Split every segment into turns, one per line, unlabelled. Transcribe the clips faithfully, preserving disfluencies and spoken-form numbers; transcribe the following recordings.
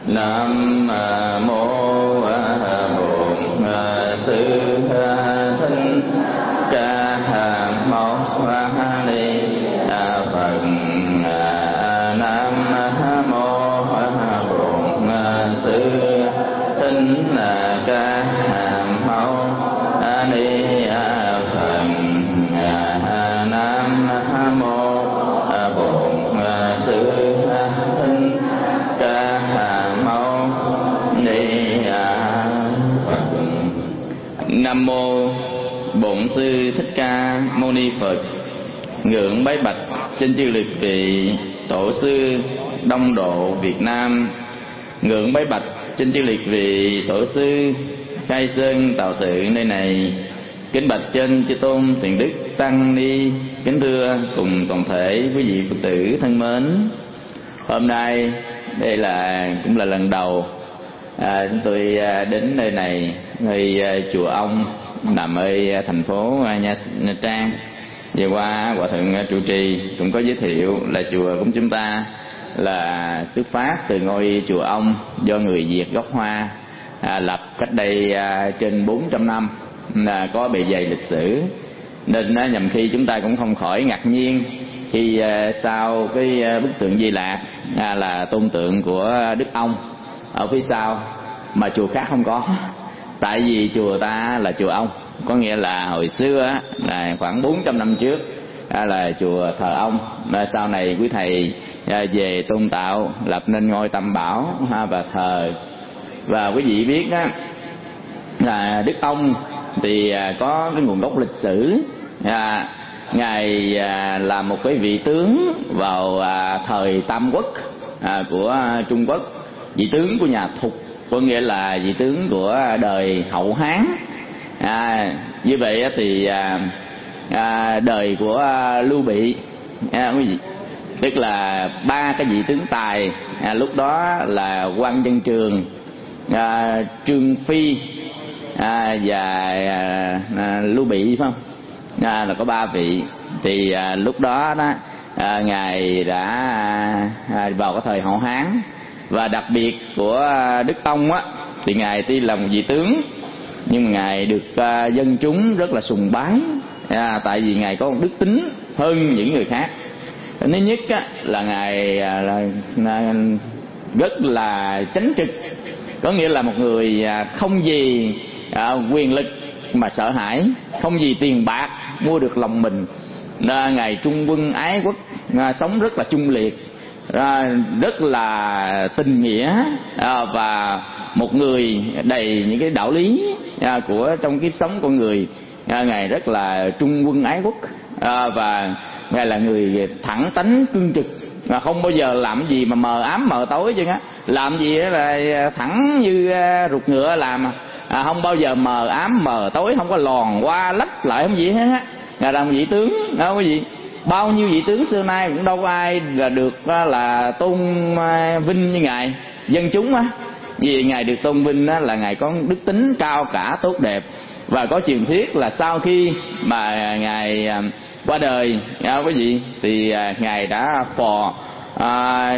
Nam mô Bổn Sư Thích Ca Mâu Ni Phật. Nam mô Bổn Sư Thích Ca Mâu Ni Phật. Nam mô Bổn Sư Thích Ca Mâu Ni Phật. Nam mô Bổn Sư Thích Ca Mâu Ni Phật. Ngưỡng bái bạch trên chư liệt vị tổ sư Đông Độ Việt Nam. Ngưỡng bái bạch trên chư liệt vị tổ sư Khai Sơn Tạo Tự nơi này. Kính bạch trên chư tôn thiện đức tăng ni. Kính thưa cùng toàn thể quý vị Phật tử thân mến. Hôm nay đây là cũng là lần đầu à, chúng tôi đến nơi này, nơi chùa Ông nằm ở thành phố Nha Trang. Vừa qua Hòa Thượng trụ trì cũng có giới thiệu là chùa của chúng ta là xuất phát từ ngôi chùa Ông do người Việt gốc Hoa à, lập cách đây à, trên bốn trăm năm, là có bề dày lịch sử, nên à, nhằm khi chúng ta cũng không khỏi ngạc nhiên khi à, sau cái à, bức tượng Di Lạc à, là tôn tượng của Đức Ông ở phía sau, mà chùa khác không có. Tại vì chùa ta là chùa Ông, có nghĩa là hồi xưa là khoảng bốn trăm năm trước là chùa thờ Ông, mà sau này quý thầy về tôn tạo lập nên ngôi Tam Bảo và thờ. Và quý vị biết đó là Đức Ông thì có cái nguồn gốc lịch sử. À, ngài là một cái vị tướng vào thời Tam Quốc à, của Trung Quốc, vị tướng của nhà Thục, có nghĩa là vị tướng của đời Hậu Hán. À, như vậy thì à, à, đời của Lưu Bị à, quý vị, tức là ba cái vị tướng tài à, lúc đó là Quan Văn Trường, à, Trương Phi à, và à, Lưu Bị, phải không? À, là có ba vị. Thì à, lúc đó đó à, ngài đã à, vào cái thời Hậu Hán. Và đặc biệt của Đức Ông á, thì ngài tuy là một vị tướng nhưng ngài được uh, dân chúng rất là sùng bái à, tại vì ngài có một đức tính hơn những người khác. Thứ nhất á, là ngài à, là, là rất là chánh trực, có nghĩa là một người à, không vì à, quyền lực mà sợ hãi, không vì tiền bạc mua được lòng mình. À, ngài trung quân ái quốc, à, sống rất là trung liệt, à, rất là tình nghĩa à, và một người đầy những cái đạo lý à, của trong kiếp sống con người. à, ngài rất là trung quân ái quốc à, và ngài là người thẳng tánh cương trực, và không bao giờ làm gì mà mờ ám mờ tối chứ á, làm gì là thẳng như ruột ngựa làm, à, không bao giờ mờ ám mờ tối, không có lòn qua lách lại, không gì hết á. Ngài là một vị tướng đó quý vị. Bao nhiêu vị tướng xưa nay cũng đâu có ai là được là tôn vinh như ngài. Dân chúng á, vì ngài được tôn vinh á, là ngài có đức tính cao cả tốt đẹp. Và có truyền thuyết là sau khi mà ngài qua đời à, quý vị, thì à, ngài đã phò à,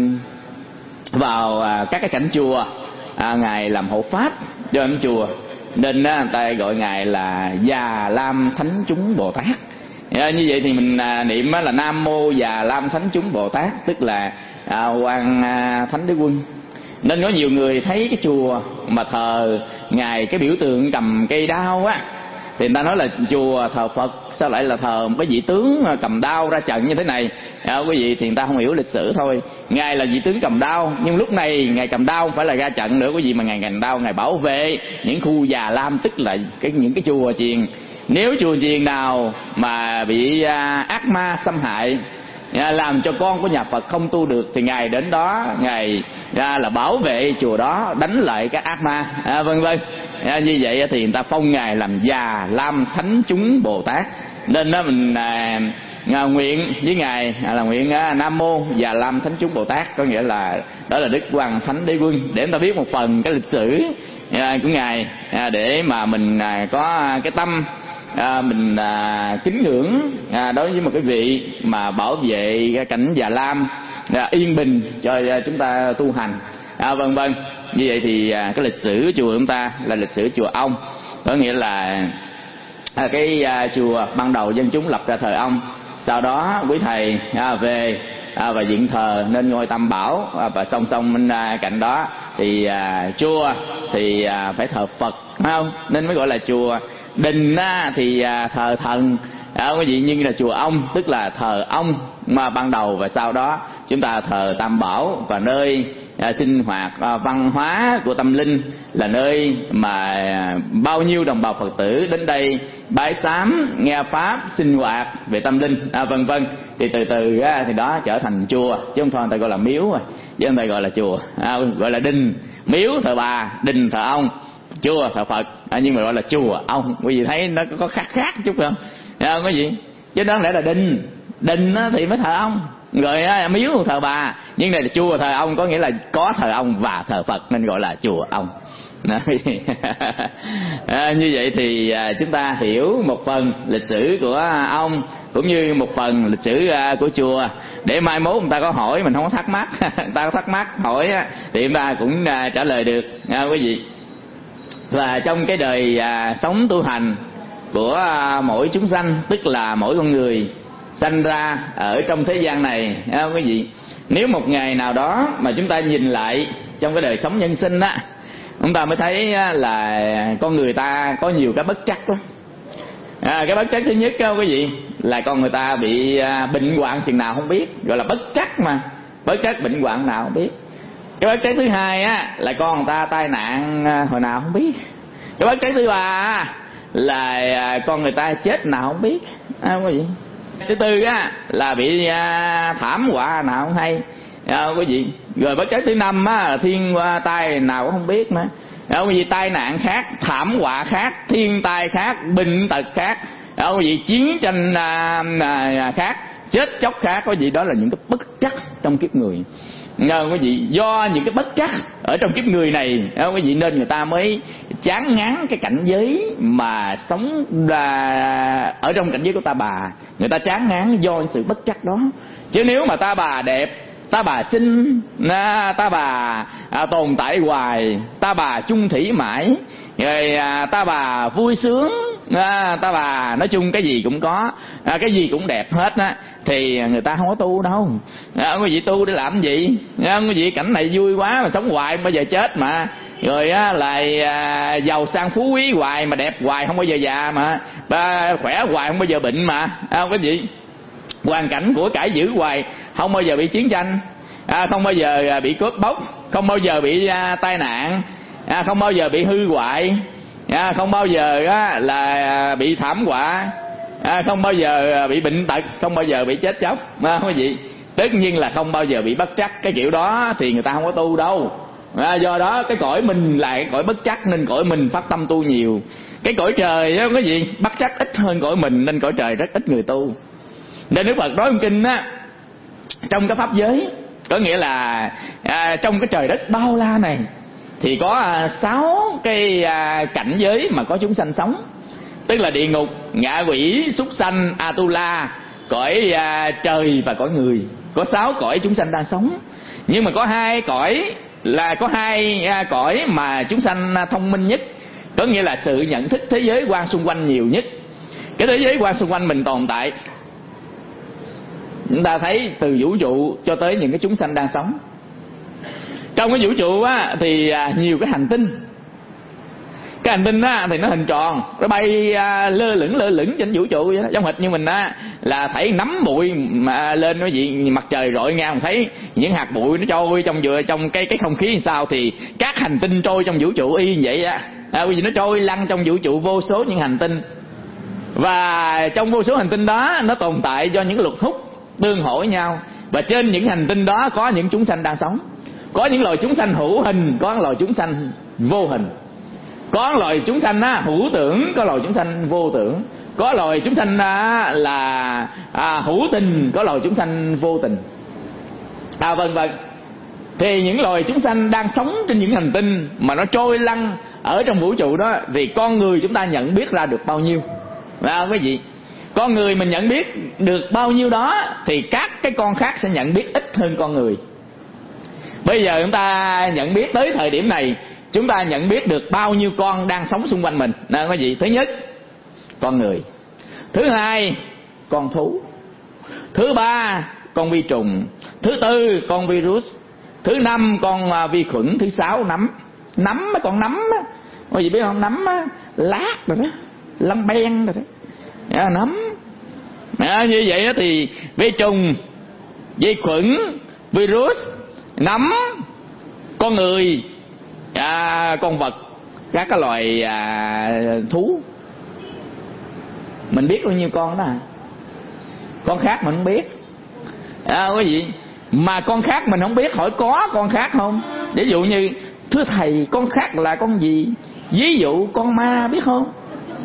vào à, các cái cảnh chùa, à, ngài làm hộ pháp cho cảnh chùa, nên á, người ta gọi ngài là Già Lam Thánh Chúng Bồ Tát. À, như vậy thì mình à, niệm á, là Nam Mô Già Lam Thánh Chúng Bồ Tát, tức là à, Quan à, Thánh Đế Quân. Nên có nhiều người thấy cái chùa mà thờ ngài cái biểu tượng cầm cây đao á, thì người ta nói là chùa thờ Phật, sao lại là thờ một cái vị tướng cầm đao ra trận như thế này à, quý vị, thì người ta không hiểu lịch sử thôi. Ngài là vị tướng cầm đao, nhưng lúc này ngài cầm đao không phải là ra trận nữa quý vị, mà ngài cầm đao ngài bảo vệ những khu Già Lam, tức là cái những cái chùa chiền. Nếu chùa chiền nào mà bị à, ác ma xâm hại, à, làm cho con của nhà Phật không tu được, thì ngài đến đó ngài ra là bảo vệ chùa đó, đánh lại các ác ma, à, vân vân. À, như vậy thì người ta phong ngài làm Già Lam Thánh Chúng Bồ Tát. Nên đó mình à, à, nguyện với ngài à, là nguyện à, Nam Mô Già Lam Thánh Chúng Bồ Tát, có nghĩa là đó là Đức Quan Thánh Đế Quân, để người ta biết một phần cái lịch sử à, của ngài, à, để mà mình à, có cái tâm à, mình à, kính ngưỡng à, đối với một cái vị mà bảo vệ cái cảnh Già Lam à, yên bình cho chúng ta tu hành. à, vân vân. Như vậy thì à, cái lịch sử của chùa của chúng ta là lịch sử chùa Ông, có nghĩa là à, cái à, chùa ban đầu dân chúng lập ra thờ ông, sau đó quý thầy à, về à, và dựng thờ nên ngôi Tam Bảo, à, và song song bên à, cạnh đó thì à, chùa thì à, phải thờ Phật, phải không? Nên mới gọi là chùa. Đình á, thì à, thờ thần, à, quý vị, nhưng là chùa Ông tức là thờ ông mà ban đầu, và sau đó chúng ta thờ Tam Bảo, và nơi à, sinh hoạt à, văn hóa của tâm linh, là nơi mà à, bao nhiêu đồng bào Phật tử đến đây bái sám, nghe pháp, sinh hoạt về tâm linh, à, vân vân. Thì từ từ á, thì đó trở thành chùa, chứ không thôi người ta gọi là miếu rồi, chứ người ta gọi là chùa, à, gọi là đình. Miếu thờ bà, đình thờ ông, chùa thờ Phật, à, nhưng mà gọi là chùa Ông. Quý vị thấy nó có khác khác chút không? À, quý vị, chứ đó lẽ là đình, đình thì mới thờ ông, rồi á, miếu thờ bà, nhưng này là chùa thờ ông, có nghĩa là có thờ ông và thờ Phật nên gọi là chùa Ông. À, như vậy thì à, chúng ta hiểu một phần lịch sử của ông, cũng như một phần lịch sử à, của chùa, để mai mốt người ta có hỏi mình không có thắc mắc. Người ta có thắc mắc hỏi á, thì chúng ta cũng à, trả lời được, à, quý vị. Và trong cái đời à, sống tu hành của à, mỗi chúng sanh, tức là mỗi con người sanh ra ở trong thế gian này, à, quý vị, nếu một ngày nào đó mà chúng ta nhìn lại trong cái đời sống nhân sinh á, chúng ta mới thấy là con người ta có nhiều cái bất trắc lắm. À, cái bất trắc thứ nhất đó, quý vị, là con người ta bị à, bệnh hoạn chừng nào không biết, gọi là bất trắc mà, bất trắc bệnh hoạn nào không biết. Cái bất trắc thứ hai á, là con người ta tai nạn à, hồi nào không biết. Cái bất trắc thứ ba á, là à, con người ta chết nào không biết, à, quý vị. Thứ tư á, là bị à, thảm họa nào không hay, à, quý vị. Rồi bất trắc thứ năm á, là thiên tai nào cũng không biết nữa, à, quý vị. Tai nạn khác, thảm họa khác, thiên tai khác, bệnh tật khác, à, quý vị. Chiến tranh à, à, khác, chết chóc khác, quý vị. Đó là những cái bất trắc trong kiếp người, à, quý vị. Do những cái bất trắc ở trong kiếp người này, à, quý vị, nên người ta mới chán ngán cái cảnh giới mà sống à, ở trong cảnh giới của ta bà. Người ta chán ngán do sự bất trắc đó. Chứ nếu mà ta bà đẹp, ta bà xinh, ta bà à, tồn tại hoài, ta bà chung thủy mãi, rồi à, ta bà vui sướng, à, ta bà nói chung cái gì cũng có, à, cái gì cũng đẹp hết á, thì người ta không có tu đâu. À, quý vị, tu để làm gì? À, quý vị, cảnh này vui quá mà sống hoài không bao giờ chết mà. Rồi á, lại à, giàu sang phú quý hoài mà đẹp hoài không bao giờ già mà, à, khỏe hoài không bao giờ bệnh mà, à, quý vị. Hoàn cảnh của cải dữ hoài, không bao giờ bị chiến tranh, à, không bao giờ bị cướp bóc, không bao giờ bị à, tai nạn, à, không bao giờ bị hư hoại, à, không bao giờ á, là bị thảm họa, à, không bao giờ bị bệnh tật, không bao giờ bị chết chóc, à, quý vị. Tất nhiên là không bao giờ bị bất trắc. Cái kiểu đó thì người ta không có tu đâu, à, do đó cái cõi mình là cái cõi bất trắc, nên cõi mình phát tâm tu nhiều. Cái cõi trời á, quý vị, bất trắc ít hơn cõi mình, nên cõi trời rất ít người tu. Nên Đức Phật nói trong kinh á, trong cái pháp giới, có nghĩa là à, trong cái trời đất bao la này thì có à, sáu cái à, cảnh giới mà có chúng sanh sống, tức là địa ngục, ngạ quỷ, súc sanh, Atula, cõi à, trời và cõi người. Có sáu cõi chúng sanh đang sống. Nhưng mà có hai cõi là có hai à, cõi mà chúng sanh thông minh nhất, có nghĩa là sự nhận thức thế giới quan xung quanh nhiều nhất. Cái thế giới quan xung quanh mình tồn tại, chúng ta thấy từ vũ trụ cho tới những cái chúng sanh đang sống. Trong cái vũ trụ á, thì à, nhiều cái hành tinh. Cái hành tinh á, thì nó hình tròn, nó bay à, lơ lửng lơ lửng trên vũ trụ vậy đó. Giống hệt như mình á, là thấy nắm bụi mà lên cái gì mặt trời rọi ngang, thấy những hạt bụi nó trôi trong vừa trong cái cái không khí như sao, thì các hành tinh trôi trong vũ trụ y như vậy á, à, vì nó trôi lăn trong vũ trụ vô số những hành tinh. Và trong vô số hành tinh đó, nó tồn tại do những luật hút tương hỗ với nhau. Và trên những hành tinh đó có những chúng sanh đang sống. Có những loài chúng sanh hữu hình, có loài chúng sanh vô hình. Có loài chúng sanh á, hữu tưởng, có loài chúng sanh vô tưởng. Có loài chúng sanh á, là à, hữu tình, có loài chúng sanh vô tình, à, vân vân. Thì những loài chúng sanh đang sống trên những hành tinh mà nó trôi lăn ở trong vũ trụ đó, thì con người chúng ta nhận biết ra được bao nhiêu, à, quý vị. Con người mình nhận biết được bao nhiêu đó, thì các cái con khác sẽ nhận biết ít hơn con người. Bây giờ chúng ta nhận biết tới thời điểm này, chúng ta nhận biết được bao nhiêu con đang sống xung quanh mình. Là có gì? Thứ nhất, con người. Thứ hai, con thú. Thứ ba, con vi trùng. Thứ tư, con virus. Thứ năm, con vi khuẩn. Thứ sáu, nấm. Nấm, con nấm á, có gì biết không? Nấm á, lát rồi đó, lông ben rồi đó, à, nấm. À, như vậy đó thì vi trùng, vi khuẩn, virus, nấm, con người, à, con vật, các cái loài à, thú. Mình biết bao nhiêu con đó à? Con khác mình không biết. À, cái gì mà con khác mình không biết, hỏi có con khác không? Ví dụ như thưa thầy, con khác là con gì? Ví dụ con ma biết không?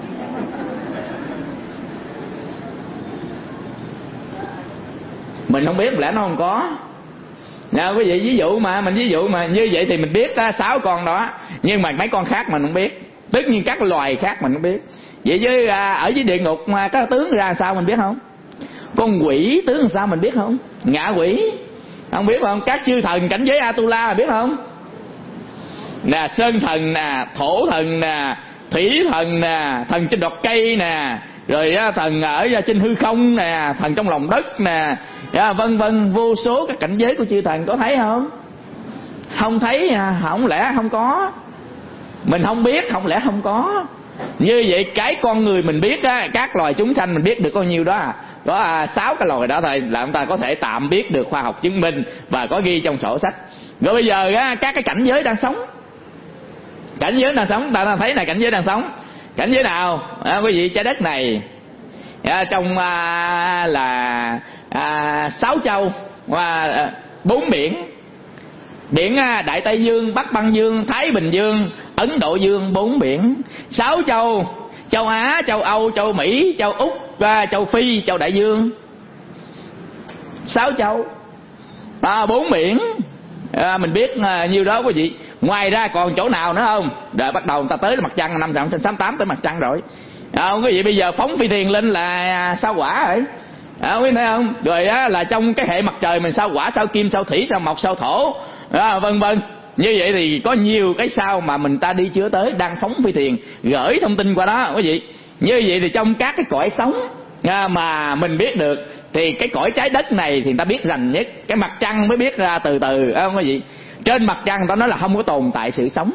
Mình không biết, lẽ nó không có. Nào quý vị, ví dụ mà mình ví dụ mà như vậy thì mình biết ra sáu con đó, nhưng mà mấy con khác mình không biết. Tất nhiên các loài khác mình không biết. Vậy với à, ở dưới địa ngục mà các tướng ra sao mình biết không? Con quỷ tướng làm sao mình biết không? Ngạ quỷ không biết không? Các chư thần cảnh giới Atula biết không? Nè, sơn thần nè, thổ thần nè, thủy thần nè, thần trên đọt cây nè, rồi thần ở trên hư không nè, thần trong lòng đất nè, vân vân, vô số các cảnh giới của chư thần. Có thấy không? Không thấy à? Không lẽ không có? Mình không biết, không lẽ không có? Như vậy cái con người mình biết á, các loài chúng sanh mình biết được bao nhiêu đó à? Có à, sáu cái loài đó thôi là chúng ta có thể tạm biết được, khoa học chứng minh và có ghi trong sổ sách. Rồi bây giờ á, các cái cảnh giới đang sống, cảnh giới đang sống, ta thấy là cảnh giới đang sống. Cảnh giới nào? À, quý vị, trái đất này à, trong à, là à, sáu châu và à, bốn biển. Biển à, Đại Tây Dương, Bắc Băng Dương, Thái Bình Dương, Ấn Độ Dương, bốn biển. Sáu châu: châu Á, châu Âu, châu Mỹ, châu Úc, à, châu Phi, châu Đại Dương. Sáu châu, à, bốn biển. À, mình biết à, nhiêu đó quý vị. Ngoài ra còn chỗ nào nữa không? Rồi bắt đầu người ta tới mặt trăng, năm sáu sáu tám tới mặt trăng rồi. À, quý vị, bây giờ phóng phi thuyền lên là sao Hỏa rồi. À, quý vị thấy không? Rồi á, là trong cái hệ mặt trời mình sao Hỏa, sao Kim, sao Thủy, sao Mộc, sao Thổ, à, vân vân. Như vậy thì có nhiều cái sao mà mình ta đi chưa tới, đang phóng phi thuyền gửi thông tin qua đó quý vị. Như vậy thì trong các cái cõi sống à, mà mình biết được, thì cái cõi trái đất này thì người ta biết rành nhất. Cái mặt trăng mới biết ra từ từ, không quý vị. Trên mặt trăng người ta nói là không có tồn tại sự sống,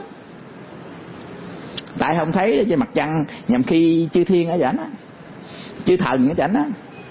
tại không thấy trên mặt trăng. Nhằm khi chư thiên ở chảnh á, chư thần ở chảnh á,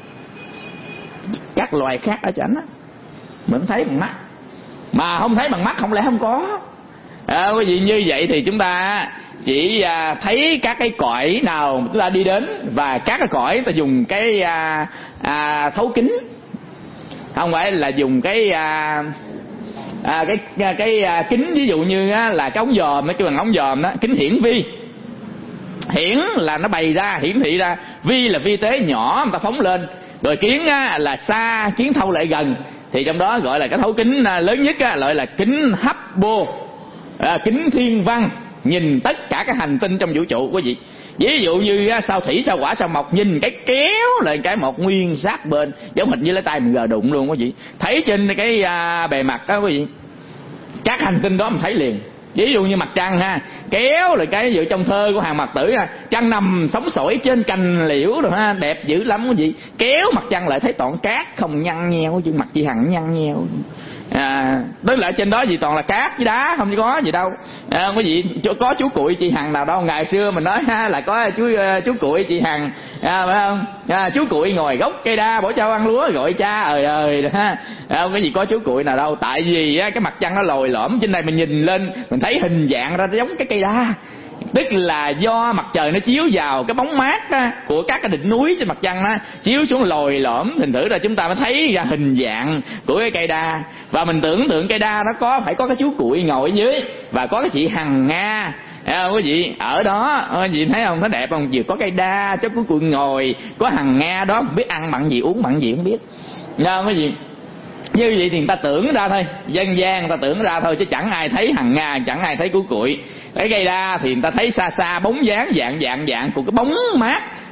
các loài khác ở chảnh á, mình không thấy bằng mắt. Mà không thấy bằng mắt không lẽ không có à, quý vị. Như vậy thì chúng ta chỉ à, thấy các cái cõi nào chúng ta đi đến, và các cái cõi ta dùng cái à, à, thấu kính, không phải là dùng cái à, à, cái cái, cái à, kính. Ví dụ như á, là cái ống dòm, nó kêu bằng ống dòm đó, kính hiển vi. Hiển là nó bày ra, hiển thị ra. Vi là vi tế nhỏ, người ta phóng lên. Rồi kiến á, là xa, kiến thâu lại gần. Thì trong đó gọi là cái thấu kính lớn nhất á, gọi là kính Hubble, à, kính thiên văn, nhìn tất cả các hành tinh trong vũ trụ quý vị. Ví dụ như sao Thủy, sao Hỏa, sao Mộc, nhìn cái kéo lại cái một nguyên sát bên, giống hình như lấy tay mình gờ đụng luôn quý vị. Thấy trên cái à, bề mặt đó quý vị, các hành tinh đó mình thấy liền. Ví dụ như mặt trăng ha, kéo lại cái dự trong thơ của Hàng Mạc Tử ha, trăng nằm sóng sỏi trên cành liễu rồi ha, đẹp dữ lắm quý vị. Kéo mặt trăng lại thấy toàn cát không nhăn nheo, chứ mặt chị Hằng nhăn nheo. À, tức là trên đó gì toàn là cát với đá, không có gì đâu. À, quý vị, có chú Cuội chị Hằng nào đâu. Ngày xưa mình nói ha, là có chú chú Cuội chị Hằng, à, phải không? À, chú Cuội ngồi gốc cây đa bỏ cho ăn lúa gọi cha ơi ơi ha. À, cái gì có chú Cuội nào đâu. Tại vì á, cái mặt trăng nó lồi lõm trên đây, mình nhìn lên mình thấy hình dạng ra giống cái cây đa. Tức là do mặt trời nó chiếu vào cái bóng mát á, của các cái đỉnh núi trên mặt trăng á, chiếu xuống lồi lõm, thành thử ra chúng ta mới thấy ra hình dạng của cái cây đa. Và mình tưởng tượng cây đa nó có phải có cái chú Cuội ngồi ở dưới, và có cái chị Hằng Nga, à, quý vị ở đó, quý vị thấy không, nó đẹp không? Vừa có cây đa, cho chú Cuội ngồi, có Hằng Nga đó, không biết ăn mặn gì uống mặn gì không biết, à, quý vị. Như vậy thì người ta tưởng ra thôi, dân gian người ta tưởng ra thôi, chứ chẳng ai thấy Hằng Nga, chẳng ai thấy chú Cuội. Cái cây đa thì người ta thấy xa xa bóng dáng dạng dạng dạng của cái bóng mát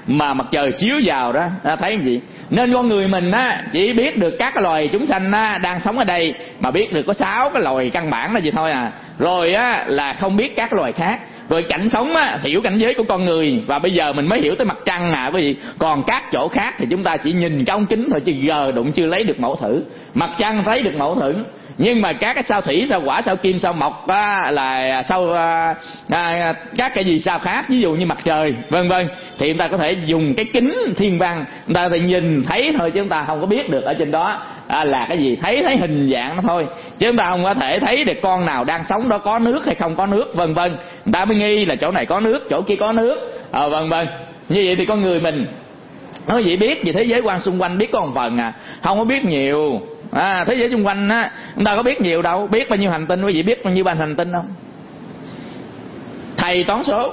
mà mặt trời chiếu vào đó, à, thấy cái gì? Nên con người mình á chỉ biết được các cái loài chúng sanh á đang sống ở đây, mà biết được có sáu cái loài căn bản là gì thôi à. Rồi á là không biết các loài khác. Rồi cảnh sống á, hiểu cảnh giới của con người, và bây giờ mình mới hiểu tới mặt trăng à quý vị. Còn các chỗ khác thì chúng ta chỉ nhìn cái ống kính thôi, chứ gờ đụng chưa lấy được mẫu thử. Mặt trăng thấy được mẫu thử, nhưng mà các cái sao thủy, sao hỏa, sao kim, sao mộc á, là sao à, à, các cái gì sao khác, ví dụ như mặt trời vân vân, thì chúng ta có thể dùng cái kính thiên văn, chúng ta thì nhìn thấy thôi, chứ chúng ta không có biết được ở trên đó à, là cái gì. Thấy thấy hình dạng nó thôi, chứ chúng ta không có thể thấy được con nào đang sống đó có nước hay không có nước vân vân. Người ta mới nghi là chỗ này có nước, chỗ kia có nước à, vân vân. Như vậy thì con người mình nói gì biết về thế giới quan xung quanh, biết có một phần à, không có biết nhiều. À, thế giới xung quanh á, chúng ta có biết nhiều đâu. Biết bao nhiêu hành tinh, quý vị biết bao nhiêu hành tinh không? Thầy toán số,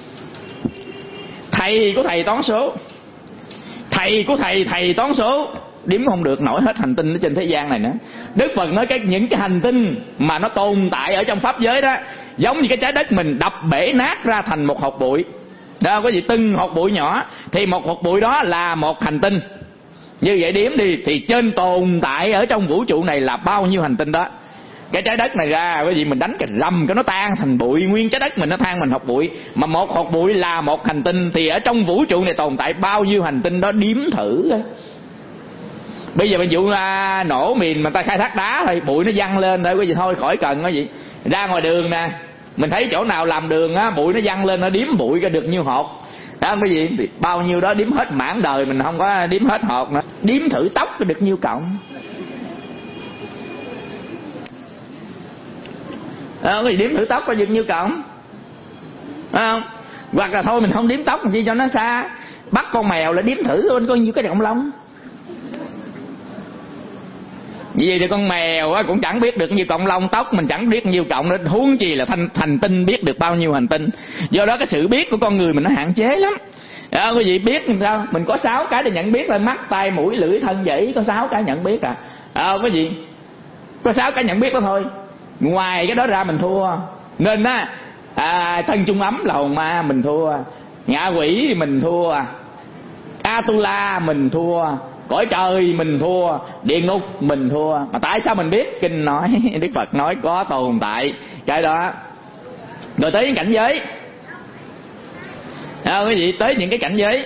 thầy của thầy toán số, thầy của thầy thầy toán số đếm không được nổi hết hành tinh ở trên thế gian này nữa. Đức Phật nói cái những cái hành tinh mà nó tồn tại ở trong pháp giới đó, giống như cái trái đất mình đập bể nát ra thành một hột bụi đó, có gì từng hột bụi nhỏ, thì một hột bụi đó là một hành tinh. Như vậy đếm đi, thì trên tồn tại ở trong vũ trụ này là bao nhiêu hành tinh đó. Cái trái đất này ra, cái gì mình đánh cái rầm cái nó tan thành bụi, nguyên trái đất mình nó tan thành hột bụi, mà một hột bụi là một hành tinh, thì ở trong vũ trụ này tồn tại bao nhiêu hành tinh đó, đếm thử. Bây giờ mình dụ ra nổ mìn mà ta khai thác đá thôi, bụi nó văng lên thôi, cái gì thôi khỏi cần cái gì. Ra ngoài đường nè, mình thấy chỗ nào làm đường á, bụi nó văng lên, nó đếm bụi ra được nhiêu hột đó, cái gì thì bao nhiêu đó, đếm hết mảng đời mình không có đếm hết hột nữa. Đếm thử tóc có được nhiêu cộng à, cái gì đếm thử tóc có được nhiêu cộng à, không? Hoặc là thôi mình không đếm tóc, chỉ cho nó xa, bắt con mèo là đếm thử coi có nhiêu cái cộng lông. Vì thì con mèo á cũng chẳng biết được nhiêu cộng lông, tóc mình chẳng biết nhiêu cộng nữa, huống chi là thành hành tinh biết được bao nhiêu hành tinh. Do đó cái sự biết của con người mình nó hạn chế lắm. À, quý vị biết làm sao? Mình có sáu cái để nhận biết là mắt, tai, mũi, lưỡi, thân, vậy có sáu cái nhận biết à. À quý vị, có sáu cái nhận biết đó thôi. Ngoài cái đó ra mình thua. Nên á à, thân trung ấm là hồn ma mình thua, ngạ quỷ mình thua, Atula mình thua, cõi trời mình thua, địa ngục mình thua. Mà tại sao mình biết? Kinh nói, Đức Phật nói có tồn tại cái đó. Rồi tới những cảnh giới à, quý vị, tới những cái cảnh giới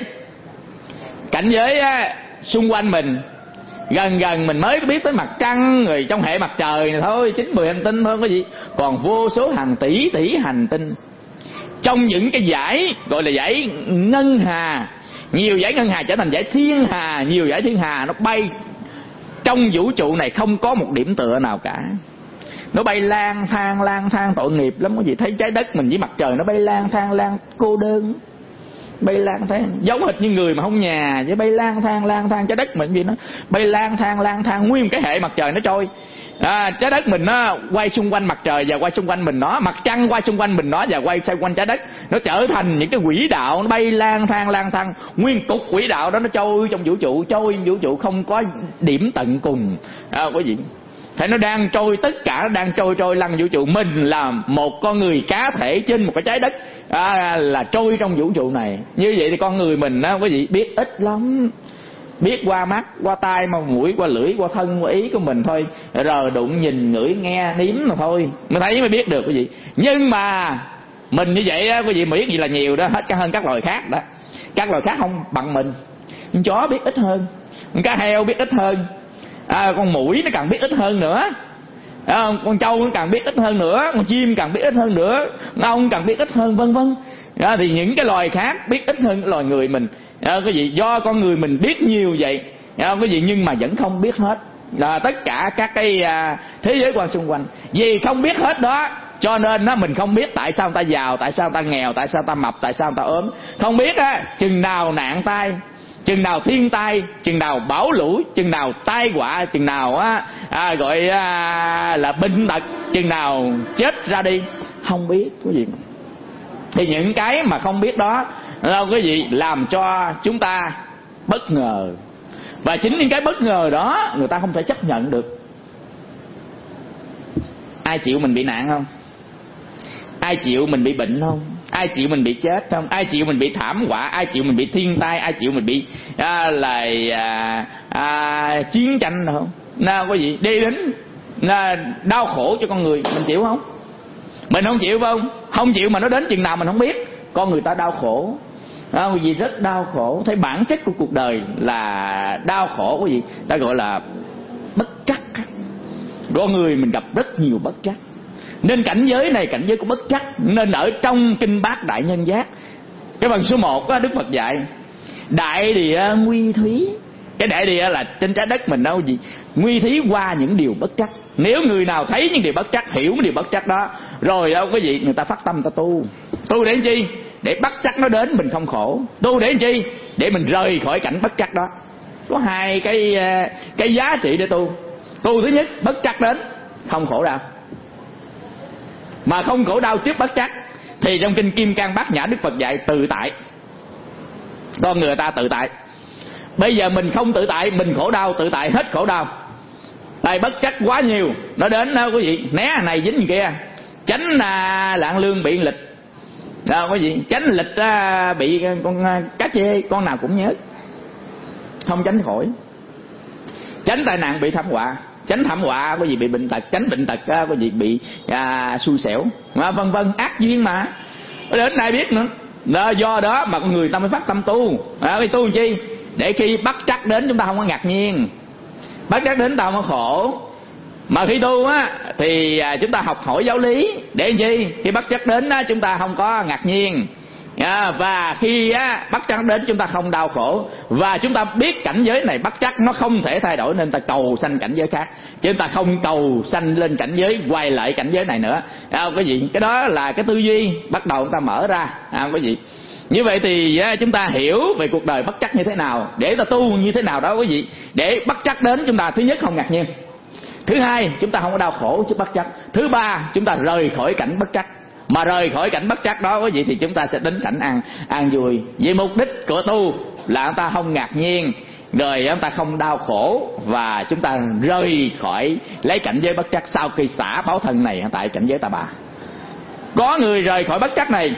cảnh giới á, xung quanh mình, gần gần mình mới biết tới mặt trăng, rồi trong hệ mặt trời này thôi, chín mười hành tinh thôi quý vị. Còn vô số hàng tỷ tỷ hành tinh trong những cái dải gọi là dải ngân hà. Nhiều dải ngân hà trở thành dải thiên hà, nhiều dải thiên hà nó bay trong vũ trụ này, không có một điểm tựa nào cả. Nó bay lang thang lang thang, tội nghiệp lắm quý vị. Thấy trái đất mình với mặt trời nó bay lang thang lang cô đơn, bay lang thang giống hệt như người mà không nhà chứ, bay lang thang lang thang. Trái đất mình vì nó bay lang thang lang thang, nguyên cái hệ mặt trời nó trôi. À, trái đất mình nó quay xung quanh mặt trời và quay xung quanh mình nó, mặt trăng quay xung quanh mình nó và quay xung quanh trái đất. Nó trở thành những cái quỹ đạo, nó bay lang thang lang thang, nguyên cục quỹ đạo đó nó trôi trong vũ trụ, trôi trong vũ trụ không có điểm tận cùng. À, quý vị thấy nó đang trôi, tất cả nó đang trôi trôi lăn vũ trụ. Mình là một con người cá thể trên một cái trái đất à, là trôi trong vũ trụ này. Như vậy thì con người mình á quý vị biết ít lắm, biết qua mắt, qua tai, qua mũi, qua lưỡi, qua thân, qua ý của mình thôi, rờ đụng, nhìn, ngửi, nghe, nếm mà thôi, mới thấy mới biết được quý vị. Nhưng mà mình như vậy á quý vị, biết gì là nhiều đó, hết cả hơn các loài khác đó. Các loài khác không bằng mình. Con chó biết ít hơn, con cá heo biết ít hơn, à, con muỗi nó càng biết ít hơn nữa, à, con trâu nó càng biết ít hơn nữa, con chim càng biết ít hơn nữa, con ong càng biết ít hơn, vân vân. À, thì những cái loài khác biết ít hơn loài người mình. À, cái gì do con người mình biết nhiều vậy, à, cái gì nhưng mà vẫn không biết hết là tất cả các cái à, thế giới quan xung quanh. Vì không biết hết đó, cho nên á mình không biết tại sao người ta giàu, tại sao người ta nghèo, tại sao người ta mập, tại sao người ta ốm. Không biết á, chừng nào nạn tai, chừng nào thiên tai, chừng nào bão lũ, chừng nào tai họa, chừng nào á à, gọi à, là bệnh tật, chừng nào chết ra đi, không biết quý vị. Thì những cái mà không biết đó đâu quý vị làm cho chúng ta bất ngờ. Và chính những cái bất ngờ đó người ta không thể chấp nhận được. Ai chịu mình bị nạn không? Ai chịu mình bị bệnh không? Ai chịu mình bị chết không? Ai chịu mình bị thảm họa? Ai chịu mình bị thiên tai? Ai chịu mình bị à, là à, à, chiến tranh không? Nào có gì đi đến là đau khổ cho con người, mình chịu không? Mình không chịu phải không? Không chịu mà nó đến chừng nào mình không biết. Con người ta đau khổ, à, cái gì rất đau khổ. Thấy bản chất của cuộc đời là đau khổ, cái gì ta gọi là bất trắc. Con người mình gặp rất nhiều bất trắc, nên cảnh giới này cảnh giới của bất trắc. Nên ở trong kinh Bát Đại Nhân Giác, cái phần số một đó, Đức Phật dạy đại địa nguy thúy. Cái đại địa là trên trái đất mình đâu gì nguy thúy qua những điều bất trắc. Nếu người nào thấy những điều bất trắc, hiểu những điều bất trắc đó, rồi đâu cái gì người ta phát tâm ta tu. Tu để làm chi? Để bất trắc nó đến mình không khổ. Tu để làm chi? Để mình rời khỏi cảnh bất trắc đó. Có hai cái cái giá trị để tu. Tu thứ nhất, bất trắc đến không khổ đau. Mà không khổ đau trước bất trắc thì trong kinh Kim Cang Bát Nhã Đức Phật dạy tự tại. Con người ta tự tại. Bây giờ mình không tự tại, mình khổ đau, tự tại hết khổ đau. Tại bất trắc quá nhiều, nó đến đâu quý vị, né này dính kia. Tránh là lạng lương bị lịch, đâu quý vị, tránh lịch bị con cá chê, con nào cũng nhớ, không tránh khỏi. Tránh tai nạn bị thảm họa, tránh thảm họa có gì bị bệnh tật, tránh bệnh tật có gì bị à, xui xẻo, mà vân vân, ác duyên mà. Đến ai biết nữa. Đó, do đó mà con người ta mới phát tâm tu. À, tu làm chi? Để khi bất trắc đến chúng ta không có ngạc nhiên, bất trắc đến ta không có khổ. Mà khi tu á thì à, chúng ta học hỏi giáo lý để làm chi? Khi bất trắc đến á, chúng ta không có ngạc nhiên. À, và khi á, bất trắc đến chúng ta không đau khổ. Và chúng ta biết cảnh giới này bất trắc nó không thể thay đổi, nên ta cầu sanh cảnh giới khác, chứ chúng ta không cầu sanh lên cảnh giới quay lại cảnh giới này nữa. À, cái gì? Cái đó là cái tư duy bắt đầu chúng ta mở ra. À, cái gì? Như vậy thì á, chúng ta hiểu về cuộc đời bất trắc như thế nào, để ta tu như thế nào đó quý vị. Để bất trắc đến chúng ta thứ nhất không ngạc nhiên, thứ hai chúng ta không có đau khổ trước bất trắc, thứ ba chúng ta rời khỏi cảnh bất trắc. Mà rời khỏi cảnh bất trắc đó quý vị thì chúng ta sẽ đến cảnh an an vui. Vì mục đích của tu là chúng ta không ngạc nhiên, rồi chúng ta không đau khổ, và chúng ta rời khỏi lấy cảnh giới bất trắc sau khi xả báo thân này tại cảnh giới ta bà. Có người rời khỏi bất trắc này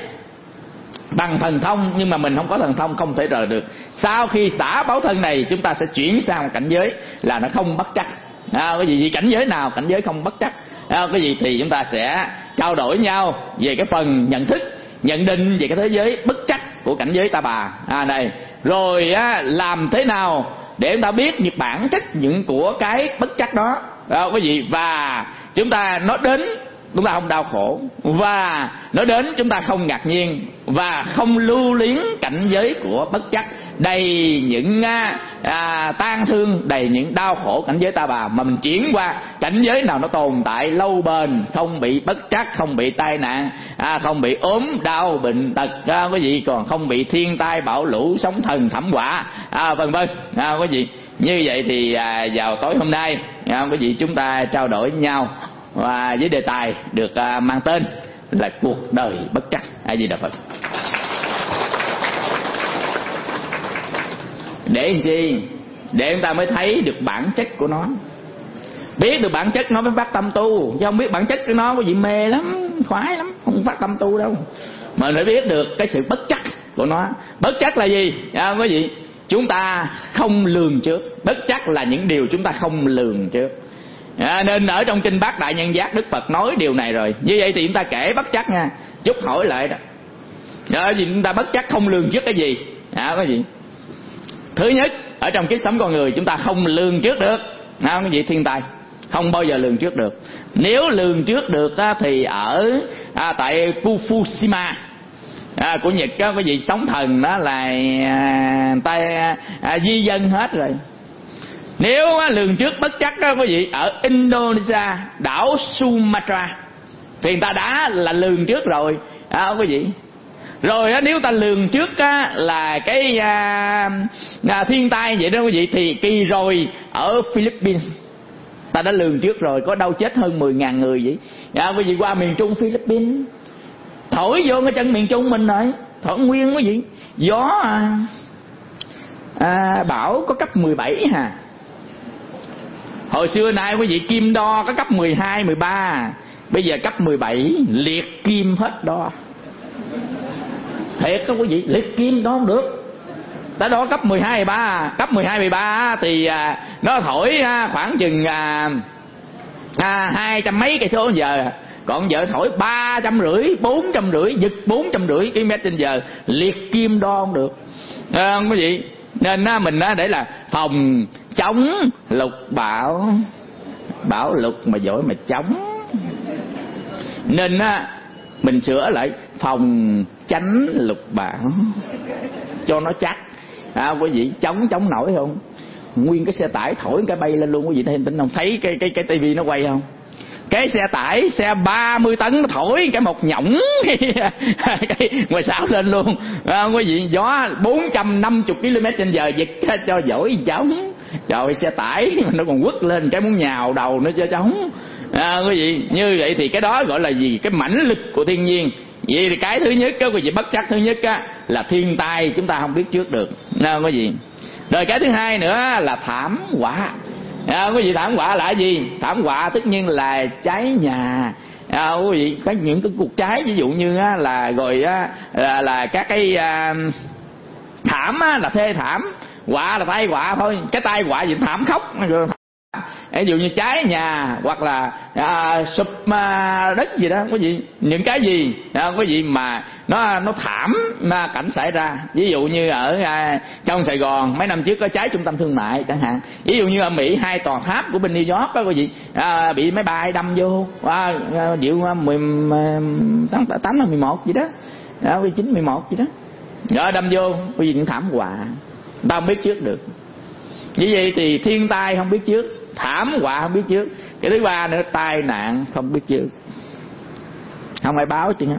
bằng thần thông, nhưng mà mình không có thần thông, không thể rời được. Sau khi xả báo thân này, chúng ta sẽ chuyển sang một cảnh giới là nó không bất trắc. À, cái gì, gì cảnh giới nào cảnh giới không bất trắc? À, cái gì thì chúng ta sẽ trao đổi nhau về cái phần nhận thức, nhận định về cái thế giới bất trắc của cảnh giới ta bà. À này, rồi á, làm thế nào để chúng ta biết những bản chất những của cái bất trắc đó. À, cái gì và chúng ta nó đến chúng ta không đau khổ, và nó đến chúng ta không ngạc nhiên, và không lưu luyến cảnh giới của bất trắc đầy những à, tan thương, đầy những đau khổ cảnh giới ta bà, mà mình chuyển qua cảnh giới nào nó tồn tại lâu bền, không bị bất trắc, không bị tai nạn, à, không bị ốm đau bệnh tật, à, cái gì còn không bị thiên tai bão lũ sóng thần thảm họa, à, vân vân, à, cái gì. Như vậy thì à, vào tối hôm nay à, cái gì chúng ta trao đổi với nhau, và với đề tài được à, mang tên là cuộc đời bất trắc. A Di Đà Phật. Để làm chi? Để chúng ta mới thấy được bản chất của nó. Biết được bản chất nó mới phát tâm tu, chứ không biết bản chất của nó có gì mê lắm, khoái lắm, không phát tâm tu đâu. Mà phải biết được cái sự bất trắc của nó. Bất trắc là gì? À, có gì? Chúng ta không lường trước. Bất trắc là những điều chúng ta không lường trước. À, nên ở trong kinh Bát Đại Nhân Giác Đức Phật nói điều này rồi. Như vậy thì chúng ta kể bất trắc nha, chút hỏi lại đó. À, vì chúng ta bất trắc không lường trước cái gì? À, cái gì? Thứ nhất, ở trong kiếp sống con người chúng ta không lường trước được. À, cái gì? Thiên tai không bao giờ lường trước được. Nếu lường trước được á, thì ở à, tại Fukushima à, của Nhật á, cái gì sóng thần đó là à, ta à, di dân hết rồi. Nếu á, lường trước bất trắc đó quý vị, ở Indonesia, đảo Sumatra thì người ta đã là lường trước rồi, à, quý vị. Rồi á, nếu ta lường trước á, là cái à, à, thiên tai vậy đó quý vị, thì kỳ rồi ở Philippines ta đã lường trước rồi, có đâu chết hơn mười ngàn người vậy. À, quý vị qua miền Trung Philippines, thổi vô cái chân miền Trung mình rồi, thổi nguyên quý vị, gió à, à, bão có cấp mười bảy hà. Hồi xưa nay quý vị kim đo có cấp mười hai, mười ba, bây giờ cấp mười bảy, liệt kim hết đo. thiệt có quý vị, liệt kim đó không được. Tới đó cấp mười hai mười ba, cấp mười hai mười ba thì à, nó thổi à, khoảng chừng à, à, hai trăm mấy cây số giờ, còn vợ thổi ba trăm rưỡi, bốn trăm rưỡi, giật bốn trăm rưỡi km trên giờ, liệt kim đo không được. À, quý vị, nên á, mình á, để là phòng chống lục bão, bão lục mà giỏi mà chống, nên á, mình sửa lại phòng tránh lục bão cho nó chắc. À, quý vị chống chống nổi không? Nguyên cái xe tải thổi cái bay lên luôn, quý vị thấy tính không? Thấy cái cái cái tivi nó quay không? Cái xe tải xe ba mươi tấn nó thổi cái một nhõng cái ngoài sau lên luôn. À, quý vị gió bốn trăm năm mươi ki lô mét trên giờ giật cho giỏi chống. Trời, xe tải mà nó còn quất lên cái muốn nhào đầu nó cho chống. À, quý vị, như vậy thì cái đó gọi là gì? Cái mãnh lực của thiên nhiên. Vậy thì cái thứ nhất á, quý vị bất trắc thứ nhất á, là thiên tai chúng ta không biết trước được. À, quý vị. Rồi cái thứ hai nữa là thảm họa. À, quý vị, thảm họa là gì? Thảm họa tất nhiên là cháy nhà. À, quý vị, có những cái cuộc cháy ví dụ như á, là rồi á, là, là các cái à, thảm á, là thê thảm, họa là tai họa thôi. Cái tai họa gì thảm khóc. Ví dụ như cháy nhà hoặc là à, sụp à, đất gì đó, quý vị, những cái gì à, quý vị mà nó nó thảm mà cảnh xảy ra. Ví dụ như ở à, trong Sài Gòn mấy năm trước có cháy trung tâm thương mại chẳng hạn. Ví dụ như ở Mỹ hai tòa tháp của bên New York đó, quý vị, à, bị máy bay đâm vô, à, điệu mười tám tám mười một gì đó, à, chín mười một gì đó, rồi đâm vô, quý vị, những thảm họa ta không biết trước được. Vì vậy thì thiên tai không biết trước, thảm họa không biết trước. Cái thứ ba nữa, tai nạn không biết trước, không ai báo chứ.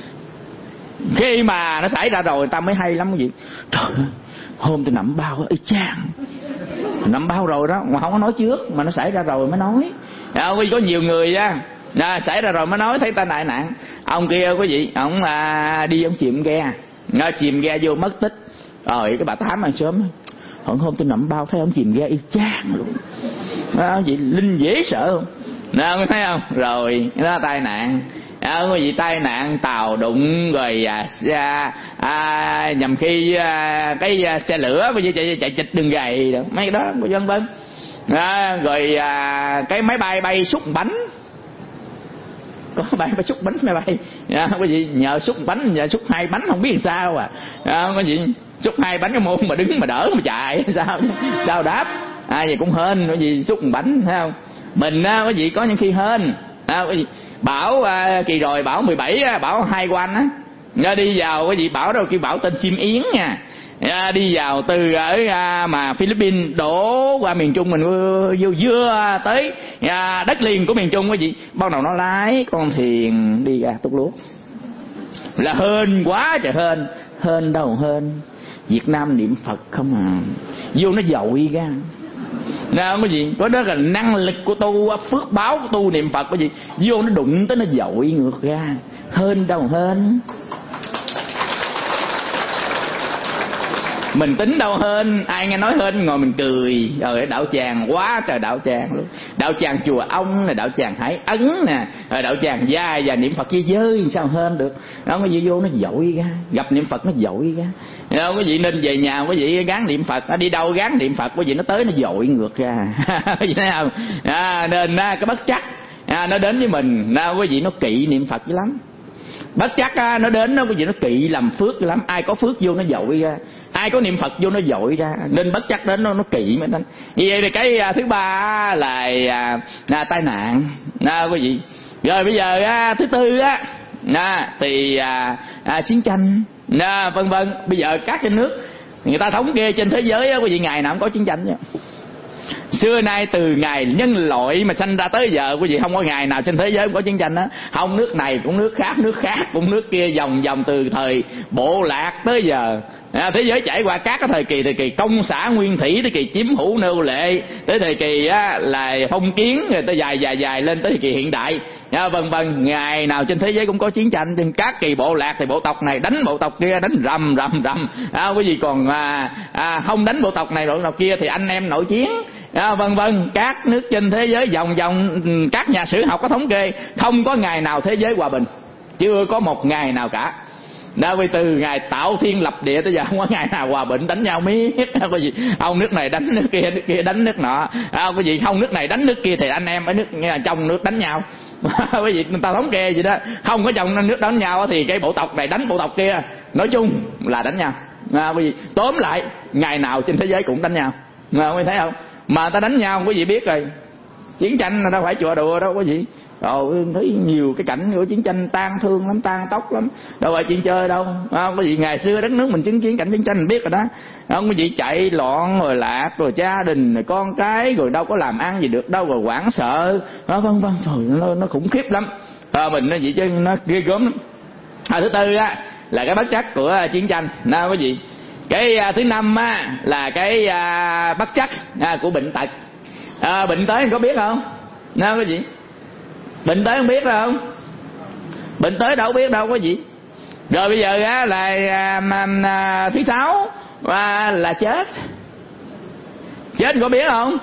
Khi mà nó xảy ra rồi ta mới hay lắm cái gì. Trời ơi, hôm tôi nằm bao y chang, nằm bao rồi đó mà không có nói trước, mà nó xảy ra rồi mới nói. À, có nhiều người á, à, xảy ra rồi mới nói thấy tai nạn nạn. Ông kia quý vị, ông à, đi ông chìm ghe, à, chìm ghe vô mất tích. Rồi cái bà Tám hàng sớm, hôm hôm tôi nằm bao thấy ông chìm ghe y chang luôn. À, gì linh dễ sợ không? Nào, thấy không? Rồi đó tai nạn. À, quý vị, tai nạn tàu đụng rồi à, à, à, nhầm khi à, cái à, xe lửa bây giờ chạy chạy chịch đường gầy đó, mấy cái đó vân vân. À, rồi à, cái máy bay bay xúc bánh, có bay phải xúc bánh máy bay. À, quý vị, nhờ xúc bánh, nhờ xúc hai bánh không biết làm sao à. À, quý vị, xúc hai bánh cái môn mà đứng mà đỡ mà chạy sao sao đáp. À, vậy cũng hên, cái gì xúc bánh thấy không? Mình á, quý vị, có những khi hên. À, quý vị, bão à, kỳ rồi bão mười bảy á, bão hai quan á, à, đi vào quý vị, bão đâu kêu bão tên chim yến nha. À, đi vào từ ở à, mà Philippines đổ qua miền Trung mình vô dưa tới à, đất liền của miền Trung quý vị, ban đầu nó lái con thuyền đi ra Tốt Lúa là hên quá trời hên. Hên đâu hên, Việt Nam niệm Phật không à, vô nó dội ra. Nào cái gì, có đó là năng lực của tu, phước báo của tu niệm Phật, cái gì vô nó đụng tới nó dội ngược ra. Hên đâu hên, mình tính đâu hên. Ai nghe nói hên ngồi mình cười. Rồi đạo tràng quá trời đạo tràng luôn. Đạo tràng chùa Ông nè, đạo tràng Hải Ấn nè, rồi đạo tràng Gia và niệm Phật với giới sao hên được. Đó, cái gì vô nó dội ra, gặp niệm Phật nó dội ra. Đó, cái gì nên về nhà quý vị gán niệm Phật, đi đâu gán niệm Phật, quý vị nó tới nó dội ngược ra. Quý vị thấy không? À, nên à, cái bất trắc à, nó đến với mình, à, quý vị nó kỵ niệm Phật dữ lắm. Bất trắc á, nó đến nó cái gì nó kỵ làm phước lắm. Ai có phước vô nó dội ra, ai có niệm Phật vô nó dội ra, nên bất trắc đến nó nó kỵ mới đến. Vậy thì cái à, thứ ba là à, à, tai nạn à, quý vị. Rồi bây giờ à, thứ tư á à, thì à, à, chiến tranh à, vân vân. Bây giờ các cái nước người ta thống kê trên thế giới á, quý vị, ngày nào cũng có chiến tranh chứ. Xưa nay từ ngày nhân loại mà sanh ra tới giờ, quý vị, không có ngày nào trên thế giới cũng có chiến tranh đó. Không nước này cũng nước khác, nước khác cũng nước kia, vòng vòng từ thời bộ lạc tới giờ. À, thế giới trải qua các cái thời kỳ, thời kỳ công xã nguyên thủy, thời kỳ chiếm hữu nô lệ, tới thời kỳ á, là phong kiến, rồi tới dài dài dài lên tới thời kỳ hiện đại. À, vân vân, ngày nào trên thế giới cũng có chiến tranh. Trên các kỳ bộ lạc thì bộ tộc này đánh bộ tộc kia, đánh rầm rầm rầm. À, quý vị còn à, à, không đánh bộ tộc này bộ tộc kia thì anh em nội chiến. À, vân vân, các nước trên thế giới vòng vòng, các nhà sử học có thống kê không có ngày nào thế giới hòa bình, chưa có một ngày nào cả. Đã vì từ ngày tạo thiên lập địa tới giờ không có ngày nào hòa bình, đánh nhau miết. Có gì ông nước này đánh nước kia, nước kia đánh nước nọ. À, có gì không nước này đánh nước kia thì anh em ở nước trong nước đánh nhau. Cái gì người ta thống kê gì đó, không có trong nước đánh nhau thì cái bộ tộc này đánh bộ tộc kia, nói chung là đánh nhau. À, cái gì tóm lại ngày nào trên thế giới cũng đánh nhau. À, mới thấy không? Mà ta đánh nhau không có gì biết rồi. Chiến tranh là đâu phải chùa đùa đâu có gì. Rồi thấy nhiều cái cảnh của chiến tranh tan thương lắm, tan tóc lắm, đâu phải chuyện chơi đâu. Không có gì, ngày xưa đất nước mình chứng kiến cảnh chiến tranh mình biết rồi đó. Không có gì chạy loạn rồi lạc rồi gia đình rồi con cái rồi đâu có làm ăn gì được đâu, rồi hoảng sợ đó, vân vân, rồi nó, nó khủng khiếp lắm. À, mình nó gì chứ nó ghê gớm lắm. À, thứ tư á là cái bất trắc của chiến tranh, nào có gì. Cái à, thứ năm á là cái à, bất trắc à, của bệnh tật. À, bệnh tới có biết không? Nào có gì. Bệnh tới không biết đâu không? Bệnh tới đâu biết đâu có gì. Rồi bây giờ á là à, à, thứ sáu à, là chết. Chết có biết không?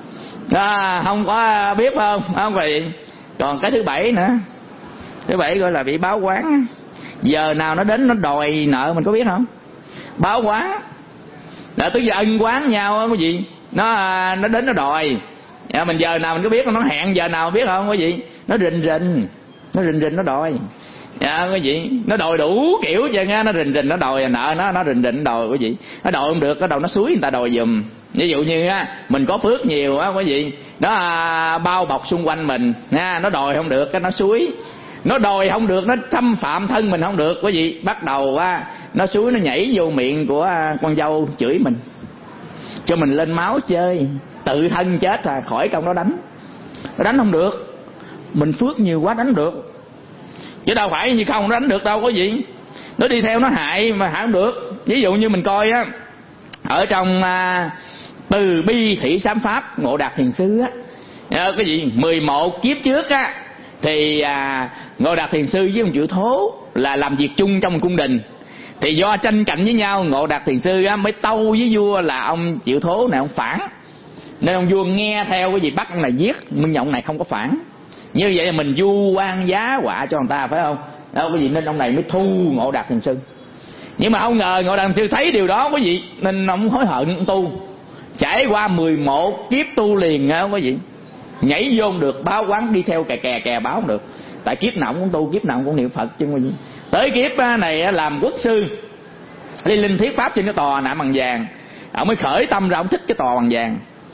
À, không có biết không? Không vậy. Còn cái thứ bảy nữa. Thứ bảy gọi là bị báo quán. Giờ nào nó đến nó đòi nợ mình có biết không? Báo quán. Là tới giờ ân quán nhau á cái gì? Nó nó đến nó đòi. À, mình giờ nào mình có biết không? Nó hẹn giờ nào biết không? Cái gì? Nó rình rình. Nó rình rình nó đòi. À, cái gì? Nó đòi đủ kiểu chứ nghe, nó rình rình nó đòi nợ nó, nó rình rình nó đòi cái gì? Nó đòi không được, cái đầu nó xúi người ta đòi giùm. Ví dụ như á, mình có phước nhiều á cái gì? Nó à, bao bọc xung quanh mình, nha, nó đòi không được cái nó xúi. Nó đòi không được, nó xâm phạm thân mình không được, cái gì? Bắt đầu á nó xúi nó nhảy vô miệng của con dâu chửi mình. Cho mình lên máu chơi, tự thân chết rồi khỏi công nó đánh. Nó đánh không được. Mình phước nhiều quá đánh được. Chứ đâu phải như không nó đánh được đâu có gì. Nó đi theo nó hại mà hại không được. Ví dụ như mình coi á, ở trong à, Từ Bi Thị Sám Pháp Ngộ Đạt Thiền Sư á, cái gì mười một kiếp trước á thì à, Ngộ Đạt Thiền Sư với ông Triệu Thố là làm việc chung trong cung đình. Thì do tranh cạnh với nhau, Ngộ Đạt Thiền Sư á, mới tâu với vua là ông Triệu Thố này ông phản. Nên ông vua nghe theo cái gì bắt ông này giết, Minh Nhộng này không có phản. Như vậy là mình vu oan giá họa cho người ta phải không? Đâu cái gì nên ông này mới thu Ngộ Đạt Thiền Sư. Nhưng mà không ngờ Ngộ Đạt Thiền Sư thấy điều đó có gì nên ông hối hận ông tu. Trải qua mười một kiếp tu liền không có gì. Nhảy vô không được, báo quán đi theo kè kè kè báo không được. Tại kiếp nào cũng tu, kiếp nào cũng niệm Phật chứ không có gì. Tới kiếp này làm quốc sư, đi linh thuyết pháp trên cái tòa nạm bằng vàng, ông mới khởi tâm ra ông thích cái tòa bằng vàng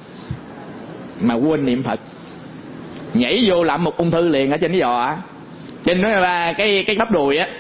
mà quên niệm Phật, nhảy vô làm một ung thư liền ở trên cái giò á, trên đó là cái cái bắp đùi á,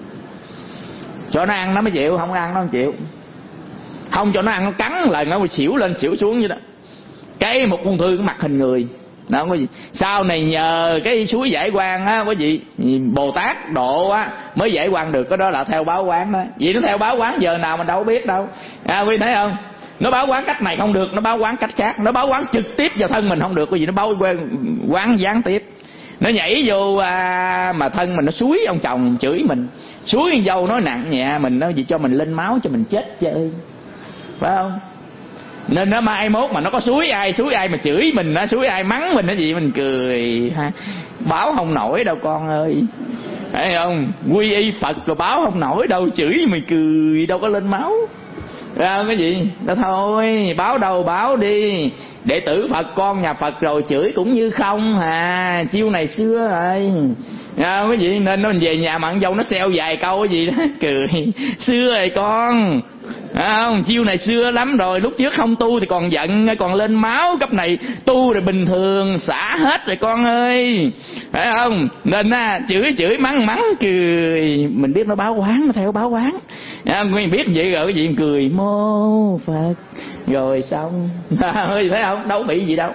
cho nó ăn nó mới chịu, không ăn nó không chịu, không cho nó ăn nó cắn lại nó xỉu lên xỉu xuống vậy đó, cái một ung thư cái mặt hình người. Đó không có gì. Sau này nhờ cái suối giải oan á, có gì Bồ Tát độ á mới giải oan được, cái đó là theo báo quán đó. Vì nó theo báo quán giờ nào mình đâu biết đâu. À, quý thấy không? Nó báo quán cách này không được, nó báo quán cách khác, nó báo quán trực tiếp vào thân mình không được, cái gì nó báo quán gián tiếp. Nó nhảy vô à, mà thân mình nó xúi ông chồng chửi mình, xúi con dâu nói nặng nhẹ mình, nó gì cho mình lên máu cho mình chết chơi, phải không? Nên nó mai mốt mà nó có xúi ai xúi ai mà chửi mình, nó xúi ai mắng mình cái gì mình cười ha. Báo không nổi đâu con ơi, thấy không? Quy y Phật rồi báo không nổi đâu, chửi mày cười đâu có lên máu ra cái gì đó. Thôi báo đâu báo đi, đệ tử Phật con nhà Phật rồi chửi cũng như không à, chiêu này xưa rồi à, cái gì. Nên nó mình về nhà mà con dâu nó xeo vài câu cái gì đó cười xưa rồi con à, không, chiêu này xưa lắm rồi, lúc trước không tu thì còn giận còn lên máu, cấp này tu rồi bình thường xả hết rồi con ơi, phải không? Nên á chửi chửi mắng mắng cười, mình biết nó báo quán, nó theo báo quán à, mình biết vậy rồi cái gì cười mô Phật rồi xong thấy không, đâu bị gì đâu.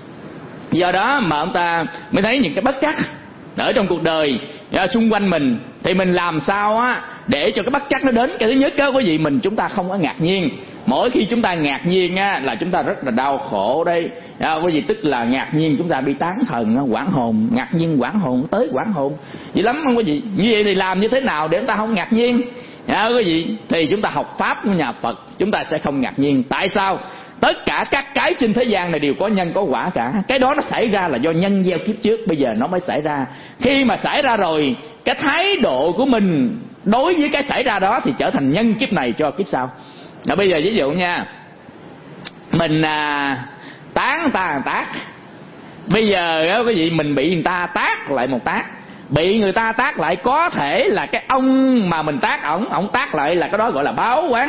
Do đó mà ông ta mới thấy những cái bất trắc ở trong cuộc đời à, xung quanh mình, thì mình làm sao á để cho cái bất trắc nó đến. Cái thứ nhất á có gì mình chúng ta không có ngạc nhiên. Mỗi khi chúng ta ngạc nhiên á là chúng ta rất là đau khổ đây à, có gì tức là ngạc nhiên chúng ta bị tán thần quảng hồn, ngạc nhiên quảng hồn tới quảng hồn vậy lắm không có gì. Như vậy thì làm như thế nào để chúng ta không ngạc nhiên à, có gì thì chúng ta học pháp của nhà Phật chúng ta sẽ không ngạc nhiên. Tại sao? Tất cả các cái trên thế gian này đều có nhân có quả cả. Cái đó nó xảy ra là do nhân gieo kiếp trước, bây giờ nó mới xảy ra. Khi mà xảy ra rồi, cái thái độ của mình đối với cái xảy ra đó thì trở thành nhân kiếp này cho kiếp sau. Rồi bây giờ ví dụ nha, mình à, tán ta tác, bây giờ đó quý vị, mình bị người ta tác lại một tác, bị người ta tác lại, có thể là cái ông mà mình tác ổng, ổng tác lại là cái đó gọi là báo oán,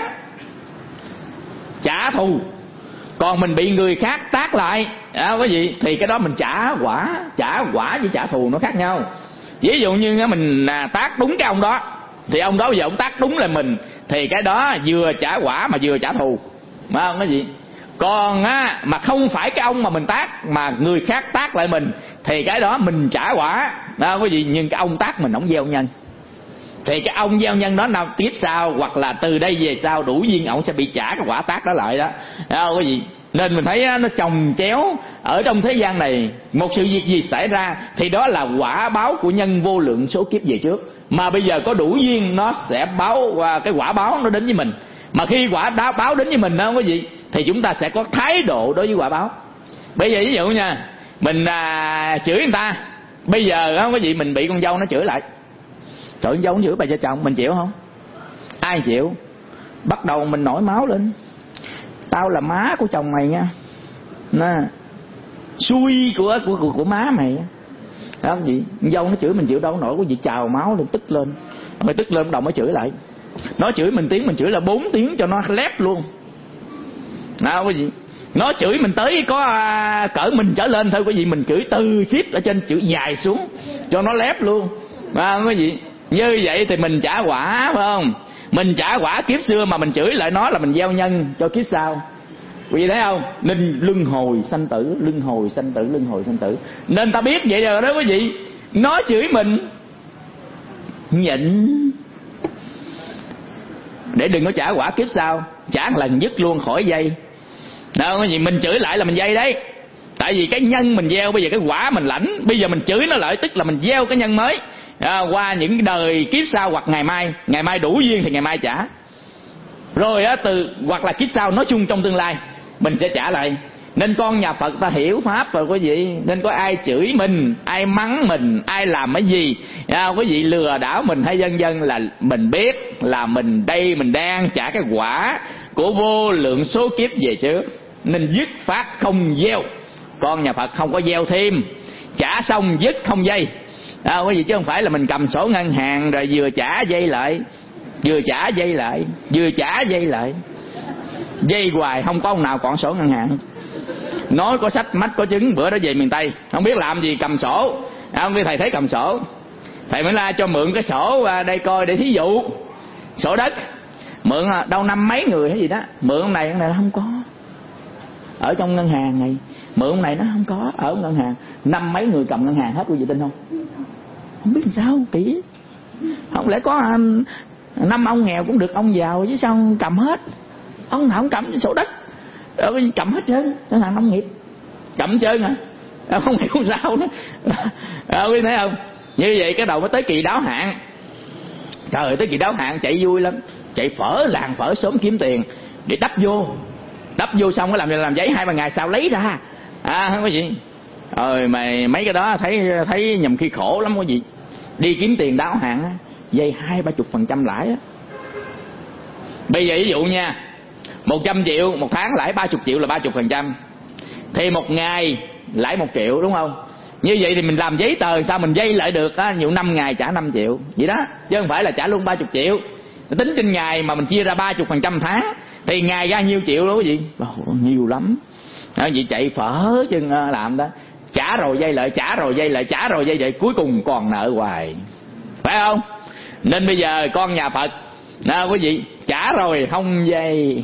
trả thù. Còn mình bị người khác tác lại à, quý vị, thì cái đó mình trả quả. Trả quả với trả thù nó khác nhau. Ví dụ như mình à, tác đúng cái ông đó, thì ông đó bây giờ ông tác đúng là mình, thì cái đó vừa trả quả mà vừa trả thù, phải không cái gì? Còn á, mà không phải cái ông mà mình tác, mà người khác tác lại mình, thì cái đó mình trả quả, đó quý vị. Nhưng cái ông tác mình, ông gieo nhân, thì cái ông gieo nhân đó nào tiếp sau, hoặc là từ đây về sau đủ duyên, ổng sẽ bị trả cái quả tác đó lại đó, đó quý vị. Nên mình thấy nó chồng chéo ở trong thế gian này. Một sự việc gì xảy ra thì đó là quả báo của nhân vô lượng số kiếp về trước, mà bây giờ có đủ duyên nó sẽ báo, và cái quả báo nó đến với mình. Mà khi quả đá báo đến với mình đó quý vị, thì chúng ta sẽ có thái độ đối với quả báo. Bây giờ ví dụ nha, mình à, chửi người ta, bây giờ đó quý vị, mình bị con dâu nó chửi lại, trời ơi, con dâu nó chửi bà cho chồng, mình chịu không? Ai chịu? Bắt đầu mình nổi máu lên, tao là má của chồng mày nha, nè, xui của của của, của má mày đó gì. Dâu nó chửi mình chịu đâu nổi, có gì trào máu lên, tức lên, mày tức lên bắt đầu mới chửi lại. Nó chửi mình tiếng, mình chửi là bốn tiếng cho nó lép luôn. Nào quý vị, nó chửi mình tới có à, cỡ mình trở lên thôi quý vị, mình chửi từ ship ở trên chửi dài xuống cho nó lép luôn. À, quý vị, như vậy thì mình trả quả, phải không? Mình trả quả kiếp xưa mà mình chửi lại nó là mình gieo nhân cho kiếp sau. Quý vị thấy không? Nên luân hồi sanh tử, luân hồi sanh tử, luân hồi sanh tử. Nên ta biết vậy rồi đó quý vị. Nó chửi mình nhịn để đừng có trả quả kiếp sau, trả một lần dứt luôn khỏi dây. Đâu quý vị, mình chửi lại là mình dây đấy. Tại vì cái nhân mình gieo, bây giờ cái quả mình lãnh, bây giờ mình chửi nó lại tức là mình gieo cái nhân mới. À, qua những đời kiếp sau hoặc ngày mai, ngày mai đủ duyên thì ngày mai trả. Rồi á, từ hoặc là kiếp sau, nói chung trong tương lai mình sẽ trả lại. Nên con nhà Phật ta hiểu pháp rồi quý vị. Nên có ai chửi mình, ai mắng mình, ai làm cái gì à, quý vị lừa đảo mình hay vân vân, là mình biết là mình đây mình đang trả cái quả của vô lượng số kiếp về trước. Nên dứt phát không gieo. Con nhà Phật không có gieo thêm, trả xong dứt không dây à, quý vị, chứ không phải là mình cầm sổ ngân hàng rồi vừa trả dây lại, vừa trả dây lại, vừa trả dây lại, dây hoài không có ông nào còn sổ ngân hàng. Nói có sách mách có chứng. Bữa đó về miền Tây không biết làm gì cầm sổ à, không biết thầy thấy cầm sổ, thầy mới la cho mượn cái sổ đây coi để thí dụ. Sổ đất mượn đâu năm mấy người hay gì đó, mượn ông này ông này không có ở trong ngân hàng này, mượn ông này nó không có ở ngân hàng, năm mấy người cầm ngân hàng hết. Quý vị tin không? Không biết sao kỹ, không lẽ có anh, năm ông nghèo cũng được ông giàu chứ sao cầm hết? Ông nào không cầm sổ đất, cầm hết trơn, ngân hàng nông nghiệp cầm trơn hả? Không hiểu sao nữa. À, quý thấy không? Như vậy cái đầu mới tới kỳ đáo hạn. Trời ơi, tới kỳ đáo hạn chạy vui lắm, chạy phở làng phở sớm kiếm tiền để đắp vô, đắp vô xong cái làm làm giấy hai ba ngày sau lấy ra à, không có gì. Rồi mày mấy cái đó thấy thấy nhầm khi khổ lắm quý vị. Đi kiếm tiền đáo hạn á, dây hai ba chục phần trăm lãi á. Bây giờ ví dụ nha, một trăm triệu một tháng lãi ba chục triệu là ba chục phần trăm, thì một ngày lãi một triệu đúng không? Như vậy thì mình làm giấy tờ sao mình dây lại được á, nhiều năm ngày trả năm triệu vậy đó, chứ không phải là trả luôn ba chục triệu. Tính trên ngày mà mình chia ra ba chục phần trăm tháng thì ngày ra nhiêu triệu đó quý vị? Oh, nhiều lắm. Đó, vậy chạy phở chừng làm đó, trả rồi dây lại, trả rồi dây lại, trả rồi dây lại, cuối cùng còn nợ hoài, phải không? Nên bây giờ con nhà Phật đó quý vị, trả rồi không dây.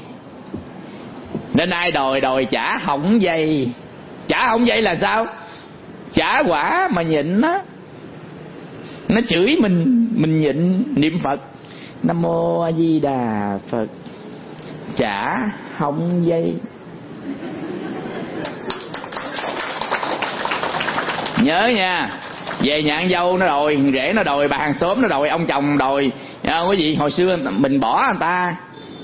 Nên ai đòi đòi trả không dây. Trả không dây là sao? Trả quả mà nhịn á. Nó chửi mình, mình nhịn niệm Phật Nam Mô A Di Đà Phật, trả không dây. Nhớ nha, về nhà ăn dâu nó đòi, rể nó đòi, bà hàng xóm nó đòi, ông chồng đòi à, quý vị. Hồi xưa mình bỏ người ta,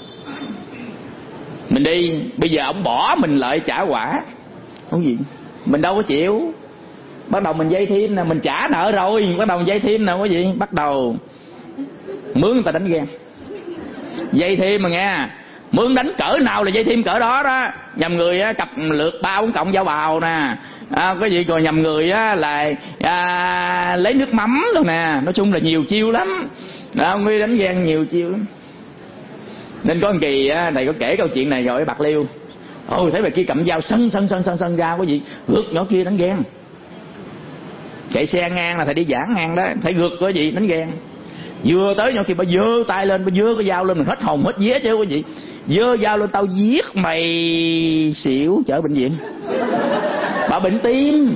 mình đi, bây giờ ông bỏ mình lại trả quả, không gì mình đâu có chịu. Bắt đầu mình dây thêm nè, mình trả nợ rồi, bắt đầu mình dây thêm nè quý vị, bắt đầu mướn người ta đánh ghen. Dây thêm mà nghe, mướn đánh cỡ nào là dây thêm cỡ đó đó. Nhầm người á, cặp lượt ba bốn cộng dao bào nè, à, cái gì rồi nhầm người á là à, lấy nước mắm đâu nè. Nói chung là nhiều chiêu lắm đó, Nguy đánh ghen nhiều chiêu lắm. Nên có một kỳ á, thầy có kể câu chuyện này rồi ở Bạc Liêu. Ôi thấy bà kia cầm dao sân sân sân sân sân ra cái gì rượt nhỏ kia đánh ghen. Chạy xe ngang là thầy đi giảng ngang đó, thấy rượt cái gì đánh ghen. Vừa tới nhỏ kia bà giơ tay lên, bà giơ cái dao lên, mình hết hồn hết vía chứ cái gì. Giơ dao lên, tao giết mày xỉu, chở bệnh viện. Bà bệnh tim,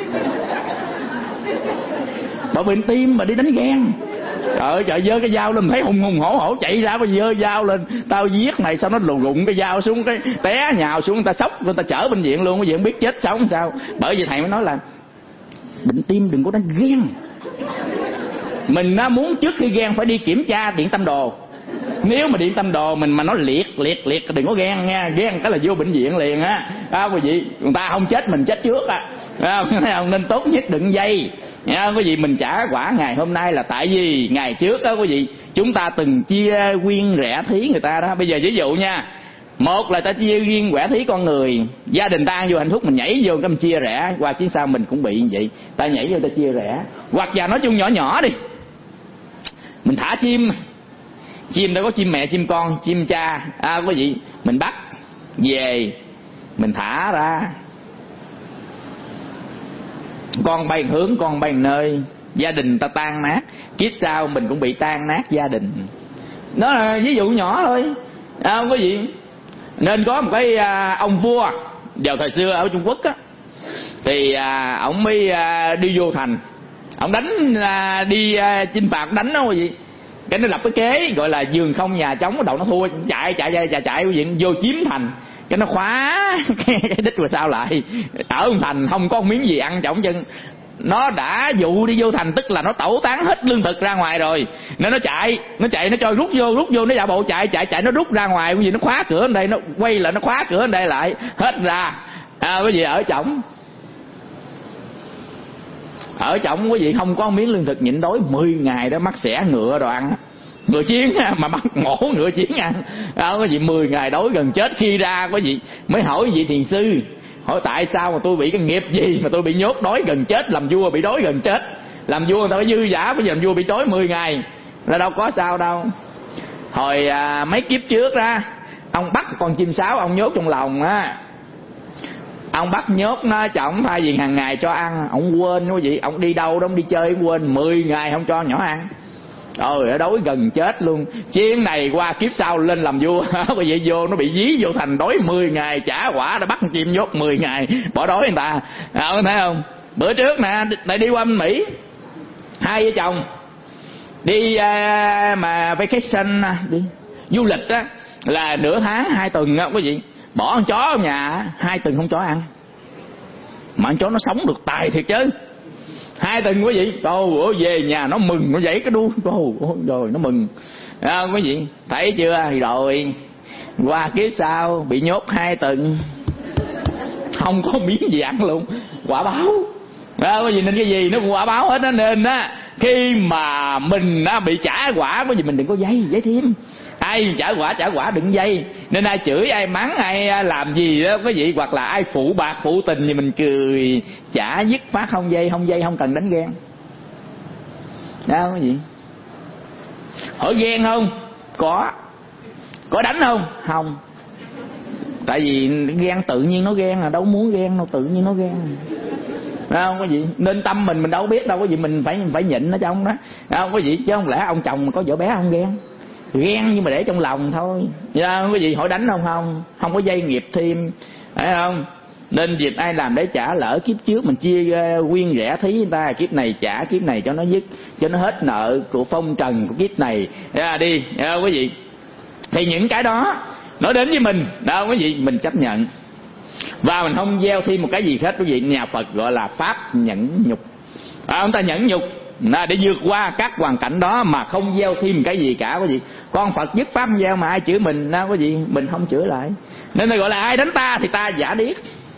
bà bệnh tim mà đi đánh ghen. Trời ơi trời, giơ cái dao lên thấy hùng hùng hổ hổ chạy ra, mà giơ dao lên tao giết mày, sao nó lùn rụng cái dao xuống, cái té nhào xuống, người ta sốc, người ta chở bệnh viện luôn, cái gì không biết chết sống sao. Bởi vì thầy mới nói là bệnh tim đừng có đánh ghen. Mình á, muốn trước khi ghen phải đi kiểm tra điện tâm đồ. Nếu mà điện tâm đồ mình mà nó liệt liệt liệt đừng có ghen nha, ghen cái là vô bệnh viện liền á. À, quý vị, người ta không chết mình chết trước á. À, nên tốt nhất đừng dây. À, quý vị, mình trả quả ngày hôm nay là tại vì ngày trước đó quý vị, chúng ta từng chia quyên rẻ thí người ta đó. Bây giờ ví dụ nha, một là ta chia riêng rẻ thí con người, gia đình ta ăn vô hạnh phúc mình nhảy vô cái mình chia rẻ, qua chứ sao mình cũng bị như vậy, ta nhảy vô ta chia rẻ. Hoặc là nói chung nhỏ nhỏ đi, mình thả chim, chim đâu có chim mẹ chim con chim cha, à quý vị, mình bắt về mình thả ra, con bay hướng con bay nơi, gia đình ta tan nát, kiếp sau mình cũng bị tan nát gia đình. Đó là ví dụ nhỏ thôi, à, quý vị. Nên có một cái à, ông vua vào thời xưa ở Trung Quốc á, thì à, ông mới à, đi vô thành, ông đánh à, đi à, chinh phạt đánh đó quý vị. Cái nó lập cái kế gọi là giường không nhà trống, bắt đầu nó thua, chạy chạy chạy chạy chạy quý vị, vô chiếm thành, cái nó khóa cái, cái đích rồi sao lại ở thành không có miếng gì ăn trỏng chân. Nó đã dụ đi vô thành tức là nó tẩu tán hết lương thực ra ngoài rồi, nên nó chạy nó chạy nó cho rút vô rút vô nó giả bộ chạy chạy chạy nó rút ra ngoài, cái gì nó khóa cửa ở đây, nó quay lại nó khóa cửa ở đây lại hết ra. À, cái gì ở trỏng ở trỏng quý vị, không có miếng lương thực nhịn đói mười ngày đó, mắc xẻ ngựa đồ ăn, ngựa chiến mà mắc mổ ngựa chiến ăn. À, quý vị, mười ngày đói gần chết, khi ra quý vị mới hỏi vị thiền sư, hỏi tại sao mà tôi bị cái nghiệp gì mà tôi bị nhốt đói gần chết, làm vua bị đói gần chết. Làm vua người ta phải dư giả, bây giờ làm vua bị đói mười ngày là đâu có sao đâu. Hồi à, mấy kiếp trước ra, ông bắt con chim sáo ông nhốt trong lòng á, ông bắt nhốt nó chồng, thay vì hàng ngày cho ăn, ông quên quý vị, ông đi đâu đó ông đi chơi quên, mười ngày không cho nhỏ ăn. Trời ơi, đói gần chết luôn. Chim này qua kiếp sau lên làm vua quý vị, vô nó bị dí vô thành đói mười ngày, trả quả đã bắt con chim nhốt mười ngày bỏ đói người ta. À, thấy không? Bữa trước nè, lại đi qua Mỹ, hai vợ chồng đi uh, mà vacation, đi du lịch á, là nửa tháng hai tuần á quý vị, bỏ con chó ở nhà hai tuần không cho ăn, mà con chó nó sống được tài thiệt chứ. Hai tuần quý vị, trời ơi, về nhà nó mừng, nó dậy cái đuôi, rồi nó mừng. À, quý vị thấy chưa? Thì rồi qua kiếp sau bị nhốt hai tuần không có miếng gì ăn luôn, quả báo. À, quý vị, nên cái gì nó cũng quả báo hết á. Nên á, khi mà mình á, bị trả quả, quý vị mình đừng có dây dây thêm. Ai trả quả trả quả đừng dây. Nên ai chửi ai mắng ai làm gì đó quý vị, hoặc là ai phụ bạc phụ tình thì mình cười trả dứt phát, không dây không dây không cần đánh ghen. Đâu quý vị? Hỏi ghen không? Có. Có đánh không? Không. Tại vì ghen tự nhiên nó ghen, là đâu muốn ghen đâu, tự nhiên nó ghen. Đấy không quý vị? Nên tâm mình mình đâu biết đâu quý vị, mình phải phải nhịn ở trong đó. Đấy không quý vị? Chứ không lẽ ông chồng mà có vợ bé không ghen? Ghen nhưng mà để trong lòng thôi. Dạ, quý vị hỏi đánh không? Không. Không có dây nghiệp thêm. Phải không? Nên việc ai làm để trả, lỡ kiếp trước mình chia quyên rẻ thí người ta, kiếp này trả, kiếp này cho nó dứt, cho nó hết nợ của phong trần của kiếp này. Dạ, đi. Dạ, quý vị. Thì những cái đó nói đến với mình, đó quý vị, mình chấp nhận. Và mình không gieo thêm một cái gì hết quý vị. Nhà Phật gọi là pháp nhẫn nhục. À, ông ta nhẫn nhục là để vượt qua các hoàn cảnh đó mà không gieo thêm cái gì cả quý vị. Con Phật dứt pháp gieo mà ai chửi mình đó quý vị, mình không chửi lại. Nên ta gọi là ai đánh ta thì ta giả điếc.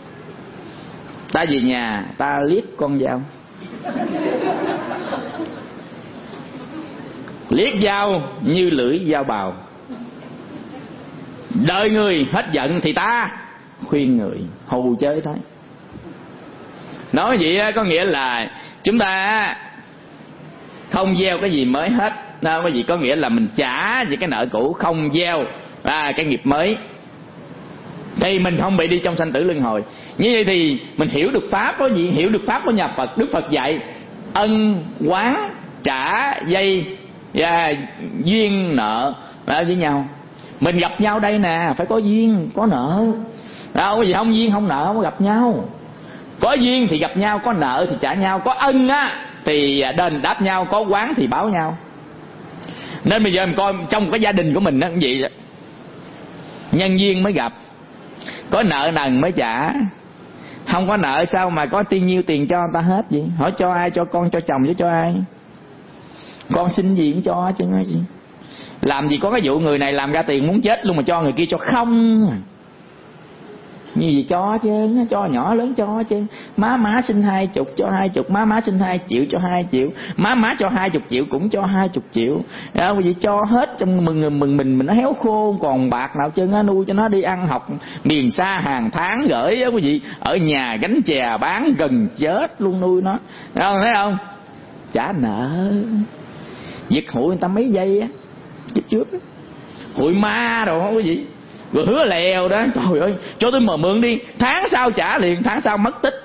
Ta về nhà ta liếc con dao. liếc dao như lưỡi dao bào. Đợi người hết giận thì ta khuyên người, hù chơi thôi. Nói vậy có nghĩa là chúng ta không gieo cái gì mới hết. Đó, cái gì có nghĩa là mình trả những cái nợ cũ, không gieo à, cái nghiệp mới, thì mình không bị đi trong sanh tử luân hồi. Như vậy thì mình hiểu được pháp có gì? Hiểu được pháp của nhà Phật. Đức Phật dạy ân oán trả dây và duyên nợ đó với nhau. Mình gặp nhau đây nè, phải có duyên có nợ. Đâu có gì không duyên không nợ không có gặp nhau. Có duyên thì gặp nhau, có nợ thì trả nhau, có ân á thì đền đáp nhau, có oán thì báo nhau. Nên bây giờ mình coi trong cái gia đình của mình đó cũng vậy đó. Nhân duyên mới gặp, có nợ nần mới trả. Không có nợ sao mà có tiên nhiêu tiền cho người ta hết vậy? Hỏi cho ai? Cho con, cho chồng chứ cho ai? Con xin gì cũng cho chứ nói gì. Làm gì có cái vụ người này làm ra tiền muốn chết luôn mà cho người kia cho không. Như gì cho chứ, cho nhỏ lớn cho chứ. Má má xin hai chục cho hai chục, má má xin hai triệu cho hai triệu, má má cho hai chục triệu cũng cho hai chục triệu. Đó, bởi vì cho hết trong mừng mừng mình mình nó héo khô còn bạc nào chứ, nó nuôi cho nó đi ăn học miền xa hàng tháng gửi đó quý vị, ở nhà gánh chè bán gần chết luôn nuôi nó. Đó, thấy không? Trả nợ. Giật hụi người ta mấy giây á, kiếp trước á. Hụi ma đồ không quý vị. Rồi hứa lèo đó, trời ơi, cho tôi mở mượn đi, tháng sau trả liền, tháng sau mất tích.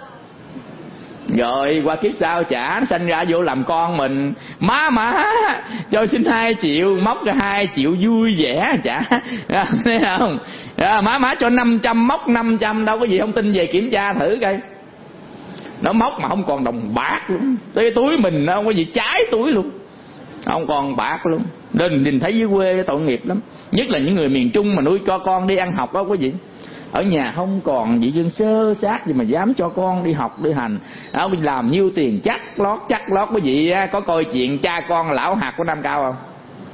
Rồi qua kiếp sau trả, nó sanh ra vô làm con mình. Má má cho xin hai triệu, móc ra hai triệu vui vẻ trả. Thấy không? À, má má cho năm trăm, móc năm trăm, đâu có gì không tin về kiểm tra thử coi. Nó móc mà không còn đồng bạc luôn. Cái túi mình nó không có gì trái túi luôn, không còn bạc luôn. Nên nhìn thấy dưới quê tội nghiệp lắm. Nhất là những người miền Trung mà nuôi cho con đi ăn học đó quý vị. Ở nhà không còn gì dương sơ sát gì mà dám cho con đi học đi hành. Đó, mình làm nhiêu tiền chắc lót chắc lót quý vị. Có coi chuyện cha con lão hạt của Nam Cao không?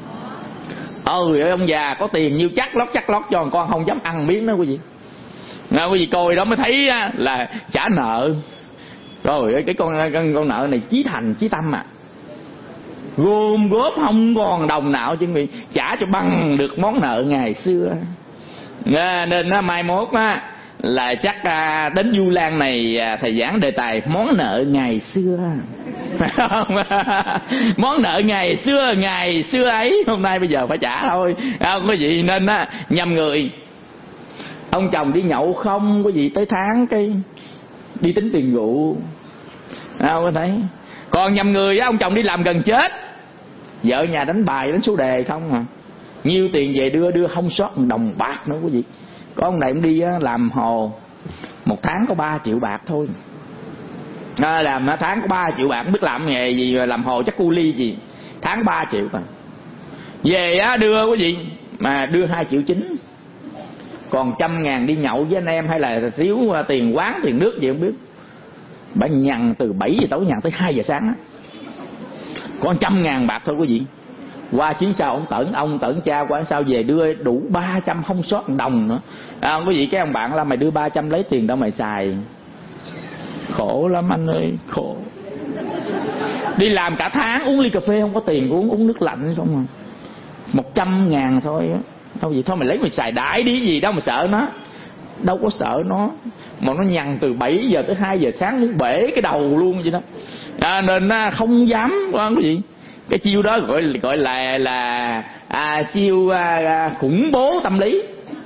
Ừ, ông già có tiền nhiêu chắc lót chắc lót cho con không dám ăn miếng đó quý vị. Đó, quý vị coi đó mới thấy là trả nợ. Rồi cái con, con, con nợ này chí thành chí tâm à. Gom góp không còn đồng nào chứ vì trả cho bằng được món nợ ngày xưa. Nên nó mai mốt á là chắc đến Du Lan này thầy giảng đề tài món nợ ngày xưa. Phải không? Món nợ ngày xưa, ngày xưa ấy hôm nay bây giờ phải trả thôi. Không có gì nên á nhầm người. Ông chồng đi nhậu không có gì tới tháng cái đi tính tiền rượu. Đâu có thấy. Còn nhầm người á, ông chồng đi làm gần chết, vợ nhà đánh bài đánh số đề không à. Nhiêu tiền về đưa đưa không sót một đồng bạc nữa quý vị. Có ông này ông đi làm hồ một tháng có ba triệu bạc thôi. À, làm tháng có ba triệu bạc, không biết làm nghề gì, làm hồ chắc cu ly gì, tháng ba triệu à. Về á đưa quý vị mà đưa hai triệu chín, còn trăm ngàn đi nhậu với anh em hay là thiếu tiền quán tiền nước gì không biết. Bà nhằn từ bảy giờ tối nhằn tới hai giờ sáng á. Có trăm ngàn bạc thôi quý vị. Qua chuyến sau ông Tẩn, ông Tẩn cha qua sau về đưa đủ ba trăm không sót đồng nữa. À, quý vị cái ông bạn là mày đưa ba trăm lấy tiền đâu mày xài. Khổ lắm anh ơi, khổ. Đi làm cả tháng uống ly cà phê không có tiền uống, uống nước lạnh không à. Một trăm ngàn thôi á. Đâu gì thôi mày lấy mày xài đãi đi gì đâu mà sợ nó. Đâu có sợ nó. Mà nó nhằn từ bảy giờ tới hai giờ sáng muốn bể cái đầu luôn vậy đó. À, nên không dám có gì. Cái chiêu đó gọi gọi là là à, chiêu à, khủng bố tâm lý.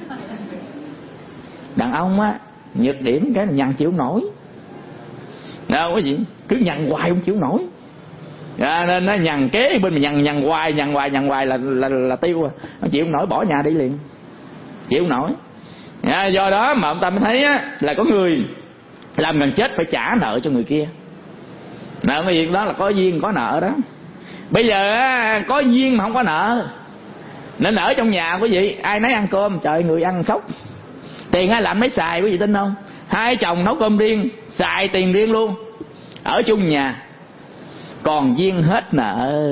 Đàn ông á nhược điểm cái nhằn chịu nổi. Đâu có gì, cứ nhằn hoài không chịu nổi. À, nên nó nhằn kế bên mình nhằn nhằn hoài nhằn hoài nhằn hoài là là là, là tiêu à. Nó chịu không nổi bỏ nhà đi liền. Chịu không nổi. À, do đó mà ông ta mới thấy á, là có người làm gần chết phải trả nợ cho người kia. Nợ cái việc đó là có duyên có nợ đó. Bây giờ á, có duyên mà không có nợ. Nên ở trong nhà quý vị ai nấy ăn cơm, trời người ăn khóc. Tiền ai làm mấy xài quý vị tin không? Hai chồng nấu cơm riêng, xài tiền riêng luôn. Ở chung nhà. Còn duyên hết nợ.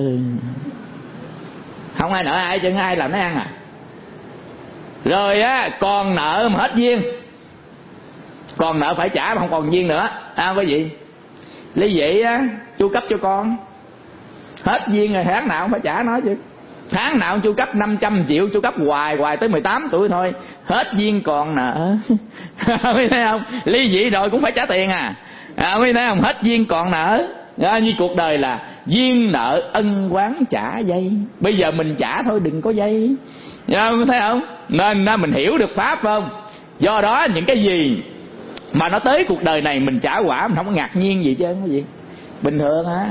Không ai nợ ai chứ ai làm nó ăn à. Rồi á còn nợ mà hết duyên. Còn nợ phải trả mà không còn duyên nữa. À quý vị, lý vậy á chú cấp cho con. Hết duyên rồi tháng nào cũng phải trả nó chứ. Tháng nào chu cấp năm trăm triệu, chu cấp hoài hoài tới mười tám tuổi thôi. Hết duyên còn nợ. Mới thấy không? Ly dị rồi cũng phải trả tiền à. À, mới thấy không? Hết duyên còn nợ. À, như cuộc đời là duyên nợ ân oán trả dây. Bây giờ mình trả thôi, đừng có dây. À, mới thấy không? Nên à, mình hiểu được pháp không? Do đó những cái gì mà nó tới cuộc đời này mình trả quả, mình không có ngạc nhiên gì chứ cái gì. Bình thường hả?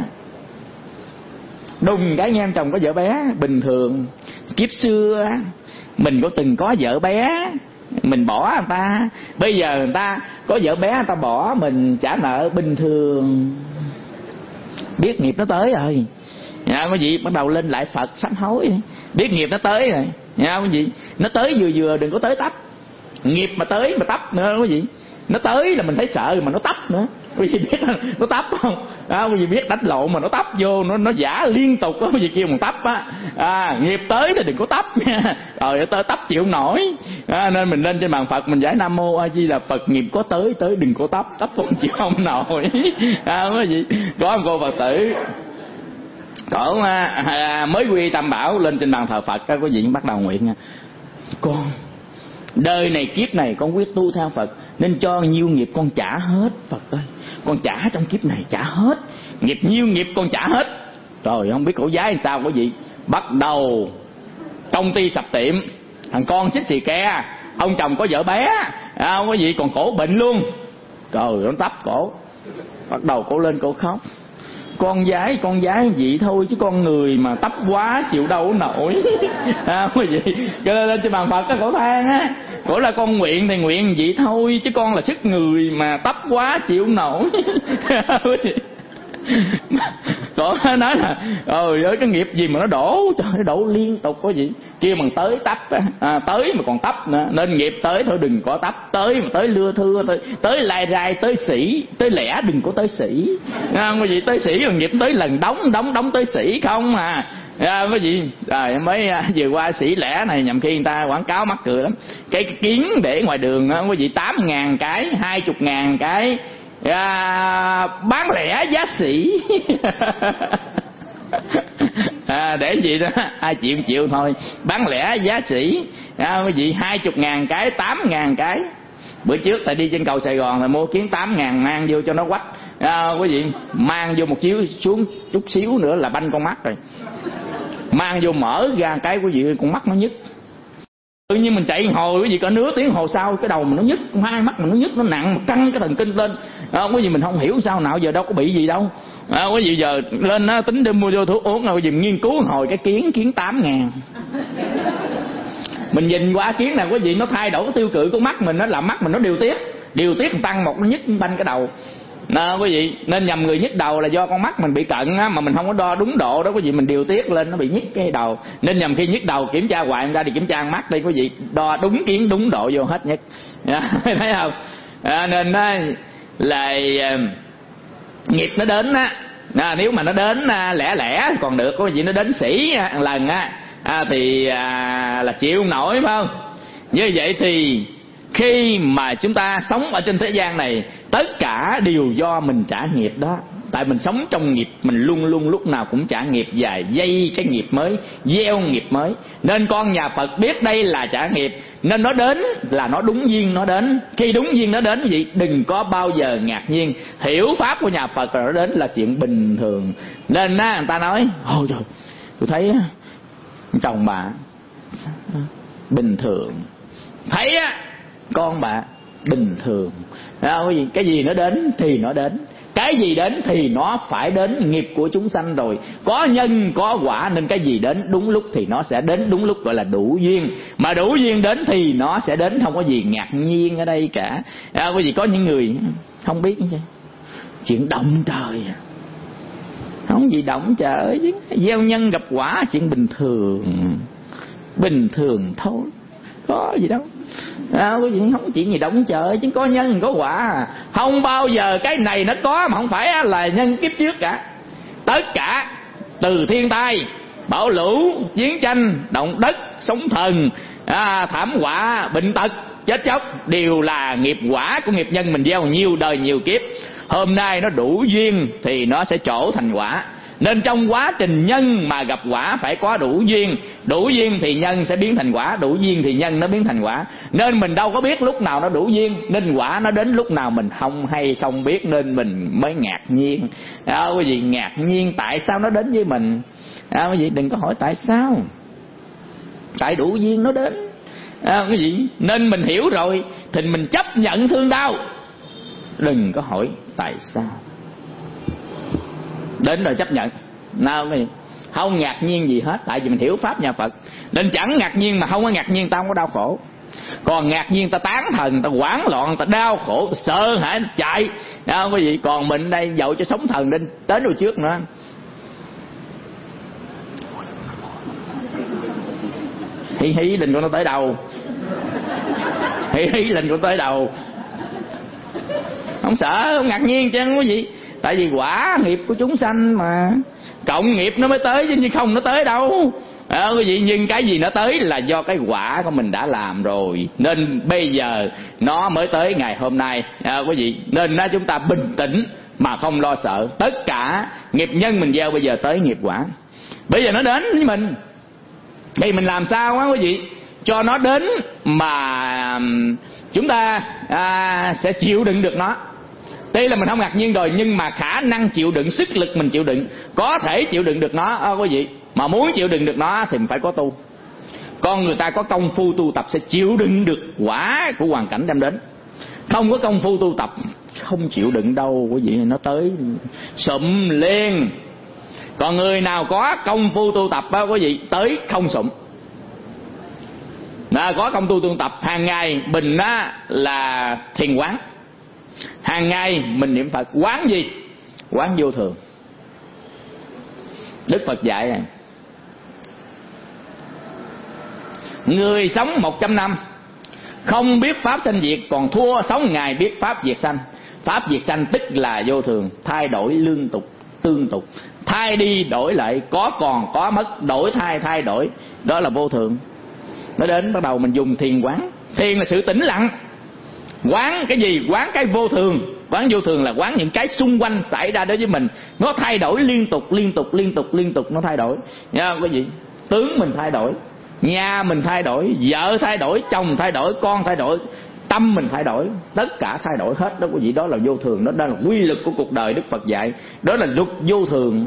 Đùng cái nghe em chồng có vợ bé, bình thường. Kiếp xưa mình có từng có vợ bé, mình bỏ người ta. Bây giờ người ta có vợ bé, người ta bỏ mình trả nợ, bình thường. Biết nghiệp nó tới rồi. Nha quý vị, bắt đầu lên lại Phật sám hối. Biết nghiệp nó tới rồi. Nha quý vị, nó tới vừa vừa, đừng có tới tấp. Nghiệp mà tới mà tấp nữa quý vị. Nó tới là mình thấy sợ mà nó tấp nữa. Quý vị biết nó tấp không? À, quý vị biết đánh lộn mà nó tấp vô, nó nó giả liên tục đó, quý vị kêu bằng tấp á. À, nghiệp tới thì đừng có tấp nha. Rồi tới tấp chịu không nổi. À, nên mình lên trên bàn Phật mình giải Nam Mô A Di Đà Phật, nghiệp có tới tới đừng có tấp, tấp không chịu không nổi. À, quý vị, có một cô Phật tử cổ à, mới quy Tam Bảo lên trên bàn thờ Phật, các quý vị bắt đầu nguyện nha. Con đời này kiếp này con quyết tu theo Phật, nên cho nhiêu nghiệp con trả hết Phật ơi. Con trả trong kiếp này trả hết. Nghiệp nhiêu nghiệp con trả hết. Rồi không biết cổ giái làm sao quý vị. Bắt đầu công ty sập tiệm, thằng con xích xì ke, ông chồng có vợ bé, à, quý vị còn cổ bệnh luôn. Trời nó tấp cổ. Bắt đầu cổ lên cổ khóc. Con gái con gái vậy thôi chứ con người mà tấp quá chịu đâu nổi. À, quý vị cho lên trên bàn Phật cái cổ than á, cổ là con nguyện thì nguyện vậy thôi chứ con là sức người mà tấp quá chịu nổi. Cổ nói là ôi ơi cái nghiệp gì mà nó đổ, trời nó đổ liên tục có gì kia bằng tới tấp à, tới mà còn tấp nữa. Nên nghiệp tới thôi đừng có tấp, tới mà tới lưa thưa, tới tới lai rai, tới sĩ, tới lẻ đừng có tới sĩ. À, quý vị tới sĩ rồi nghiệp tới lần đóng đóng đóng tới sĩ không à. À, quý vị rồi mới à, vừa qua sĩ lẻ này nhầm khi người ta quảng cáo mắc cười lắm. Cái, cái kiến để ngoài đường á quý vị tám ngàn cái, hai chục ngàn cái. À, bán lẻ giá sỉ. À, để gì đó ai chịu chịu thôi. Bán lẻ giá sỉ à, quý vị hai chục ngàn cái, tám ngàn cái. Bữa trước tại đi trên cầu Sài Gòn là mua kiến tám ngàn mang vô cho nó quách à, quý vị mang vô một chiếu xuống chút xíu nữa là banh con mắt rồi. Mang vô mở ra cái quý vị con mắt nó nhức. Tự nhiên mình chạy hồi quý vị có nửa tiếng hồ sau cái đầu mình nó nhức, hai mắt mình nó nhức, nó nặng, mà căng cái thần kinh lên. À, quý vị mình không hiểu sao nào giờ đâu có bị gì đâu. À, quý vị giờ lên á, tính đi mua vô thuốc uống rồi quý vị nghiên cứu hồi cái kiến kiến tám ngàn. Mình nhìn qua kiến này quý vị nó thay đổi cái tiêu cự của mắt mình, nó làm mắt mình nó điều tiết, điều tiết tăng một nó nhức banh cái đầu. Nè quý vị, nên nhầm người nhức đầu là do con mắt mình bị cận á, mà mình không có đo đúng độ đó quý vị, mình điều tiết lên nó bị nhức cái đầu. Nên nhầm khi nhức đầu kiểm tra hoài ra thì kiểm tra mắt đi quý vị, đo đúng kiến đúng độ vô hết nhức. Thấy không? À, nên đó là uh, nghiệp nó đến á, à, nếu mà nó đến uh, lẻ lẻ còn được, quý vị nó đến sĩ uh, lần á à, thì uh, là chịu không nổi phải không? Như vậy thì khi mà chúng ta sống ở trên thế gian này, tất cả đều do mình trả nghiệp đó. Tại mình sống trong nghiệp, mình luôn luôn lúc nào cũng trả nghiệp và dây cái nghiệp mới, gieo nghiệp mới. Nên con nhà Phật biết đây là trả nghiệp, nên nó đến là nó đúng duyên nó đến. Khi đúng duyên nó đến vậy đừng có bao giờ ngạc nhiên. Hiểu pháp của nhà Phật rồi nó đến là chuyện bình thường. Nên á, người ta nói ôi trời, tôi thấy chồng bà bình thường, thấy á con bà bình thường. Cái gì nó đến thì nó đến, cái gì đến thì nó phải đến, nghiệp của chúng sanh rồi, có nhân có quả, nên cái gì đến đúng lúc thì nó sẽ đến đúng lúc, gọi là đủ duyên. Mà đủ duyên đến thì nó sẽ đến, không có gì ngạc nhiên ở đây cả. À, quý vị có những người không biết chứ, chuyện động trời, không gì động trời chứ, gieo nhân gặp quả chuyện bình thường, bình thường thôi, có gì đâu. À, quý vị không có chuyện gì động trời chứ, có nhân có quả. Không bao giờ cái này nó có mà không phải là nhân kiếp trước cả. Tất cả từ thiên tai, bão lũ, chiến tranh, động đất, sóng thần, à, thảm họa, bệnh tật, chết chóc đều là nghiệp quả của nghiệp nhân mình gieo nhiều đời nhiều kiếp. Hôm nay nó đủ duyên thì nó sẽ trổ thành quả. Nên trong quá trình nhân mà gặp quả phải có đủ duyên. Đủ duyên thì nhân sẽ biến thành quả, đủ duyên thì nhân nó biến thành quả. Nên mình đâu có biết lúc nào nó đủ duyên, nên quả nó đến lúc nào mình không hay không biết, nên mình mới ngạc nhiên. À, quý vị ngạc nhiên tại sao nó đến với mình. À, quý vị đừng có hỏi tại sao, tại đủ duyên nó đến. À, quý vị nên mình hiểu rồi thì mình chấp nhận thương đau, đừng có hỏi tại sao. Đến rồi chấp nhận, nào quý vị không ngạc nhiên gì hết, tại vì mình hiểu pháp nhà Phật. Nên chẳng ngạc nhiên, mà không có ngạc nhiên ta không có đau khổ. Còn ngạc nhiên ta tán thần, ta hoảng loạn, ta đau khổ, ta sợ hãi, ta chạy. À, quý vị còn mình đây dậu cho sống thần đến đến rồi trước nữa. Hí hí linh của nó tới đâu, hí hí linh của nó tới đâu, không sợ, không ngạc nhiên chứ quý vị. Tại vì quả nghiệp của chúng sanh mà, cộng nghiệp nó mới tới chứ không nó tới đâu. À, quý vị, nhưng cái gì nó tới là do cái quả của mình đã làm rồi, nên bây giờ nó mới tới ngày hôm nay. À, quý vị, nên đó chúng ta bình tĩnh mà không lo sợ. Tất cả nghiệp nhân mình gieo bây giờ tới nghiệp quả, bây giờ nó đến với mình. Thì mình làm sao á quý vị cho nó đến mà chúng ta à, sẽ chịu đựng được nó. Tuy là mình không ngạc nhiên rồi, nhưng mà khả năng chịu đựng, sức lực mình chịu đựng, có thể chịu đựng được nó à, quý vị. Mà muốn chịu đựng được nó thì mình phải có tu. Con người ta có công phu tu tập sẽ chịu đựng được quả của hoàn cảnh đem đến. Không có công phu tu tập không chịu đựng đâu quý vị, nó tới sụm liền. Còn người nào có công phu tu tập á quý vị, tới không sụm. Đó, có công phu tu tập hàng ngày mình á là thiền quán, hàng ngày mình niệm Phật. Quán gì? Quán vô thường. Đức Phật dạy này, người sống một trăm năm không biết pháp sanh diệt, còn thua sống ngày biết pháp diệt sanh. Pháp diệt sanh tức là vô thường, thay đổi liên tục, tương tục, thay đi đổi lại, có còn có mất, đổi thay thay đổi, đó là vô thường. Nó đến bắt đầu mình dùng thiền quán. Thiền là sự tĩnh lặng. Quán cái gì? Quán cái vô thường. Quán vô thường là quán những cái xung quanh xảy ra đối với mình, nó thay đổi liên tục liên tục liên tục liên tục, nó thay đổi nha quý vị. Tướng mình thay đổi, nhà mình thay đổi, vợ thay đổi, chồng thay đổi, con thay đổi, tâm mình thay đổi, tất cả thay đổi hết đó quý vị. Đó là vô thường, đó, đó là quy luật của cuộc đời. Đức Phật dạy đó là luật vô thường.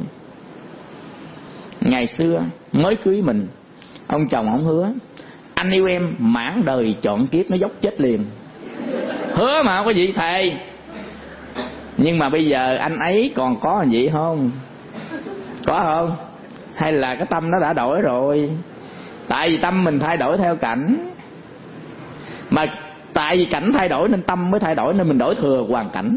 Ngày xưa mới cưới mình, ông chồng ông hứa anh yêu em mãn đời chọn kiếp, nó dốc chết liền. Hứa mà quý vị, thề. Nhưng mà bây giờ anh ấy còn có gì không? Có không? Hay là cái tâm nó đã đổi rồi? Tại vì tâm mình thay đổi theo cảnh, mà tại vì cảnh thay đổi nên tâm mới thay đổi, nên mình đổi thừa hoàn cảnh.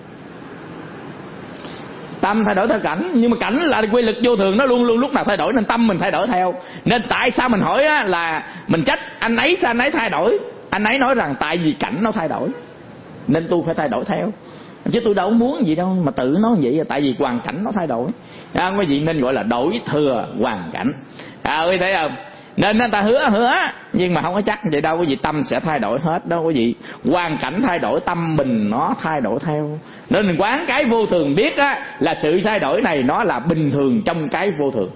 Tâm thay đổi theo cảnh, nhưng mà cảnh là quy luật vô thường, nó luôn luôn lúc nào thay đổi, nên tâm mình thay đổi theo. Nên tại sao mình hỏi á, là mình trách anh ấy sao anh ấy thay đổi? Anh ấy nói rằng tại vì cảnh nó thay đổi nên tôi phải thay đổi theo, chứ tôi đâu muốn gì đâu mà tự nó vậy. Tại vì hoàn cảnh nó thay đổi à, quý vị, nên gọi là đổi thừa hoàn cảnh à, quý vị thấy không? Nên người ta hứa hứa nhưng mà không có chắc vậy đâu quý vị. Tâm sẽ thay đổi hết đó quý vị. Hoàn cảnh thay đổi, tâm mình nó thay đổi theo. Nên mình quán cái vô thường, biết á là sự thay đổi này nó là bình thường trong cái vô thường.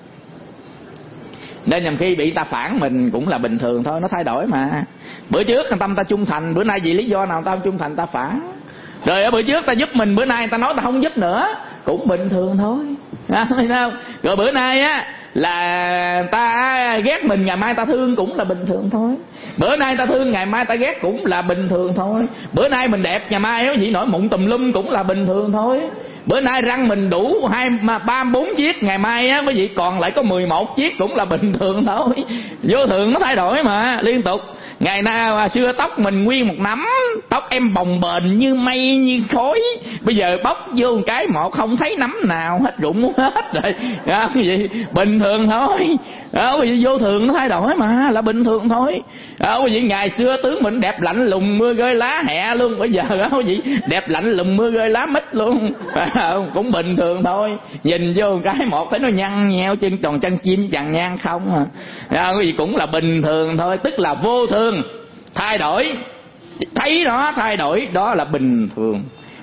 Nên nhầm khi bị ta phản mình cũng là bình thường thôi, nó thay đổi mà. Bữa trước tâm ta trung thành, bữa nay vì lý do nào ta không trung thành ta phản. Rồi ở bữa trước ta giúp mình, bữa nay ta nói ta không giúp nữa, cũng bình thường thôi à, thấy không? Rồi bữa nay á là ta ghét mình, ngày mai ta thương cũng là bình thường thôi. Bữa nay ta thương, ngày mai ta ghét cũng là bình thường thôi. Bữa nay mình đẹp, ngày mai éo gì nổi mụn tùm lum cũng là bình thường thôi. Bữa nay răng mình đủ hai ba bốn chiếc, ngày mai á quý vị còn lại có mười một chiếc cũng là bình thường thôi. Vô thường nó thay đổi mà liên tục. Ngày nào xưa tóc mình nguyên một nắm, tóc em bồng bềnh như mây như khói, bây giờ bóc vô một cái một không thấy nắm nào hết, rụng hết rồi à, cái gì bình thường thôi à, quý vị. Vô thường nó thay đổi mà là bình thường thôi à, quý vị. Ngày xưa tướng mình đẹp lạnh lùng mưa rơi lá hẹ luôn, bây giờ đó quý vị đẹp lạnh lùng mưa rơi lá mít luôn à, cũng bình thường thôi. Nhìn vô một cái một thấy nó nhăn nheo, chân tròn chân chim chẳng nhang không à, quý vị, cũng là bình thường thôi. Tức là vô thường thay đổi, thấy nó thay đổi đó là bình thường.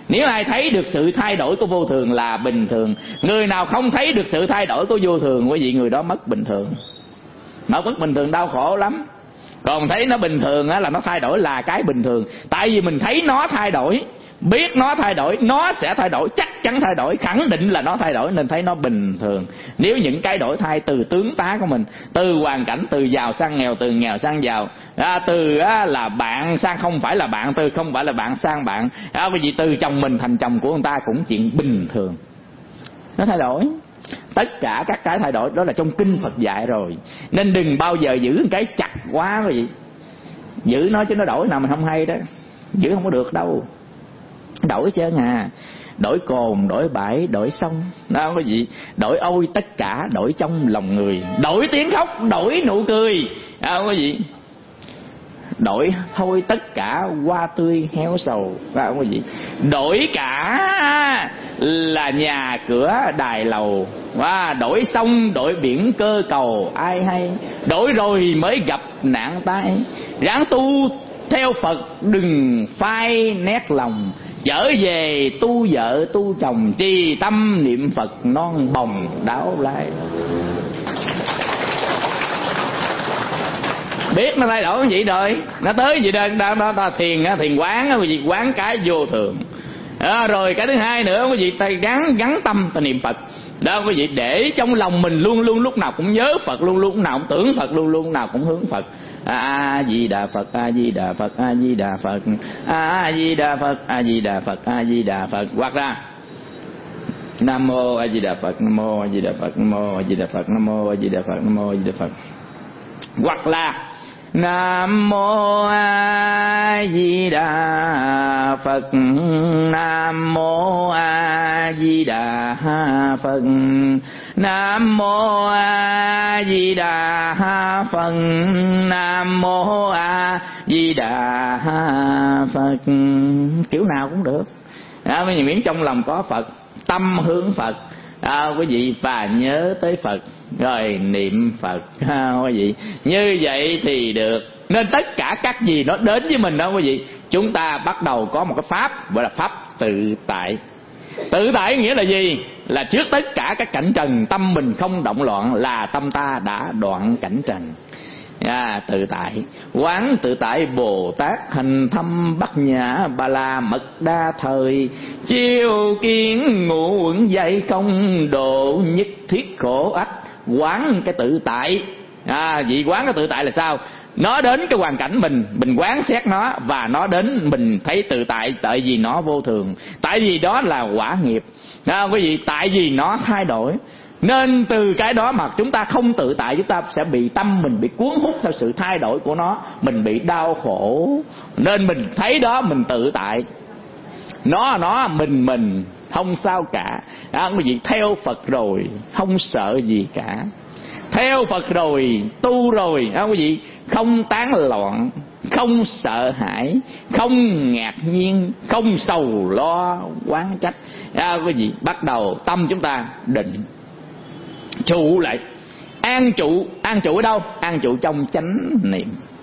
Nếu ai thấy được sự thay đổi của vô thường là bình thường. Người nào không thấy được sự thay đổi của vô thường, quý vị, người đó mất bình thường. Mà mất bình thường đau khổ lắm. Còn thấy nó bình thường á, là nó thay đổi là cái bình thường. Tại vì mình thấy nó thay đổi, biết nó thay đổi, nó sẽ thay đổi, chắc chắn thay đổi, khẳng định là nó thay đổi, nên thấy nó bình thường. Nếu những cái đổi thay từ tướng tá của mình, từ hoàn cảnh, từ giàu sang nghèo, từ nghèo sang giàu, à, từ á, là bạn sang không phải là bạn, từ không phải là bạn sang bạn, à, bởi vì từ chồng mình thành chồng của người ta cũng chuyện bình thường. Nó thay đổi. Tất cả các cái thay đổi đó là trong kinh Phật dạy rồi. Nên đừng bao giờ giữ cái chặt quá quý vị. Giữ nó chứ nó đổi nào mình không hay đó. Giữ không có được đâu. Đổi trơn à. Đổi cồn, đổi bãi, đổi sông, đó quý vị. Đổi ôi tất cả, đổi trong lòng người. Đổi tiếng khóc, đổi nụ cười, đó quý vị. Đổi thôi tất cả hoa tươi héo sầu, đó quý vị. Đổi cả là nhà cửa đài lầu, và đổi sông đổi biển cơ cầu ai hay. Đổi rồi mới gặp nạn tai. Ráng tu theo Phật đừng phai nét lòng. Trở về tu vợ tu chồng, trì tâm niệm Phật non bồng đáo lai. Biết nó thay đổi vậy rồi, nó tới vậy đơn đó, đó, đó thiền thiền quán, quý vị, quán cái vô thường. À, rồi cái thứ hai nữa quý vị, ta gắn gắn tâm ta niệm Phật. Đó quý vị, để trong lòng mình luôn luôn lúc nào cũng nhớ Phật, luôn luôn lúc nào cũng tưởng Phật, luôn luôn lúc nào cũng hướng Phật. A Di Đà Phật, A Di Đà Phật, A Di Đà Phật, A Di Đà Phật, A Di Đà Phật, A Di Đà Phật. Hoặc ra Nam mô A Di Đà Phật, Nam mô A Di Đà Phật, Nam mô A Di Đà Phật, Nam mô A Di Đà Phật, Nam mô A Di Đà Phật. Hoặc là Nam mô A Di Đà Phật, Nam mô A Di Đà Phật, Nam mô A Di Đà Phật, Nam mô A Di Đà Phật. Kiểu nào cũng được. À, miễn trong lòng có Phật, tâm hướng Phật, à, quý vị, và nhớ tới Phật rồi niệm Phật, à, quý vị. Như vậy thì được. Nên tất cả các gì nó đến với mình đó quý vị, chúng ta bắt đầu có một cái pháp gọi là pháp tự tại. Tự tại nghĩa là gì? Là trước tất cả các cảnh trần, tâm mình không động loạn là tâm ta đã đoạn cảnh trần. À, tự tại. Quán tự tại Bồ Tát hành thâm Bát Nhã Ba La Mật Đa thời, chiêu kiến ngũ uẩn dạy không, độ nhất thiết khổ ách. Quán cái tự tại. À, vị quán cái tự tại là sao? Nó đến cái hoàn cảnh mình, mình quán xét nó, và nó đến mình thấy tự tại. Tại vì nó vô thường, tại vì đó là quả nghiệp, à, quý vị, tại vì nó thay đổi. Nên từ cái đó mà chúng ta không tự tại, chúng ta sẽ bị tâm mình bị cuốn hút theo sự thay đổi của nó, mình bị đau khổ. Nên mình thấy đó mình tự tại, nó nó mình mình không sao cả. À, quý vị, theo Phật rồi không sợ gì cả. Theo Phật rồi, tu rồi, à, quý vị, không tán loạn, không sợ hãi, không ngạc nhiên, không sầu lo oán trách. À, quý vị, bắt đầu tâm chúng ta định, trụ lại, an trụ. An trụ ở đâu? An trụ trong chánh niệm.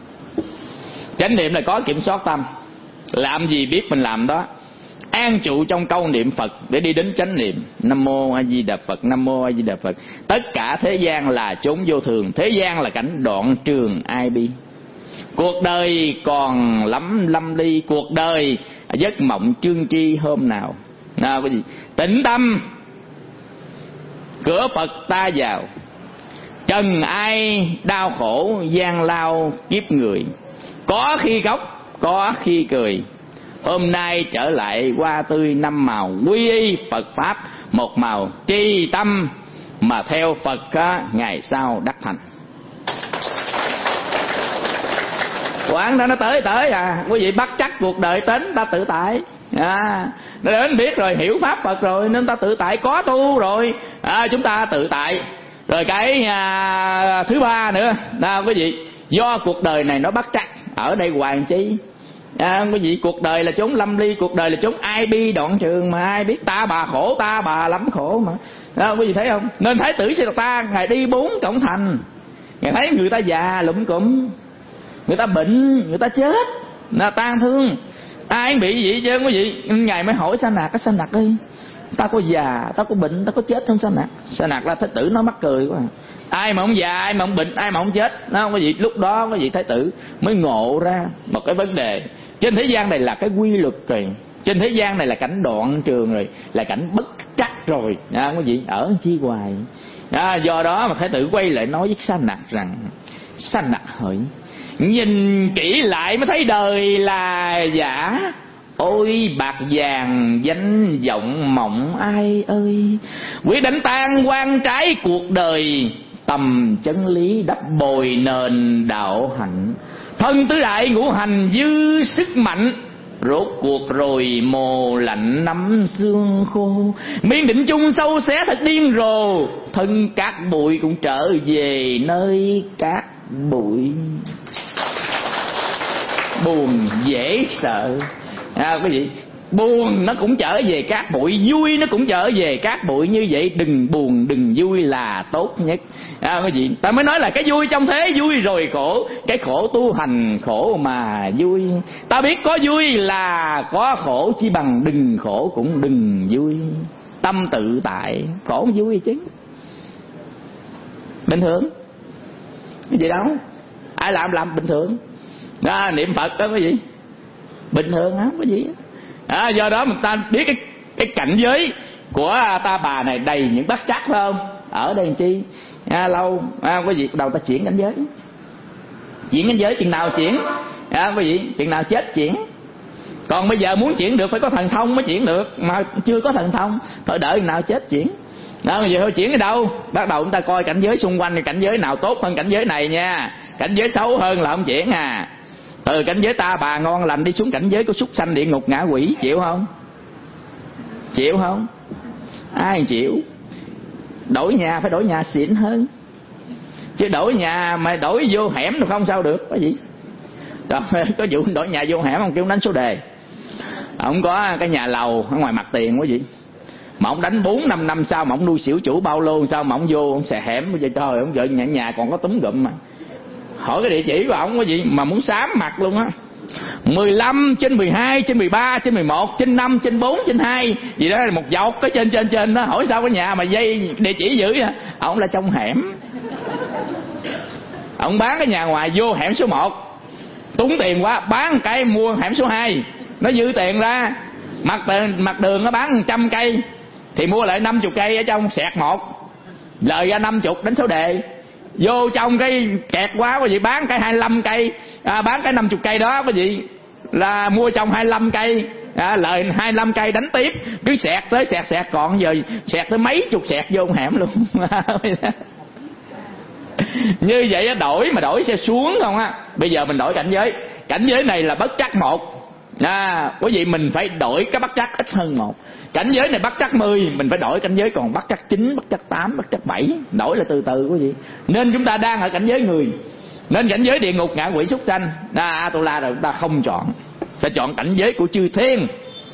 Chánh niệm là có kiểm soát tâm, làm gì biết mình làm đó. An trụ trong câu niệm Phật để đi đến chánh niệm. Nam mô A Di Đà Phật, Nam mô A Di Đà Phật. Tất cả thế gian là chốn vô thường, thế gian là cảnh đoạn trường ai bi. Cuộc đời còn lắm lâm ly, cuộc đời giấc mộng chương chi hôm nào. Nào cái gì? Tĩnh tâm, cửa Phật ta vào, trần ai đau khổ gian lao kiếp người. Có khi khóc, có khi cười, hôm nay trở lại hoa tươi năm màu. Quy y Phật Pháp một màu, trì tâm mà theo Phật á, ngày sau đắc thành. Quán đó nó tới tới à, quý vị, bắt chắc cuộc đời tính ta tự tại. À, nó đến biết rồi, hiểu Pháp Phật rồi nên ta tự tại, có tu rồi, à, chúng ta tự tại. Rồi cái à, thứ ba nữa, à, quý vị, do cuộc đời này nó bắt chắc, ở đây hoài chi. À, quý vị, cuộc đời là chốn lâm ly, cuộc đời là chốn ai bi đoạn trường, mà ai biết ta bà khổ, ta bà lắm khổ mà. À, quý vị thấy không? Nên Thái tử Siddhartha ta ngày đi bốn cổng thành, ngày thấy người ta già lụm cụm, người ta bệnh, người ta chết, là tan thương. Ai cũng bị vậy chứ quý vị. Ngài mới hỏi Sa Nạc, Sa Nạc ơi, ta có già, ta có bệnh, ta có chết không Sa Nạc? Sa Nạc là Thái tử nó mắc cười quá. Ai mà không già, ai mà không bệnh, ai mà không chết, nó không có gì. Lúc đó có vị Thái tử mới ngộ ra một cái vấn đề. Trên thế gian này là cái quy luật rồi, trên thế gian này là cảnh đoạn trường rồi, là cảnh bất trắc rồi, à, quý vị ở chi hoài. À, do đó mà Thái tử quay lại nói với Sa Nạc rằng: Sa Nạc hỡi, nhìn kỹ lại mới thấy đời là giả. Ôi bạc vàng danh vọng mộng ai ơi, quyết đánh tan quan trái cuộc đời, tầm chân lý đắp bồi nền đạo hạnh. Thân tứ đại ngũ hành dư sức mạnh, rốt cuộc rồi mồ lạnh nắm xương khô. Miên định chung sâu xé thật điên rồ, thân cát bụi cũng trở về nơi cát bụi. Buồn dễ sợ, à, quý vị, buồn nó cũng trở về cát bụi, vui nó cũng trở về cát bụi. Như vậy đừng buồn đừng vui là tốt nhất, à, quý vị. Ta mới nói là cái vui trong thế vui rồi khổ, cái khổ tu hành khổ mà vui. Ta biết có vui là có khổ, chỉ bằng đừng khổ cũng đừng vui. Tâm tự tại, khổ không vui chứ, bình thường cái gì đâu, ai làm làm bình thường. À, niệm Phật đó quý vị, bình thường không có gì. À, do đó mình ta biết cái cái cảnh giới của ta bà này đầy những bất trắc, phải không? Ở đây làm chi à, lâu à, quý vị đầu ta chuyển cảnh giới, chuyển cảnh giới chừng nào chuyển, à, quý vị chừng nào chết chuyển. Còn bây giờ muốn chuyển được phải có thần thông mới chuyển được, mà chưa có thần thông thôi đợi nào chết chuyển. Đó, bây giờ thôi chuyển ở đâu? Bắt đầu chúng ta coi cảnh giới xung quanh, cảnh giới nào tốt hơn cảnh giới này nha, cảnh giới xấu hơn là không chuyển à. Từ cảnh giới ta bà ngon lành đi xuống cảnh giới của súc sanh địa ngục ngạ quỷ, chịu không? Chịu không? Ai chịu? Đổi nhà phải đổi nhà xịn hơn, chứ đổi nhà mà đổi vô hẻm thì không sao được, có gì. Rồi, có vụ đổi nhà vô hẻm, ông kêu đánh số đề. Ông có cái nhà lầu ở ngoài mặt tiền quý vị, mà ông đánh bốn năm năm sau mà ông nuôi xỉu chủ bao lô sao mà ông vô ông xè hẻm. Bây giờ trời, ông vợ nhà, nhà còn có túm gụm mà. Hỏi cái địa chỉ của ông cái gì mà muốn xám mặt luôn á. mười lăm trên mười hai trên mười ba trên mười một trên năm trên bốn trên hai gì đó, là một dọc cái trên trên trên đó. Hỏi sao cái nhà mà dây địa chỉ dữ vậy? Ông là trong hẻm, ông bán cái nhà ngoài vô hẻm số một, túng tiền quá bán cái mua hẻm số hai, nó dư tiền ra. Mặt tiền mặt đường nó bán một trăm cây thì mua lại năm mươi cây ở trong sẹt một, lời ra năm mươi đánh số đề. Vô trong cái kẹt quá quý vị, bán cái hai mươi lăm cây, à, bán cái năm mươi cây đó quý vị, là mua trong hai mươi lăm cây, à, lời hai mươi lăm cây đánh tiếp, cứ sẹt tới sẹt sẹt còn giờ sẹt tới mấy chục sẹt vô hẻm luôn. Như vậy đổi mà đổi sẽ xuống không á. Bây giờ mình đổi cảnh giới, cảnh giới này là bất trắc một, à, quý vị mình phải đổi cái bất trắc ít hơn một. Cảnh giới này bất trắc mười, mình phải đổi cảnh giới còn bất trắc chín, bất trắc tám, bất trắc bảy, đổi là từ từ quý vị. Nên chúng ta đang ở cảnh giới người, nên cảnh giới địa ngục ngạ quỷ súc sanh, à, tôi la rồi chúng ta không chọn, phải chọn cảnh giới của chư thiên,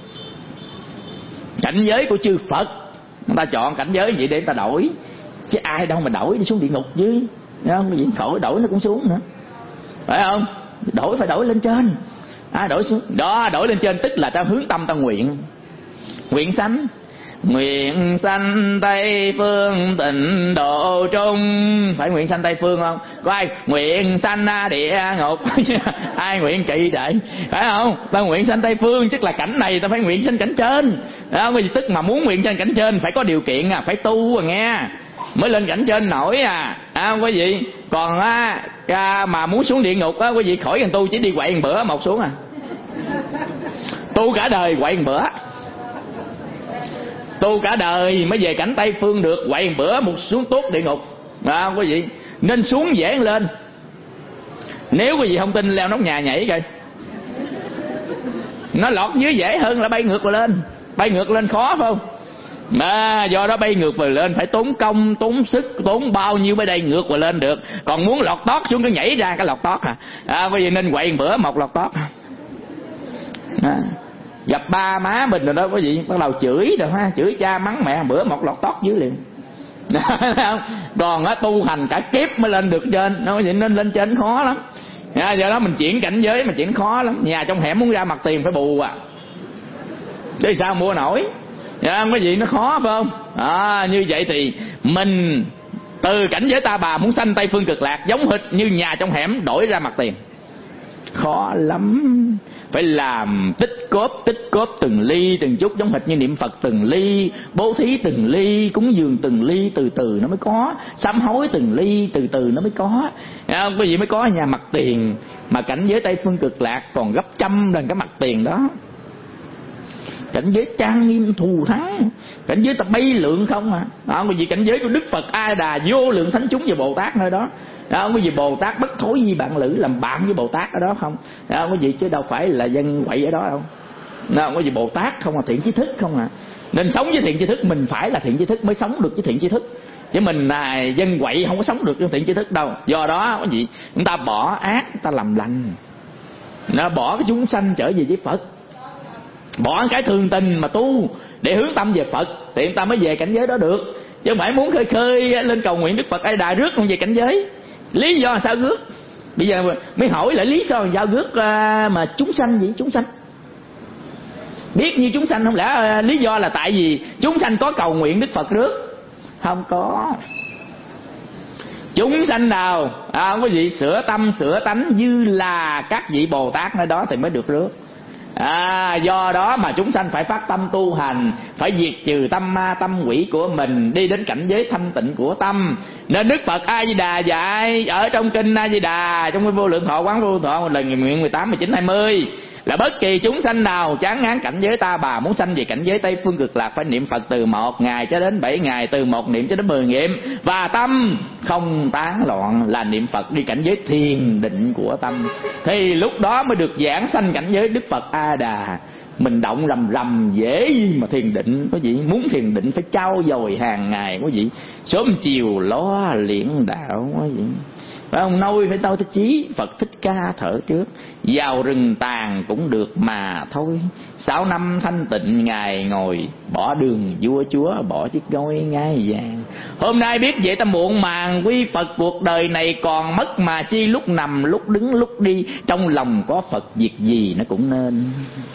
cảnh giới của chư Phật. Chúng ta chọn cảnh giới vậy để chúng ta đổi, chứ ai đâu mà đổi đi xuống địa ngục chứ, không? Cái gì khỏi đổi nó cũng xuống nữa, phải không? Đổi phải đổi lên trên, à, đổi xuống đó, đổi lên trên tức là ta hướng tâm ta nguyện. Nguyện sanh, nguyện sanh Tây phương tịnh độ trung, phải nguyện sanh Tây phương không? Có ai nguyện sanh địa ngục? Ai nguyện kỳ vậy, phải không? Ta nguyện sanh Tây phương tức là cảnh này ta phải nguyện sanh cảnh trên đó. Tức mà muốn nguyện sanh cảnh trên phải có điều kiện à, phải tu à nghe, mới lên cảnh trên nổi à, à quý vị. Còn á mà muốn xuống địa ngục á quý vị, khỏi cần tu, chỉ đi quậy một bữa một xuống à. Tu cả đời quậy một bữa, tu cả đời mới về cảnh Tây phương được, quậy một bữa một xuống tốt địa ngục, à, quý vị. Nên xuống dễ lên, nếu quý vị không tin leo nóc nhà nhảy coi, nó lọt dưới dễ hơn là bay ngược lên. Bay ngược lên khó phải không? Mà do đó bay ngược về lên phải tốn công, tốn sức, tốn bao nhiêu mới đây ngược về lên được. Còn muốn lọt tót xuống cái nhảy ra cái lọt tót à, à bây giờ nên quậy một bữa một lọt tót à. Gặp ba má mình rồi đó quý vị, bắt đầu chửi rồi ha, chửi cha mắng mẹ, bữa một lọt tót dưới liền. Còn á tu hành cả kiếp mới lên được trên, nó vậy nên lên trên khó lắm. À, do đó mình chuyển cảnh giới mà chuyển khó lắm. Nhà trong hẻm muốn ra mặt tiền phải bù à, chứ sao mua nổi. À, cái gì nó khó phải không? À, như vậy thì mình từ cảnh giới ta bà muốn sanh Tây Phương Cực Lạc giống hệt như nhà trong hẻm đổi ra mặt tiền, khó lắm. Phải làm tích cóp tích cóp từng ly từng chút, giống hệt như niệm Phật từng ly, bố thí từng ly, cúng dường từng ly, từ từ nó mới có. Sám hối từng ly, từ từ nó mới có. Không có gì mới có nhà mặt tiền. Mà cảnh giới Tây Phương Cực Lạc còn gấp trăm lần cái mặt tiền đó. Cảnh giới trang nghiêm thù thắng, cảnh giới ta bay lượng không à. Không có gì cảnh giới của Đức Phật A Đà vô lượng thánh chúng và Bồ Tát nơi đó. Không có gì Bồ Tát bất thối vi bạn lữ, làm bạn với Bồ Tát ở đó không. Không có gì chứ đâu phải là dân quậy ở đó đâu. Không có gì Bồ Tát không à, thiện chí thức không à. Nên sống với thiện chí thức, mình phải là thiện chí thức mới sống được với thiện chí thức. Chứ mình là dân quậy không có sống được với thiện chí thức đâu. Do đó có gì chúng ta bỏ ác, chúng ta làm lành, nó bỏ cái chúng sanh trở về với Phật, bỏ cái thương tình mà tu để hướng tâm về Phật thì chúng ta mới về cảnh giới đó được. Chứ không phải muốn khơi khơi lên cầu nguyện Đức Phật A Đà rước không về cảnh giới. Lý do sao rước? Bây giờ mới hỏi lại lý do sao rước mà chúng sanh gì? Chúng sanh biết như chúng sanh không lẽ lý do là tại vì chúng sanh có cầu nguyện Đức Phật rước? Không có. Chúng sanh nào à, không có gì sửa tâm sửa tánh như là các vị Bồ Tát nơi đó thì mới được rước. À, do đó mà chúng sanh phải phát tâm tu hành, phải diệt trừ tâm ma tâm quỷ của mình, đi đến cảnh giới thanh tịnh của tâm. Nên Đức Phật A Di Đà dạy ở trong kinh A Di Đà, trong cái Vô Lượng Thọ Quán Vô Lượng Thọ một lần nguyện mười tám, mười chín, hai mươi là bất kỳ chúng sanh nào chán ngán cảnh giới ta bà muốn sanh về cảnh giới Tây Phương Cực Lạc phải niệm Phật từ một ngày cho đến bảy ngày, từ một niệm cho đến mười niệm, và tâm không tán loạn là niệm Phật đi cảnh giới thiền định của tâm, thì lúc đó mới được giảng sanh cảnh giới Đức Phật A Đà. Mình động rầm rầm dễ gì mà thiền định, có gì muốn thiền định phải trao dồi hàng ngày, có gì sớm chiều lo liễn đạo, có gì phải không? Nôi phải tao tới chí Phật Thích Ca thở trước, vào rừng tàn cũng được mà thôi. Sáu năm thanh tịnh ngài ngồi, bỏ đường vua chúa, bỏ chiếc gối ngai vàng. Hôm nay biết vậy ta muộn màng quy Phật, cuộc đời này còn mất mà chi, lúc nằm lúc đứng lúc đi, trong lòng có Phật việc gì nó cũng nên.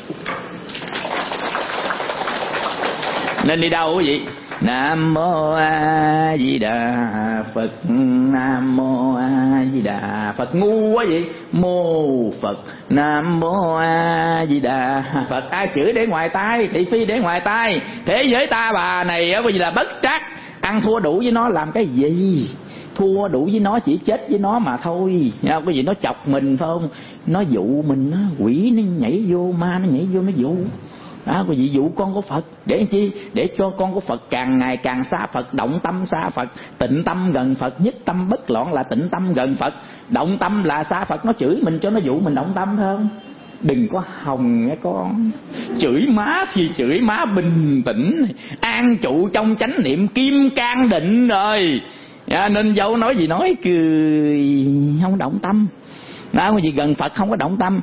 Nên đi đâu quý vị? Nam mô A Di Đà Phật, Nam mô A Di Đà Phật. Ngu quá vậy? Mô Phật, Nam mô A Di Đà Phật. Ai chửi để ngoài tai, thị phi để ngoài tai. Thế giới ta bà này á, bởi vì là bất trắc, ăn thua đủ với nó làm cái gì? Thua đủ với nó chỉ chết với nó mà thôi. Cái gì nó chọc mình phải không? Nó dụ mình, nó quỷ nó nhảy vô, ma nó nhảy vô nó dụ. À, có gì dụ con của Phật để làm chi? Để cho con của Phật càng ngày càng xa Phật, động tâm xa Phật, tịnh tâm gần Phật, nhất tâm bất loạn là tịnh tâm gần Phật, động tâm là xa Phật. Nó chửi mình cho nó dụ mình động tâm thôi. Đừng có hòng nghe con. Chửi má thì chửi má bình tĩnh, an trụ trong chánh niệm kim cang định rồi. À, nên dâu nói gì nói cười, không động tâm. Nói cái gì gần Phật không có động tâm.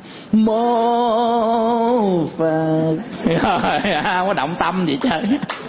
Mô Phật không có động tâm gì trời.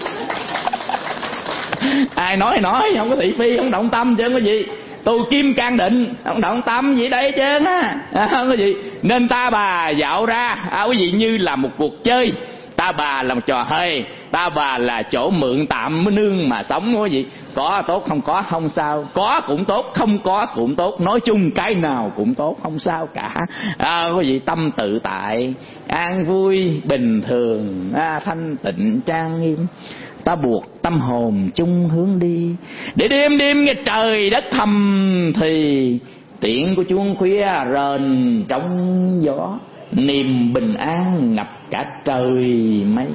Ai nói thì nói, không có thị phi, không động tâm chứ không có gì. Tu kim can định, không động tâm gì đây chứ á, không có gì. Nên ta bà dạo ra à, quý vị như là một cuộc chơi. Ta bà là một trò hơi, ta bà là chỗ mượn tạm nương mà sống, có gì. Có tốt không có không sao, có cũng tốt không có cũng tốt, nói chung cái nào cũng tốt không sao cả. À, có gì tâm tự tại, an vui bình thường, à, thanh tịnh trang nghiêm. Ta buộc tâm hồn chung hướng đi, để đêm đêm nghe trời đất thầm thì tiếng của chuông khuya rền trong gió, niềm bình an ngập cả trời mây.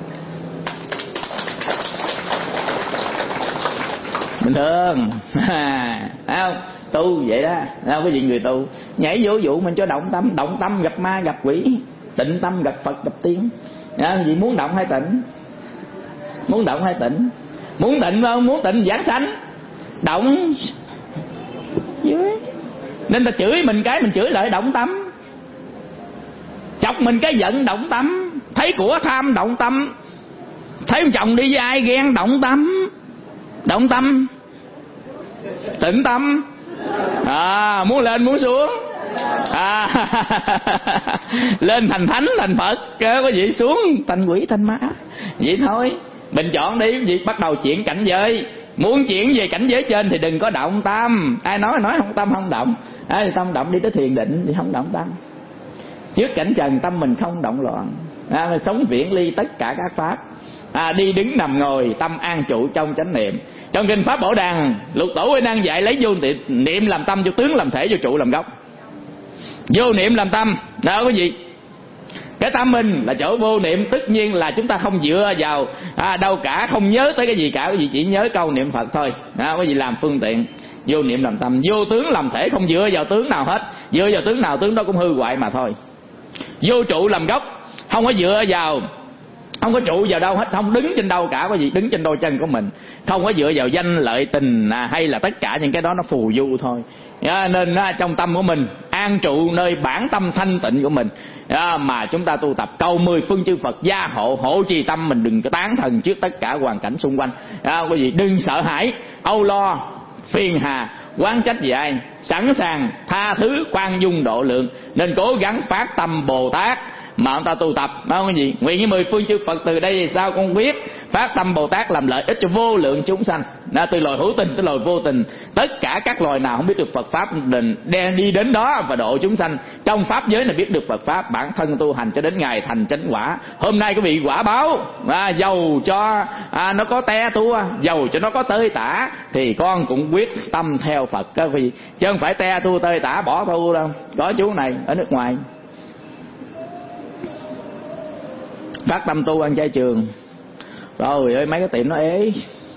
Bình thường à, không tu vậy đó. Đâu có gì người tu nhảy vô vụ mình cho động tâm, động tâm gặp ma gặp quỷ, tịnh tâm gặp Phật gặp tiên. À, gì muốn động hay tịnh? Muốn động hay tịnh? Muốn tịnh không? Muốn tịnh giảng sanh, động dưới. Nên ta chửi mình cái mình chửi lại động tâm, chọc mình cái giận động tâm, thấy của tham động tâm, thấy ông chồng đi với ai ghen động tâm, động tâm tịnh tâm. À, muốn lên muốn xuống À, lên thành thánh thành Phật, có vị xuống thành quỷ thành ma. Vậy thôi, mình chọn đi, gì bắt đầu chuyển cảnh giới. Muốn chuyển về cảnh giới trên thì đừng có động tâm. Ai nói nói không tâm không động. Ai tâm động đi tới thiền định thì không động tâm. Trước cảnh trần tâm mình không động loạn. À, sống viễn ly tất cả các pháp. À, đi đứng nằm ngồi tâm an trụ trong chánh niệm. Trong kinh Pháp Bảo Đằng, Lục Tổ Huệ Năng dạy lấy vô niệm làm tâm, vô tướng làm thể, vô trụ làm gốc. Vô niệm làm tâm, đó có gì? Cái tâm mình là chỗ vô niệm, tất nhiên là chúng ta không dựa vào à, đâu cả, không nhớ tới cái gì cả, cái gì chỉ nhớ câu niệm Phật thôi. Đó, có gì làm phương tiện. Vô niệm làm tâm, vô tướng làm thể, không dựa vào tướng nào hết. Dựa vào tướng nào tướng đó cũng hư hoại mà thôi. Vô trụ làm gốc, không có dựa vào, không có trụ vào đâu hết, không đứng trên đâu cả, có gì đứng trên đôi chân của mình, không có dựa vào danh lợi tình à, hay là tất cả những cái đó nó phù du thôi. À, nên à, trong tâm của mình an trụ nơi bản tâm thanh tịnh của mình, à, mà chúng ta tu tập cầu mười phương chư Phật gia hộ, hộ trì tâm mình, đừng có tán thần trước tất cả hoàn cảnh xung quanh. À, có gì đừng sợ hãi, âu lo, phiền hà, quán trách về ai, sẵn sàng tha thứ, khoan dung độ lượng, nên cố gắng phát tâm Bồ Tát mà ông ta tu tập. Không có gì nguyện với mười phương chư Phật từ đây thì sao con biết phát tâm Bồ Tát làm lợi ích cho vô lượng chúng sanh, đã từ loài hữu tình tới loài vô tình, tất cả các loài nào không biết được Phật pháp định đem đi đến đó và độ chúng sanh. Trong pháp giới này biết được Phật pháp, bản thân tu hành cho đến ngày thành chánh quả. Hôm nay có vị quả báo, à, dầu cho à, nó có te tua, dầu cho nó có tơi tả, thì con cũng quyết tâm theo Phật các vị, chứ không phải te tua tơi tả bỏ tu đâu. Có chú này ở nước ngoài phát tâm tu ăn chay trường, rồi ơi mấy cái tiệm nó ế,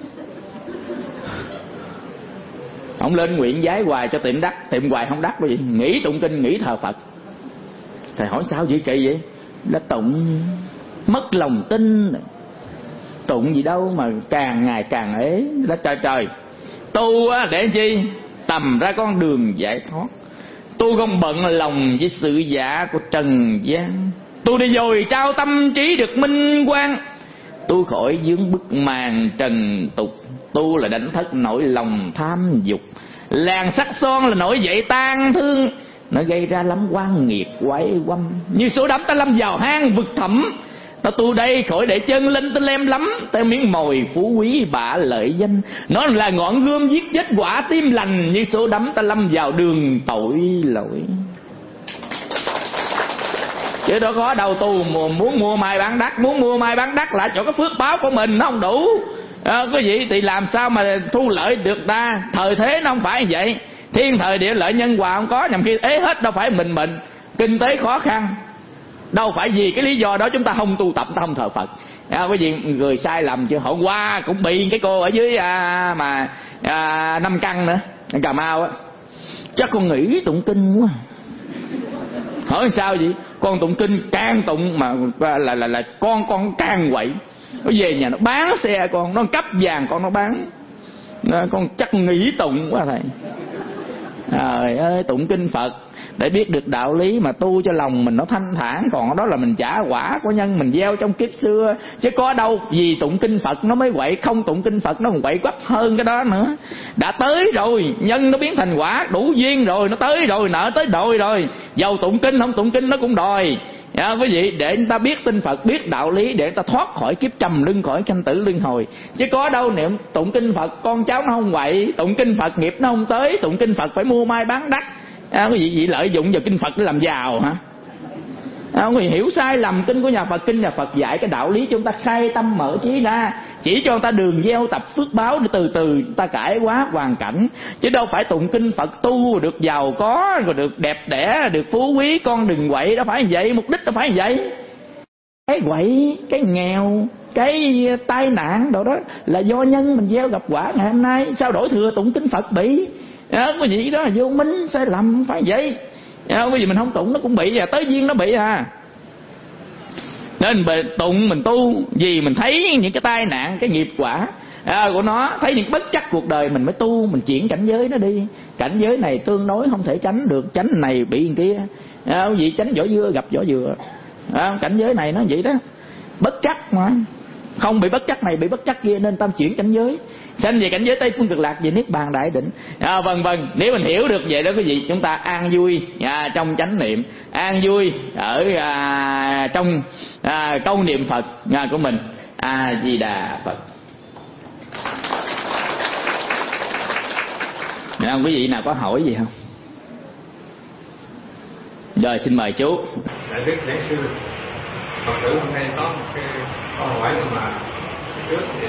ông lên nguyện giái hoài cho tiệm đắc, tiệm hoài không đắc, bởi vì nghĩ tụng kinh, nghĩ thờ Phật. Thầy hỏi sao vậy kỳ vậy? Đã tụng mất lòng tin, tụng gì đâu mà càng ngày càng ế. Đã trời trời, tu á để chi? Tầm ra con đường giải thoát. Tu không bận lòng với sự giả của trần gian, tu đi rồi trao tâm trí được minh quang, tu khỏi vướng bức màn trần tục. Tu là đánh thất nỗi lòng tham dục, làn sắc son là nổi dậy tan thương, nó gây ra lắm quan nghiệt quái quăm. Như số đắm ta lâm vào hang vực thẳm, ta tu đây khỏi để chân linh ta lem lắm, ta miếng mồi phú quý bả lợi danh. Nó là ngọn gươm giết chết quả tim lành, như số đắm ta lâm vào đường tội lỗi. Chứ đó có đâu tu muốn mua mai bán đắt, muốn mua mai bán đắt là chỗ cái phước báo của mình nó không đủ. À, có gì thì làm sao mà thu lợi được ta? Thời thế nó không phải vậy, thiên thời địa lợi nhân hòa không có, nhằm khi ế hết đâu phải mình mình, kinh tế khó khăn, đâu phải vì cái lý do đó chúng ta không tu tập, ta không thờ Phật. À, cái gì người sai lầm chứ. Hôm qua cũng bị cái cô ở dưới à, mà à, năm căn nữa, Cà Mau á, chắc con nghĩ tụng kinh quá. Hỏi sao vậy? Con tụng kinh càng tụng mà là là là con con càng quậy. Nó về nhà nó bán xe con, nó cấp vàng con nó bán. Nó, con chắc nghĩ tụng quá thầy. Trời ơi, tụng kinh Phật để biết được đạo lý mà tu cho lòng mình nó thanh thản, còn đó là mình trả quả của nhân mình gieo trong kiếp xưa. Chứ có đâu vì tụng kinh Phật nó mới quậy, không tụng kinh Phật nó còn quậy quắc hơn cái đó nữa. Đã tới rồi, nhân nó biến thành quả, đủ duyên rồi, nó tới rồi, nợ tới đòi rồi. Dầu tụng kinh không tụng kinh nó cũng đòi. À, quý vị, để người ta biết tin Phật, biết đạo lý, để người ta thoát khỏi kiếp trầm luân, khỏi sanh tử luân hồi. Chứ có đâu niệm tụng kinh Phật con cháu nó không quậy, tụng kinh Phật nghiệp nó không tới, tụng kinh Phật phải mua mai bán đắt. À, quý vị, vị lợi dụng vào kinh Phật để làm giàu hả? À, quý vị hiểu sai lầm kinh của nhà Phật. Kinh nhà Phật dạy cái đạo lý cho chúng ta khai tâm mở trí ra, chỉ cho người ta đường gieo tập phước báo để từ từ chúng ta cải hóa hoàn cảnh. Chứ đâu phải tụng kinh Phật tu được giàu có, rồi được đẹp đẽ, được phú quý. Con đừng quậy, đâu phải vậy, mục đích đâu phải vậy. Cái quậy, cái nghèo, cái tai nạn đồ đó là do nhân mình gieo gặp quả ngày hôm nay. Sao đổi thừa tụng kinh Phật bị? À, cái gì đó là vô minh sai lầm, phải vậy. À, cái gì mình không tụng nó cũng bị, à, tới duyên nó bị à. Nên mình tụng mình tu vì mình thấy những cái tai nạn, cái nghiệp quả à, của nó, thấy những bất trắc cuộc đời mình mới tu, mình chuyển cảnh giới nó đi. Cảnh giới này tương đối không thể tránh được, tránh này bị người kia. À, cái gì tránh vỏ dưa gặp vỏ dừa. À, cảnh giới này nó vậy đó, bất trắc mà. không bị bất chấp này bị bất chấp kia, nên tâm chuyển cảnh giới, sanh về cảnh giới Tây Phương Cực Lạc, về niết bàn đại định. À, vân vân. Nếu mình hiểu được vậy đó quý vị, chúng ta an vui à, trong chánh niệm, an vui ở à, trong à, câu niệm Phật à, của mình. A Di Đà Phật. À, quý vị nào có hỏi gì không? Rồi xin mời chú.
Đại đức giảng sư, Phật tử hôm nay có một cái câu hỏi mà trước thì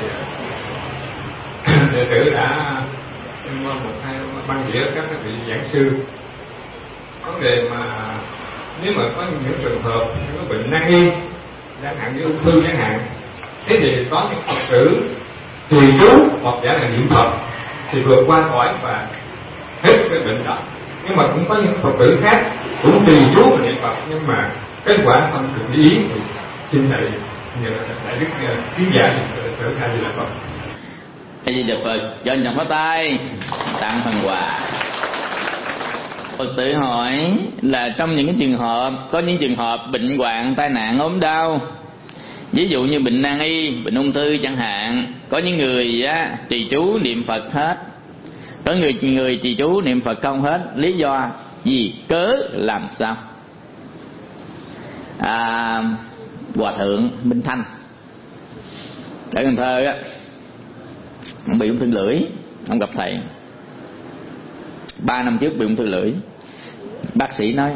đệ tử đã xin qua một hai băng đĩa các vị giảng sư. Vấn đề mà nếu mà có những trường hợp những bệnh nan y, chẳng hạn như ung thư chẳng hạn, thế thì có những Phật tử trì chú hoặc giả là niệm Phật thì vượt qua khỏi và hết cái bệnh đó. Nhưng mà cũng có những Phật tử khác cũng trì chú và niệm Phật nhưng mà kết quả không được ý, thì xin thầy nhờ đại đức kiến giải trở thay vì là Phật.
A Di Đà Phật. Cho nhận phá tay tặng phần quà. Phật tử hỏi là trong những cái trường hợp, có những trường hợp bệnh hoạn, tai nạn, ốm đau, ví dụ như bệnh nan y, bệnh ung thư chẳng hạn, có những người á, trì chú niệm Phật hết, có người người trì chú niệm Phật không hết, lý do gì, cớ làm sao? À, Hòa thượng Minh Thanh ở Cần Thơ á, ông bị ung thư lưỡi, ông gặp thầy ba năm trước bị ung thư lưỡi. Bác sĩ nói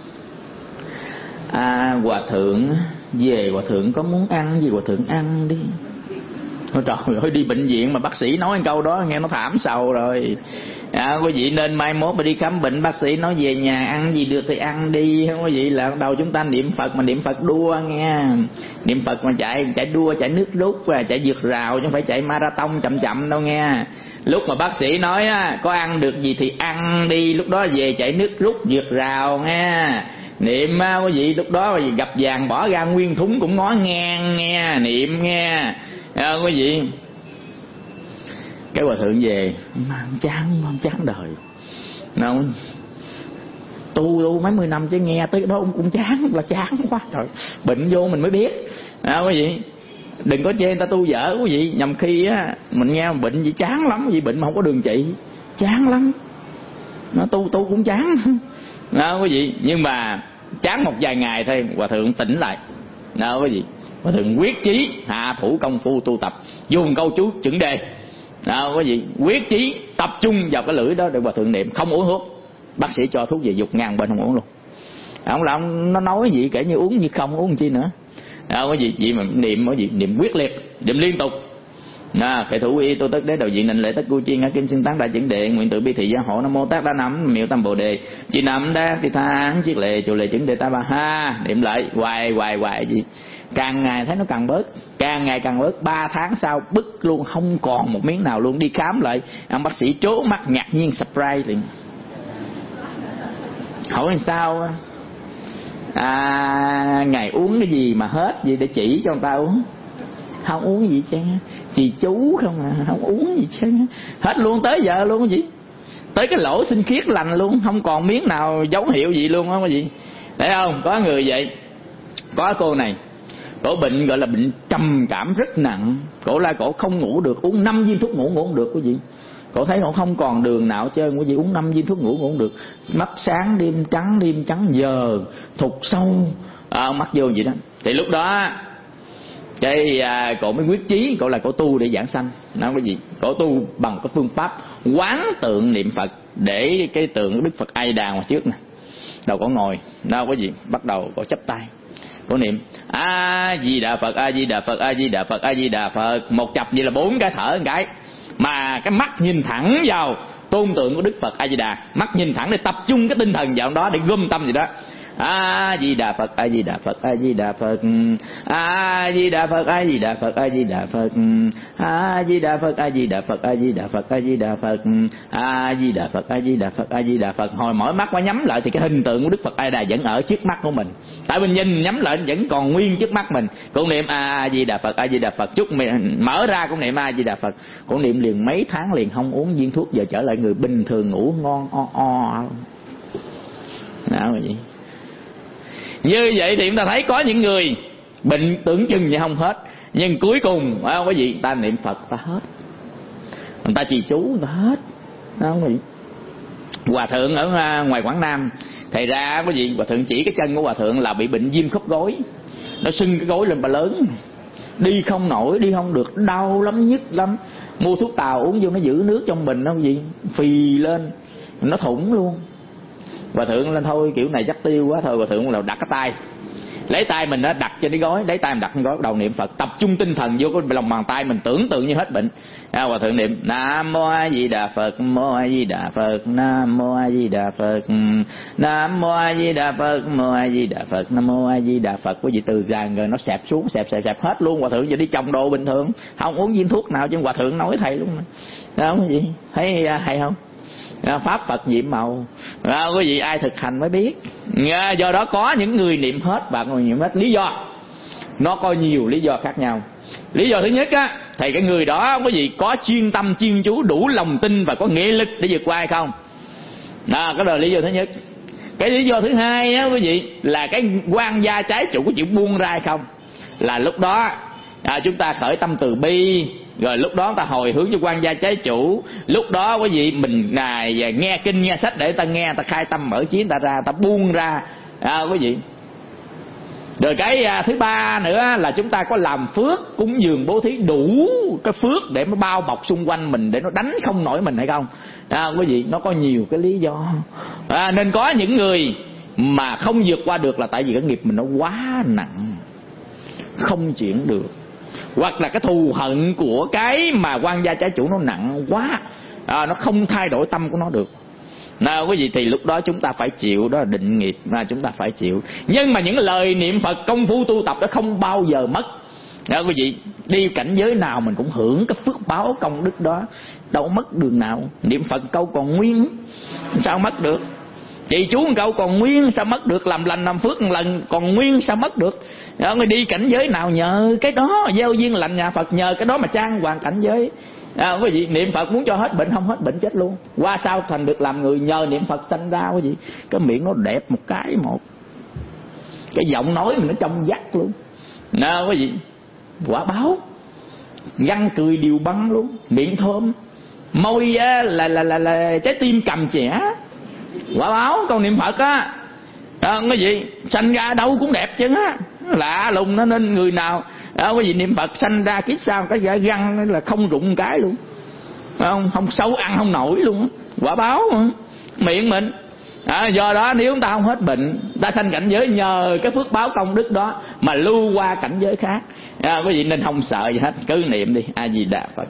à, Hòa thượng về, Hòa thượng có muốn ăn gì Hòa thượng ăn đi. Ôi trời ơi, đi bệnh viện mà bác sĩ nói câu đó nghe nó thảm sầu rồi. À, quý vị nên mai mốt mà đi khám bệnh, bác sĩ nói về nhà ăn gì được thì ăn đi. Không có gì là đầu chúng ta niệm Phật mà niệm Phật đua nghe. Niệm Phật mà chạy chạy đua, chạy nước rút và chạy vượt rào chứ không phải chạy marathon chậm chậm đâu nghe. Lúc mà bác sĩ nói á, có ăn được gì thì ăn đi, lúc đó về chạy nước rút vượt rào nghe. Niệm á quý vị, lúc đó gặp vàng bỏ ra nguyên thúng cũng ngó ngang nghe, niệm nghe. À, quý vị, cái Hòa thượng về mà chán, chán đời. Nào, tu tu mấy mươi năm chứ nghe tới đó ông cũng chán, là chán quá trời. Bệnh vô mình mới biết. À, quý vị, đừng có chê người ta tu dở quý vị. Nhầm khi á mình nghe bệnh gì chán lắm, vì bệnh mà không có đường trị, chán lắm. Nó tu tu cũng chán. À, quý vị, nhưng mà chán một vài ngày thôi, Hòa thượng tỉnh lại. À, quý vị, Hòa thượng quyết chí hạ thủ công phu tu tập, dùng câu chú chuẩn đề. Đó, quý vị, quyết chí tập trung vào cái lưỡi đó để Hòa thượng niệm, không uống thuốc. Bác sĩ cho thuốc về dục ngàn bên không uống luôn. Ông là ông nó nói gì kể như uống như không uống chi nữa. Đó, quý vị, vậy mà niệm quý vị niệm quyết liệt, niệm liên tục. À, khệ thủ y tô tất đế đầu diện định lễ tất cu chiên ngã kinh xưng tán đại chuẩn đề, nguyện tự bi thị gia hộ nam mô tác đa nắm miệu tâm bồ đề chỉ nắm đa thì tha chiết lệ chủ lệ chuẩn đề ta ba ha. Niệm lại hoài hoài hoài gì, càng ngày thấy nó càng bớt, càng ngày càng bớt. Ba tháng sau bứt luôn, không còn một miếng nào luôn. Đi khám lại, ông bác sĩ trố mắt ngạc nhiên surprise liền. Hỏi làm sao à, ngày uống cái gì mà hết gì để chỉ cho người ta uống. Không uống gì chứ, chỉ chú không à, không uống gì chứ, hết luôn tới giờ luôn cái gì, tới cái lỗ sinh khiết lành luôn, không còn miếng nào dấu hiệu gì luôn á quý vị. Thấy không? Có người vậy, có cô này, cổ bệnh gọi là bệnh trầm cảm rất nặng, cổ la cổ không ngủ được, uống năm viên thuốc ngủ ngủ không được quý vị. Cổ thấy cổ không còn đường nào trơn quý vị, uống năm viên thuốc ngủ ngủ không được, mắt sáng đêm trắng đêm trắng giờ thụt sâu à, mắt vô vậy đó. Thì lúc đó cái à, cổ mới quyết chí, cổ là cổ tu để giảng sanh. Nói cái gì? Cổ tu bằng cái phương pháp quán tượng niệm Phật, để cái tượng Đức Phật A Di Đà ngoài trước nè. Đầu cổ ngồi, đâu có gì, bắt đầu cổ chắp tay, cổ niệm A Di Đà Phật, A Di Đà Phật, A Di Đà Phật, A Di Đà Phật. Một chập vậy là bốn cái thở một cái, mà cái mắt nhìn thẳng vào tôn tượng của Đức Phật A Di Đà, mắt nhìn thẳng để tập trung cái tinh thần vào đó để gom tâm gì đó. A Di Đà Phật, A Di Đà Phật, A Di Đà Phật, A Di Đà Phật, A Di Đà Phật, A Di Đà Phật, A Di Đà Phật, A Di Đà Phật, A Di Đà Phật, A Di Đà Phật, A Di Đà Phật, A Di Đà Phật, A Di Đà Phật. Hồi mỗi mắt quá nhắm lại thì cái hình tượng của Đức Phật A Di Đà vẫn ở trước mắt của mình. Tại mình nhìn nhắm lại vẫn còn nguyên trước mắt mình. Cũng niệm A Di Đà Phật, A Di Đà Phật, chút mình mở ra cũng niệm A Di Đà Phật. Cũng niệm liền mấy tháng liền không uống viên thuốc, giờ trở lại người bình thường, ngủ ngon o o. Nào vậy? Như vậy thì chúng ta thấy có những người bệnh tưởng chừng như không hết, Nhưng cuối cùng phải không quý vị, ta niệm Phật ta hết, người ta trì chú người ta hết, phải không quý vị? Hòa thượng ở ngoài Quảng Nam, thầy ra quý vị, hòa thượng chỉ cái chân của hòa thượng là bị bệnh viêm khớp gối, nó sưng cái gối lên bà lớn, đi không nổi, đi không được, đau lắm, nhức lắm. Mua thuốc tàu uống vô nó giữ nước trong bình đó quý vị, phì lên, nó thủng luôn. Hòa thượng lên thôi kiểu này chắc tiêu quá, thôi hòa thượng là đặt cái tay, lấy tay mình đó đặt trên cái gối, lấy tay mình đặt trên gối, đầu niệm Phật, tập trung tinh thần vô cái lòng bàn tay mình, tưởng tượng như hết bệnh. À, hòa thượng niệm Nam Mô A Di Đà Phật, Mô A Di Đà Phật, Nam Mô A Di Đà Phật, Nam Mô A Di Đà Phật, Mô A Di Đà Phật, Nam Mô A Di Đà Phật. Quý vị từ dàn rồi nó xẹp xuống, xẹp xẹp xẹp hết luôn. Hòa thượng giờ đi trồng đồ bình thường, không uống viên thuốc nào, chứ hòa thượng nói thầy luôn. Đó không quý vị, thấy hay không? Pháp Phật nhiệm màu, à, quý vị ai thực hành mới biết. À, do đó có những người niệm hết và người niệm hết. Lý do nó có nhiều lý do khác nhau. Lý do thứ nhất á, thì cái người đó quý vị có chuyên tâm chuyên chú, đủ lòng tin và có nghị lực để vượt qua hay không. À, cái đó là lý do thứ nhất. Cái lý do thứ hai á quý vị là cái quan gia trái chủ có chịu buông ra hay không. Là lúc đó à, chúng ta khởi tâm từ bi, rồi lúc đó ta hồi hướng cho quan gia trái chủ. Lúc đó quý vị mình à, nghe kinh nghe sách để ta nghe, ta khai tâm mở trí, ta ra, ta buông ra à, quý vị. Rồi cái à, thứ ba nữa là chúng ta có làm phước, cúng dường bố thí đủ cái phước để nó bao bọc xung quanh mình, để nó đánh không nổi mình hay không. À, quý vị, nó có nhiều cái lý do. À, nên có những người mà không vượt qua được là tại vì cái nghiệp mình nó quá nặng, không chuyển được. Hoặc là cái thù hận của cái mà quan gia trái chủ nó nặng quá, à, nó không thay đổi tâm của nó được. Nào quý vị, thì lúc đó chúng ta phải chịu, đó là định nghiệp mà chúng ta phải chịu. Nhưng mà những lời niệm Phật, công phu tu tập đó không bao giờ mất. Đó quý vị, đi cảnh giới nào mình cũng hưởng cái phước báo công đức đó, đâu mất đường nào. Niệm Phật câu còn nguyên, sao mất được? Chị chú một câu còn nguyên sao mất được? Làm lành làm phước một lần còn nguyên sao mất được? Đó, người đi cảnh giới nào nhờ cái đó, gieo duyên lành nhà Phật, nhờ cái đó mà trang hoàng cảnh giới. À, quý vị, niệm Phật muốn cho hết bệnh, không hết bệnh chết luôn. Qua sao thành được làm người? Nhờ niệm Phật sanh ra quý vị. Cái miệng nó đẹp một cái một, cái giọng nói mình nó trong vắt luôn. Nè quý vị, quả báo, răng cười đều băng luôn, miệng thơm, môi á, là, là, là, là trái tim cầm trẻ. Quả báo con niệm Phật á, à, quý vị, sanh ra đâu cũng đẹp chứ á, lạ lùng. Nó nên người nào đó quý vị niệm Phật sanh ra kiếp sau cái gã răng là không rụng cái luôn, không không xấu ăn không nổi luôn. Quả báo mà. Miệng mình à, do đó nếu chúng ta không hết bệnh, ta sanh cảnh giới nhờ cái phước báo công đức đó mà lưu qua cảnh giới khác. À, quý vị nên không sợ gì hết, cứ niệm đi A Di Đà Phật.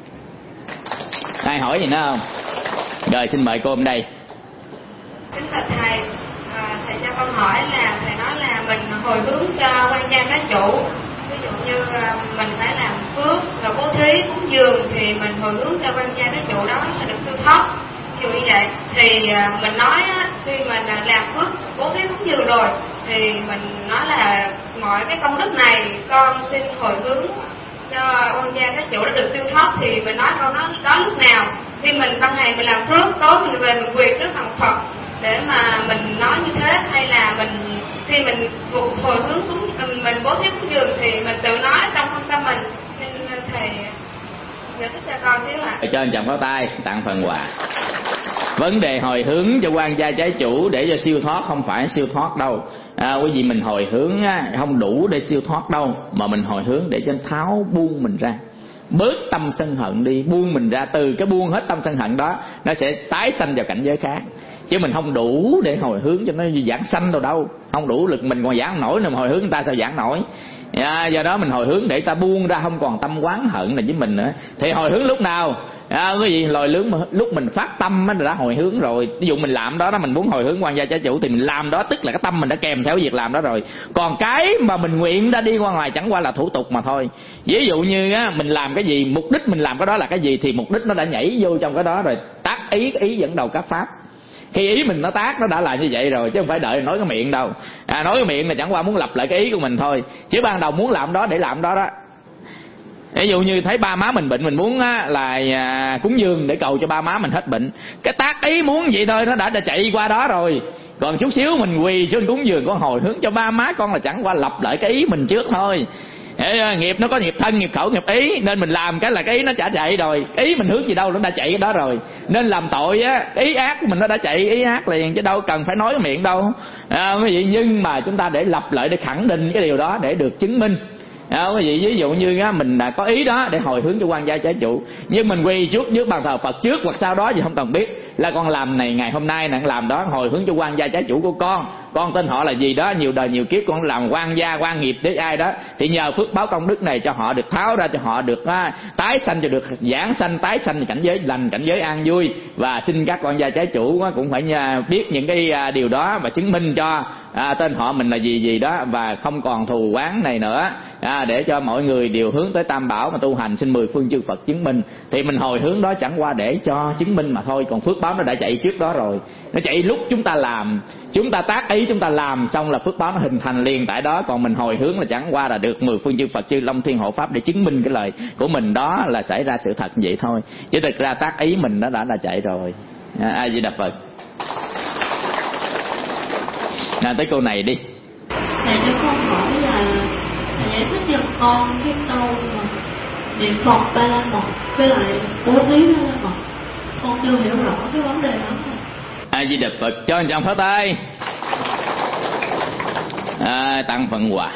Ai hỏi gì nữa không? Rồi xin mời cô hôm đây.
Kính thưa thầy, à, thầy cho con hỏi là thầy nói là mình hồi hướng cho quan gia trái chủ. Ví dụ như à, mình phải làm phước rồi bố thí cúng dường thì mình hồi hướng cho quan gia trái chủ đó là được siêu thoát. Ví dụ như vậy thì à, mình nói á, khi mình à, làm phước bố thí cúng dường rồi thì mình nói là mọi cái công đức này con xin hồi hướng cho quan gia trái chủ đã được siêu thoát. Thì mình nói câu đó, đó lúc nào? Khi mình ban ngày mình làm phước, tối mình về mình quỳ trước mặt Phật để mà mình nói như thế, hay là mình khi mình hồi hướng cúng mình bố thí cúng dường thì mình tự nói trong không tâm mình? Nên thầy giải thích cho con xíu ạ.
Cho anh chồng pháo tay tặng phần quà. Vấn đề hồi hướng cho quan gia trái chủ để cho siêu thoát không phải siêu thoát đâu. À, quý vị, mình hồi hướng á, không đủ để siêu thoát đâu, mà mình hồi hướng để cho tháo buông mình ra, bớt tâm sân hận đi, buông mình ra. Từ cái buông hết tâm sân hận đó, nó sẽ tái sanh vào cảnh giới khác. Chứ mình không đủ để hồi hướng cho nó giảng sanh đâu đâu, không đủ lực mình còn giảng nổi nữa, mà hồi hướng người ta sao giảng nổi. À, do đó mình hồi hướng để ta buông ra, không còn tâm oán hận là với mình nữa. Thì hồi hướng lúc nào? À, cái gì lòi lướng mà lúc mình phát tâm nó đã hồi hướng rồi. Ví dụ mình làm đó đó, mình muốn hồi hướng quan gia trái chủ thì mình làm đó, tức là cái tâm mình đã kèm theo việc làm đó rồi. Còn cái mà mình nguyện ra đi qua ngoài chẳng qua là thủ tục mà thôi. Ví dụ như á, mình làm cái gì, mục đích mình làm cái đó là cái gì thì mục đích nó đã nhảy vô trong cái đó rồi, tác ý, ý dẫn đầu các pháp. Khi ý mình nó tác, nó đã là như vậy rồi, chứ không phải đợi nói cái miệng đâu. À, nói cái miệng là chẳng qua muốn lặp lại cái ý của mình thôi, chứ ban đầu muốn làm đó để làm đó đó. Ví dụ như thấy ba má mình bệnh, mình muốn á, là à, cúng dường để cầu cho ba má mình hết bệnh. Cái tác ý muốn vậy thôi, nó đã, đã chạy qua đó rồi. Còn chút xíu mình quỳ xuống cúng dường, con hồi hướng cho ba má con là chẳng qua lặp lại cái ý mình trước thôi. Nghiệp nó có nghiệp thân, nghiệp khẩu, nghiệp ý, nên mình làm cái là cái ý nó chả chạy rồi. Ý mình hướng gì đâu nó đã chạy cái đó rồi. Nên làm tội á, ý ác của mình nó đã chạy ý ác liền, chứ đâu cần phải nói cái miệng đâu. À, quý vị, nhưng mà chúng ta để lặp lại, để khẳng định cái điều đó, để được chứng minh. À, quý vị, ví dụ như á, mình có ý đó để hồi hướng cho quan gia trái chủ, nhưng mình quỳ trước trước bàn thờ Phật trước hoặc sau đó gì không cần biết, là con làm này ngày hôm nay nè, làm đó hồi hướng cho quan gia trái chủ của con. Con tên họ là gì đó, nhiều đời nhiều kiếp con làm quan gia quan nghiệp để ai đó, thì nhờ phước báo công đức này cho họ được tháo ra, cho họ được á, tái sanh, cho được giảng sanh tái sanh cảnh giới lành, cảnh giới an vui. Và xin các quan gia trái chủ á, cũng phải biết những cái điều đó và chứng minh cho à, tên họ mình là gì gì đó, và không còn thù oán này nữa, à, để cho mọi người đều hướng tới Tam Bảo mà tu hành, xin mười phương chư Phật chứng minh. Thì mình hồi hướng đó chẳng qua để cho chứng minh mà thôi, còn phước báo nó đã chạy trước đó rồi. Nó chạy lúc chúng ta làm, chúng ta tác ý, chúng ta làm xong là phước báo nó hình thành liền tại đó. Còn mình hồi hướng là chẳng qua là được mười phương chư Phật chư Long Thiên hộ pháp để chứng minh cái lời của mình đó là xảy ra sự thật vậy thôi, chứ thực ra tác ý mình nó đã đã chạy rồi. A Di Đà Phật. À, tới câu này đi.
Thầy cho con hỏi là thầy giải thích cho con cái câu mà niệm Phật ba la mật với lại bố thí ba la mật, con chưa hiểu rõ cái vấn đề đó.
A Di Đà Phật. Cho anh chàng pháo tay. À, tặng phần quà.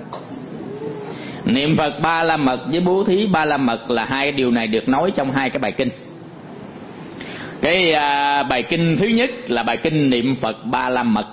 Niệm Phật ba la mật với bố thí ba la mật là hai điều này được nói trong hai cái bài kinh. Cái à, bài kinh thứ nhất là bài kinh niệm Phật ba la mật.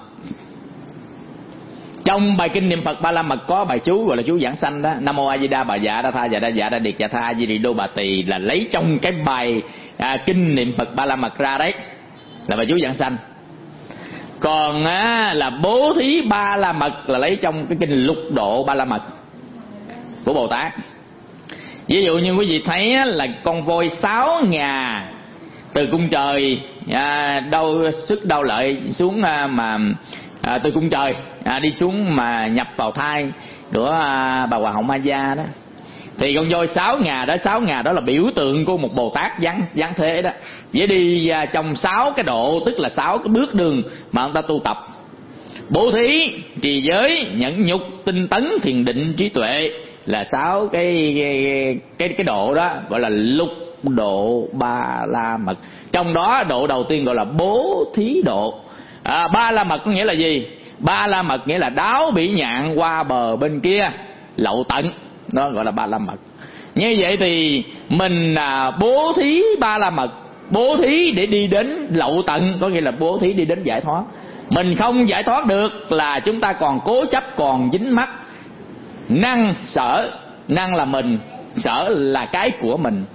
Trong bài kinh niệm Phật ba la mật có bài chú gọi là chú giảng sanh đó, Nam Mô A Di Đà Bà Dạ Đa Tha Dạ Đa Dạ Đa Điệt Dạ Tha A Di Đì Đô Bà Tỳ, là lấy trong cái bài à, kinh niệm Phật ba la mật ra đấy, là bài chú giảng sanh. Còn á, là bố thí ba la mật là lấy trong cái kinh lục độ ba la mật của Bồ Tát. Ví dụ như quý vị thấy á, là con voi sáu ngà từ cung trời à, đâu sức đau lợi xuống à, mà à, từ cung trời à, đi xuống mà nhập vào thai của à, bà Hoàng Hậu Ma Gia đó. Thì con voi sáu ngà đó, sáu ngà đó là biểu tượng của một Bồ Tát giáng giáng thế đó, với đi à, trong sáu cái độ, tức là sáu cái bước đường mà ông ta tu tập. Bố thí, trì giới, nhẫn nhục, tinh tấn, thiền định, trí tuệ là sáu cái cái cái, cái độ đó gọi là lục độ ba la mật. Trong đó độ đầu tiên gọi là bố thí độ. À, ba la mật có nghĩa là gì? Ba la mật nghĩa là đáo bỉ nhạn qua bờ bên kia lậu tận, đó gọi là ba la mật. Như vậy thì mình à, bố thí ba la mật, bố thí để đi đến lậu tận, có nghĩa là bố thí đi đến giải thoát. Mình không giải thoát được là chúng ta còn cố chấp, còn dính mắc năng sở. Năng là mình, sở là cái của mình.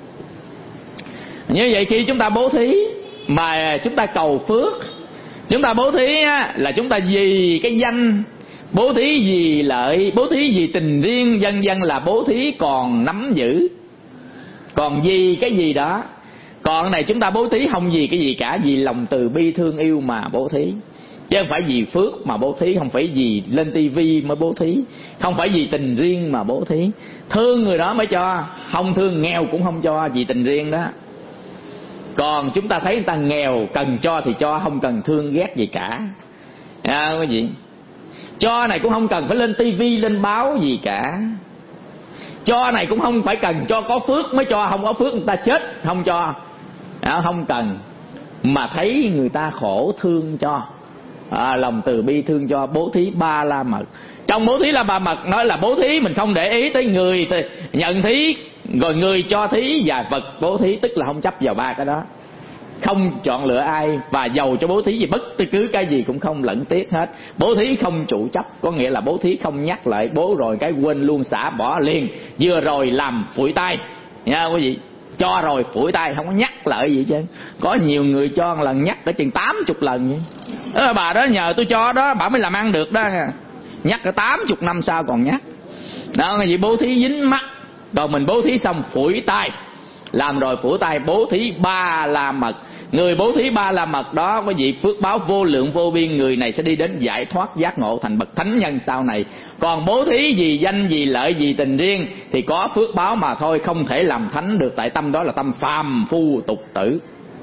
Như vậy khi chúng ta bố thí mà chúng ta cầu phước, chúng ta bố thí á, là chúng ta vì cái danh, bố thí vì lợi, bố thí vì tình riêng, vân vân, là bố thí còn nắm giữ, còn vì cái gì đó. Còn này chúng ta bố thí không vì cái gì cả, vì lòng từ bi thương yêu mà bố thí, chứ không phải vì phước mà bố thí, không phải vì lên tivi mới bố thí, không phải vì tình riêng mà bố thí. Thương người đó mới cho, không thương nghèo cũng không cho vì tình riêng đó. Còn chúng ta thấy người ta nghèo cần cho thì cho, không cần thương ghét gì cả. À, quý vị, cho này cũng không cần phải lên tivi lên báo gì cả. Cho này cũng không phải cần cho có phước mới cho, không có phước người ta chết không cho. À, không cần, mà thấy người ta khổ thương cho, à, lòng từ bi thương cho. Bố thí ba la mật. Trong bố thí là ba mật nói là bố thí mình không để ý tới người thì nhận thí, rồi người cho thí và vật bố thí, tức là không chấp vào ba cái đó, không chọn lựa ai, và giàu cho bố thí gì bất cứ cái gì cũng không lẫn tiếc hết. Bố thí không chủ chấp, có nghĩa là bố thí không nhắc lại, bố rồi cái quên luôn, xả bỏ liền, vừa rồi làm phủi tay nha quý vị. Cho rồi phủi tay, không có nhắc lại gì chứ. Có nhiều người cho một lần nhắc cả chừng tám chục lần vậy. Đó, bà đó nhờ tôi cho đó, bà mới làm ăn được đó, nhắc cả tám chục năm sau còn nhắc. Đó là gì? Bố thí dính mắt. Rồi mình bố thí xong phủi tay, làm rồi phủi tay, bố thí ba la mật. Người bố thí ba la mật đó quý vị, phước báo vô lượng vô biên, người này sẽ đi đến giải thoát giác ngộ thành bậc thánh nhân sau này. Còn bố thí vì danh vì lợi vì tình riêng thì có phước báo mà thôi, không thể làm thánh được, tại tâm đó là tâm phàm phu tục tử.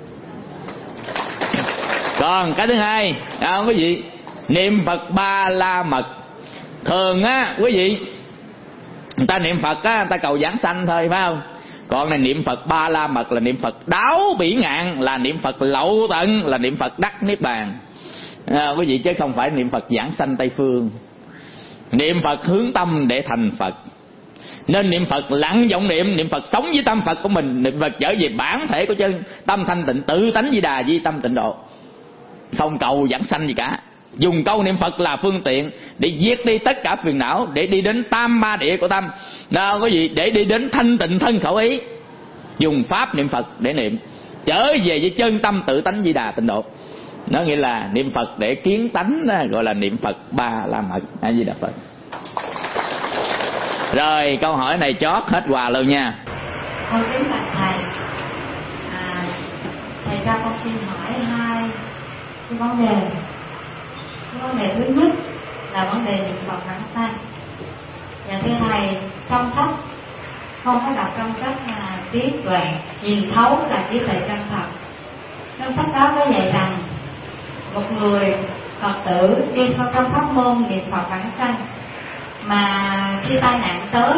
Còn cái thứ hai à, quý vị, niệm Phật ba la mật. Thường á quý vị, Người ta niệm Phật á, người ta cầu giảng sanh thôi, phải không? Còn này niệm Phật Ba La Mật là niệm Phật đáo bỉ ngạn, là niệm Phật lậu tận, là niệm Phật đắc niết bàn. À, quý vị, chứ không phải niệm Phật giảng sanh Tây Phương. Niệm Phật hướng tâm để thành Phật. Nên niệm Phật lặng giọng niệm, niệm Phật sống với tâm Phật của mình, niệm Phật trở về bản thể của chân, tâm thanh tịnh tự tánh Di Đà di tâm tịnh độ. Không cầu giảng sanh gì cả. Dùng câu niệm Phật là phương tiện để diệt đi tất cả phiền não, để đi đến tam ma địa của tâm. Đó, quý vị, để đi đến thanh tịnh thân khẩu ý. Dùng pháp niệm Phật để niệm, trở về với chân tâm tự tánh Di Đà tịnh độ. Nó nghĩa là niệm Phật để kiến tánh, gọi là niệm Phật Ba La Mật. A Di Đà Phật. Rồi câu hỏi này chót hết quà luôn nha.
Con kính bạch thầy, à, thầy cho con xin hỏi hai cái vấn đề. Cái vấn đề thứ nhất là vấn đề niệm Phật vãng sanh. Và thưa thầy, trong sách không có đọc trong sách là trí tuệ nhìn thấu là trí tuệ chân thật. Trong sách đó có dạy rằng một người Phật tử đi vào trong pháp môn niệm Phật vãng sanh, mà khi tai nạn tới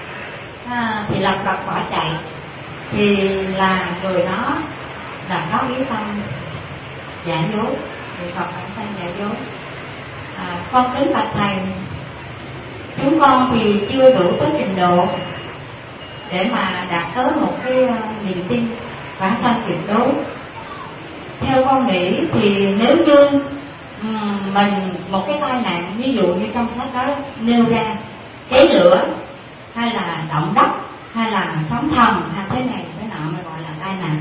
à, thì lập cập bỏ chạy, thì là người đó là có ý tâm giả dối, niệm Phật vãng sanh giả dối. À, con kính bạch thầy, chúng con thì chưa đủ tới trình độ để mà đạt tới một cái niềm tin vãng sanh tuyệt đối. Theo con nghĩ thì nếu như mình một cái tai nạn, ví dụ như trong sách đó nêu ra cháy lửa hay là động đất hay là sóng thần hay thế này thế nọ mà gọi là tai nạn,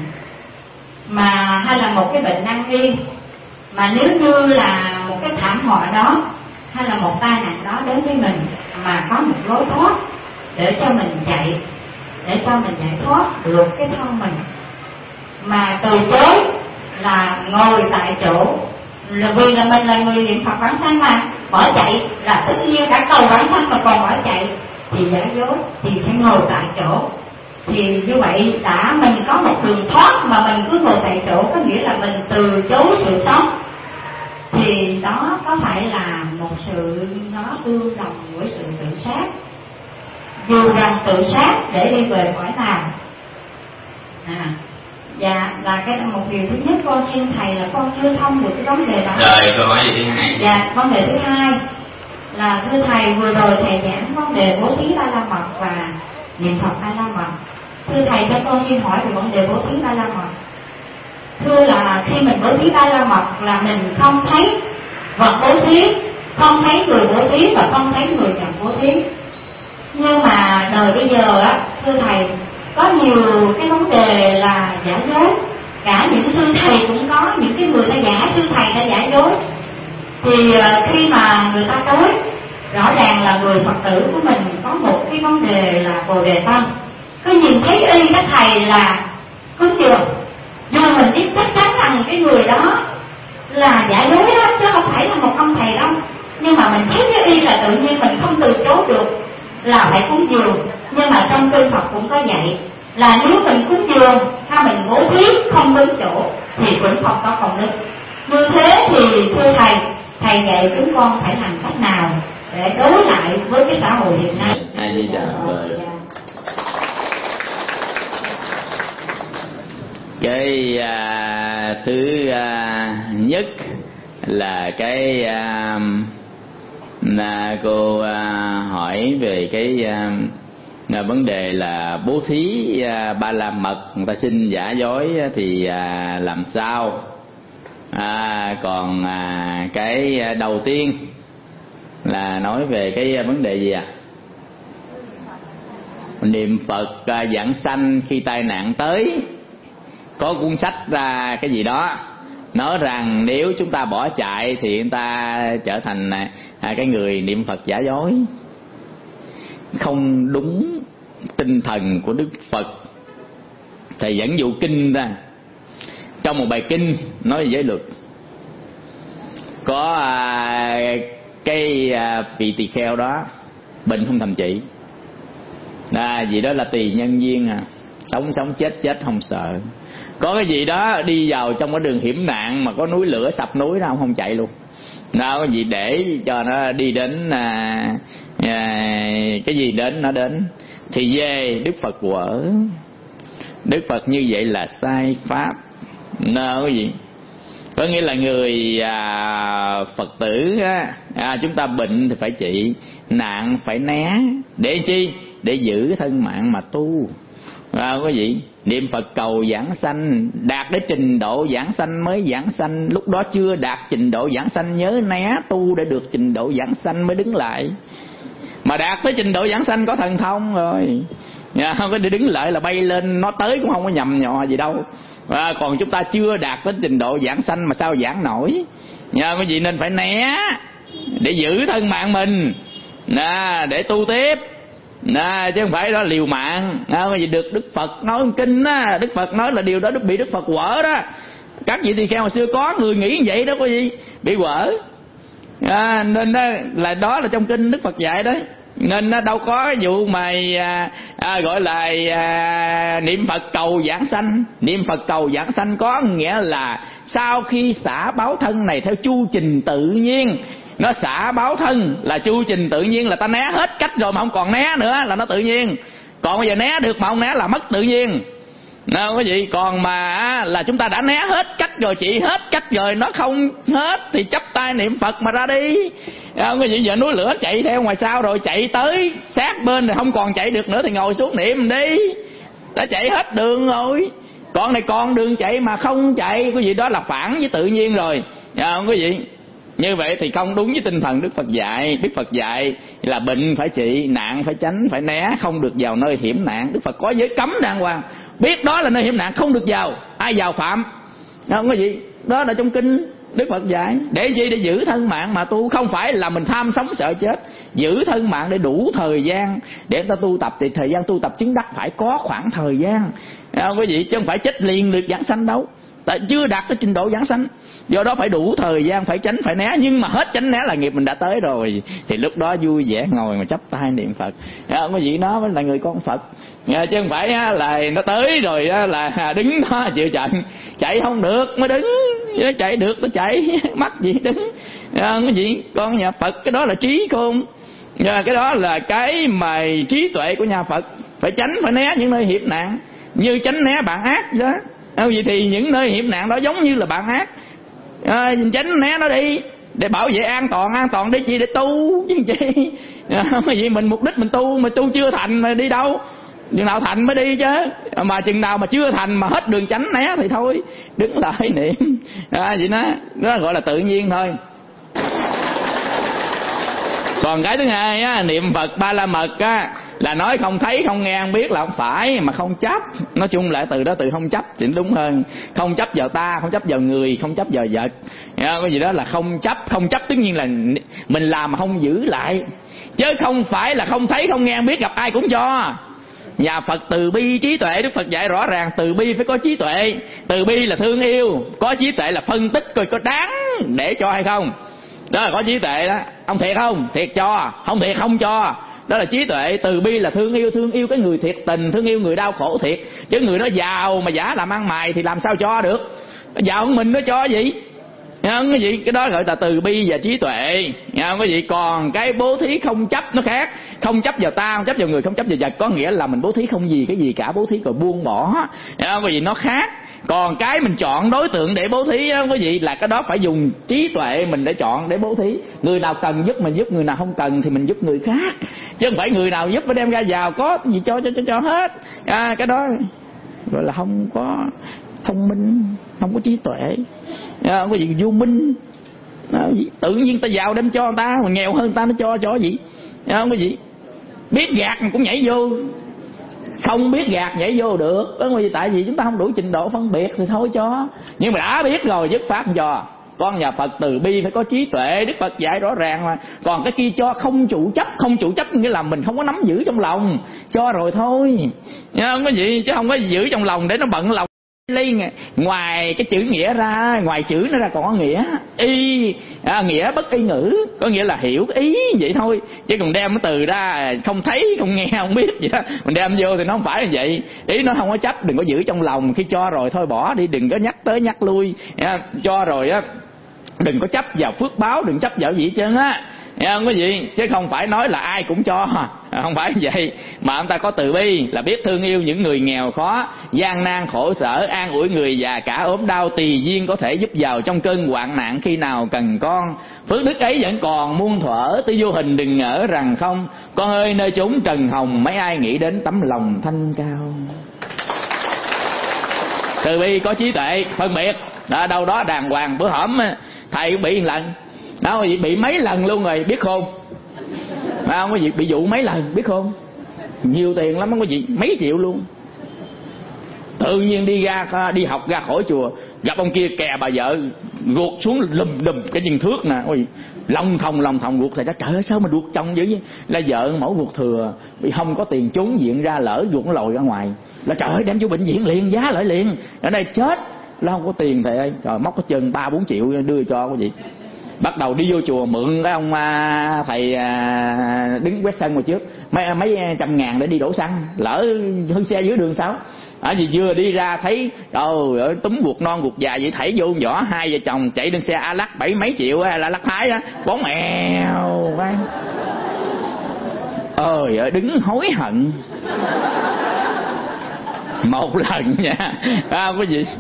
mà hay là một cái bệnh nan y, mà nếu như là một cái thảm họa đó hay là một tai nạn đó đến với mình mà có một lối thoát để cho mình chạy, để cho mình giải thoát được cái thân mình, mà từ chối là ngồi tại chỗ, là vì là mình là người niệm Phật vãng sanh mà bỏ chạy, là tất nhiên cả cầu vãng sanh mà còn bỏ chạy thì giả dối, thì sẽ ngồi tại chỗ. Thì như vậy đã mình có một đường thoát mà mình cứ ngồi tại chỗ, có nghĩa là mình từ chối sự sống. Thì đó có phải là một sự nó tương đồng với sự tự sát, dù rằng tự sát để đi về cõi nào. À, dạ, là cái một điều thứ nhất con xin thầy là con chưa thông được cái vấn đề đó.
Rồi câu hỏi gì thứ hai?
Dạ, vấn đề thứ hai là thưa thầy, vừa rồi thầy giảng vấn đề bố thí Ba La Mật và niệm Phật Ba La Mật. Thưa thầy, cho con xin hỏi về vấn đề bố thí Ba La Mật. Thưa là khi mình bố thí Ba La Mật là mình không thấy vật bố thí, không thấy người bố thí và không thấy người nhận bố thí. Nhưng mà đời bây giờ á, thưa thầy, có nhiều cái vấn đề là giả dối, cả những sư thầy cũng có, những cái người ta giả sư thầy ta giả dối. Thì khi mà người ta tới, rõ ràng là người Phật tử của mình có một cái vấn đề là bồ đề tâm, cứ nhìn thấy y các thầy là cúng dường, dù mình biết chắc chắn rằng cái người đó là giả dối đó, chứ không phải là một ông thầy đâu, nhưng mà mình thấy cái y là tự nhiên mình không từ chối được là phải cúng dường. Nhưng mà trong kinh Phật cũng có dạy là nếu mình cúng dường hay mình bố thí không đúng chỗ thì cũng không có công đức. Như thế thì thưa thầy, thầy dạy chúng con phải làm cách nào để đối lại với cái xã hội hiện nay?
A Di Đà Phật. Cái à, thứ à, nhất là cái à, là cô à, hỏi về cái à, là vấn đề là bố thí à, Ba La Mật, người ta xin giả dối thì à, làm sao? À, còn à, cái đầu tiên là nói về cái vấn đề gì à? Niệm Phật à, giảng sanh khi tai nạn tới. Có cuốn sách ra cái gì đó nói rằng nếu chúng ta bỏ chạy thì chúng ta trở thành à, cái người niệm Phật giả dối, không đúng tinh thần của Đức Phật. Thầy dẫn dụ kinh ra, trong một bài kinh nói về giới luật, có à, cái à, vị tỳ kheo đó bệnh không thầm trị, à, vì đó là tùy nhân duyên à, sống sống chết chết không sợ. Có cái gì đó đi vào trong cái đường hiểm nạn mà có núi lửa sập núi đó, ông không chạy luôn. Nào có gì để cho nó đi đến à, à, cái gì đến nó đến. Thì về Đức Phật quở. Đức Phật như vậy là sai pháp. Nó cái gì? Có nghĩa là người à, Phật tử á, à, chúng ta bệnh thì phải trị, nạn phải né. Để chi? Để giữ thân mạng mà tu. À, có gì? Niệm Phật cầu giảng sanh, đạt đến trình độ giảng sanh mới giảng sanh. Lúc đó chưa đạt trình độ giảng sanh nhớ né tu để được trình độ giảng sanh mới đứng lại. Mà đạt tới trình độ giảng sanh có thần thông rồi, à, không có để đứng lại là bay lên, nó tới cũng không có nhầm nhò gì đâu. À, còn chúng ta chưa đạt tới trình độ giảng sanh mà sao giảng nổi. Nhờ cái gì nên phải né để giữ thân mạng mình, à, để tu tiếp. À, chứ không phải đó liều mạng. À, cái gì được Đức Phật nói kinh á, Đức Phật nói là điều đó bị Đức Phật quở đó. Các vị tỳ kheo hồi xưa có người nghĩ như vậy đó, có gì bị quở. À, nên đó là đó là trong kinh Đức Phật dạy đấy. Nên nó đâu có vụ mà à, à, gọi là à, niệm Phật cầu giảng sanh. Niệm Phật cầu giảng sanh có nghĩa là sau khi xả báo thân này theo chu trình tự nhiên, nó xả báo thân là chu trình tự nhiên, là ta né hết cách rồi mà không còn né nữa là nó tự nhiên. Còn bây giờ né được mà không né là mất tự nhiên. Nào cái gì? Còn mà là chúng ta đã né hết cách rồi, trị hết cách rồi, nó không hết thì chắp tay niệm Phật mà ra đi. Không có gì, giờ núi lửa chạy theo ngoài sau rồi, chạy tới sát bên rồi không còn chạy được nữa thì ngồi xuống niệm đi. Đã chạy hết đường rồi. Còn này còn đường chạy mà không chạy, cái gì đó là phản với tự nhiên rồi. Không có gì. Như vậy thì không đúng với tinh thần Đức Phật dạy. Đức Phật dạy là bệnh phải trị, nạn phải tránh, phải né, không được vào nơi hiểm nạn. Đức Phật có giới cấm đàng hoàng, biết đó là nơi hiểm nạn không được vào, ai vào phạm. Không có gì. Đó là trong kinh Đức Phật dạy. Để gì? Để giữ thân mạng mà tu. Không phải là mình tham sống sợ chết. Giữ thân mạng để đủ thời gian để ta tu tập. Thì thời gian tu tập chứng đắc phải có khoảng thời gian. Không có gì. Chứ không phải chết liền được giảng sanh đâu. Tại chưa đạt tới trình độ giảng sanh. Do đó phải đủ thời gian, phải tránh, phải né. Nhưng mà hết tránh né là nghiệp mình đã tới rồi. Thì lúc đó vui vẻ ngồi mà chắp tay niệm Phật. Không có gì, nó mới là người con Phật. Chứ không phải là nó tới rồi là đứng đó chịu trận. Chạy không được mới đứng. Chạy được nó chạy, mắc gì đứng. Không có gì, con nhà Phật cái đó là trí khôn. Cái đó là cái mà trí tuệ của nhà Phật. Phải tránh, phải né những nơi hiểm nạn. Như tránh né bạn ác đó. Không gì thì những nơi hiểm nạn đó giống như là bạn ác. À, tránh né nó đi để bảo vệ an toàn. An toàn để chi? Để tu chứ chi. Không có gì, mình mục đích mình tu mà tu chưa thành mà đi đâu. Chừng nào thành mới đi chứ. Mà chừng nào mà chưa thành mà hết đường tránh né thì thôi đứng lại niệm. À, vậy đó, đó gọi là tự nhiên thôi. Còn cái thứ hai á, niệm Phật Ba La Mật á, là nói không thấy không nghe không biết là không phải, mà không chấp. Nói chung lại từ đó từ không chấp thì đúng hơn. Không chấp vào ta, không chấp vào người, không chấp vào vật. Cái gì đó là không chấp. Không chấp tất nhiên là mình làm mà không giữ lại, chứ không phải là không thấy không nghe không biết gặp ai cũng cho. Nhà Phật từ bi trí tuệ. Đức Phật dạy rõ ràng từ bi phải có trí tuệ. Từ bi là thương yêu, có trí tuệ là phân tích coi có đáng để cho hay không. Đó là có trí tuệ đó. Ông thiệt không? Thiệt cho. Không thiệt không cho. Đó là trí tuệ. Từ bi là thương yêu, thương yêu cái người thiệt tình, thương yêu người đau khổ thiệt. Chứ người nó giàu mà giả làm ăn mày thì làm sao cho được. Giàu hơn mình nó cho gì. Không có gì. Cái đó gọi là từ bi và trí tuệ. Không có gì. Còn cái bố thí không chấp nó khác. Không chấp vào ta, không chấp vào người, không chấp vào vật, có nghĩa là mình bố thí không gì cái gì cả, bố thí rồi buông bỏ. Không có gì, nó khác. Còn cái mình chọn đối tượng để bố thí không có gì, là cái đó phải dùng trí tuệ mình để chọn để bố thí. Người nào cần giúp mình giúp, người nào không cần thì mình giúp người khác. Chứ không phải người nào giúp phải đem ra giàu có gì cho cho cho, cho hết. À, cái đó gọi là không có thông minh, không có trí tuệ. À, không có gì vô minh. À, tự nhiên ta giàu đem cho người ta, mà nghèo hơn ta nó cho cho gì. À, không có gì. Biết gạt cũng nhảy vô, không biết gạt nhảy vô được. Đó là tại vì chúng ta không đủ trình độ phân biệt thì thôi cho. Nhưng mà đã biết rồi dứt pháp không cho. Con nhà Phật từ bi phải có trí tuệ. Đức Phật dạy rõ ràng mà. Còn cái kia cho không chủ chấp. Không chủ chấp nghĩa là mình không có nắm giữ trong lòng, cho rồi thôi. Không có gì, chứ không có giữ trong lòng để nó bận lòng. Lấy ngoài cái chữ nghĩa ra, ngoài chữ nó ra còn có nghĩa y, à, nghĩa bất y ngữ, có nghĩa là hiểu cái ý vậy thôi. Chứ còn đem cái từ ra không thấy không nghe không biết vậy đó, mình đem vô thì nó không phải như vậy. Ý nó không có chấp, đừng có giữ trong lòng. Khi cho rồi thôi bỏ đi, đừng có nhắc tới nhắc lui. À, cho rồi á, đừng có chấp vào phước báo, đừng chấp vào gì hết trơn á. Nghe không quý vị? Chứ không phải nói là ai cũng cho, không phải vậy. Mà ông ta có từ bi, là biết thương yêu những người nghèo khó, gian nan khổ sở, an ủi người già cả ốm đau, tùy duyên có thể giúp vào trong cơn hoạn nạn khi nào cần con. Phước đức ấy vẫn còn muôn thuở, tư vô hình đừng ngỡ rằng không. Con ơi nơi chốn trần hồng, mấy ai nghĩ đến tấm lòng thanh cao. Từ bi có trí tuệ phân biệt đó, đâu đó đàng hoàng. Bữa hổm thầy cũng bị một lần đâu, bị mấy lần luôn rồi, biết không? Mà không có gì, bị dụ mấy lần, biết không? Nhiều tiền lắm, không có gì, mấy triệu luôn. Tự nhiên đi ra đi học ra khỏi chùa, gặp ông kia kè bà vợ ruột xuống lùm đùm cái chân thước nè, ôi lòng thòng lòng thòng ruột. Thầy nói trời ơi sao mà ruột chồng dữ vậy? Là vợ mẫu ruột thừa, bị không có tiền trốn viện ra, lỡ ruột nó lòi ra ngoài, là trời ơi đem vô bệnh viện liền, giá lại liền. Ở đây chết, nó không có tiền thầy ơi. Trời, móc cái chân ba bốn triệu đưa cho cái gì. Bắt đầu đi vô chùa mượn cái ông à, thầy à, đứng quét sân ngoài trước mấy mấy trăm ngàn để đi đổ xăng, lỡ hư xe dưới đường sao. Ở gì vừa đi ra thấy trời ơi túm ruột non ruột già vậy, thảy vô vỏ, hai vợ chồng chạy lên xe A Lắc bảy mấy triệu là Lắc Thái á, bóng èo vai. Ơi ơi đứng hối hận một lần nha, à, cái gì.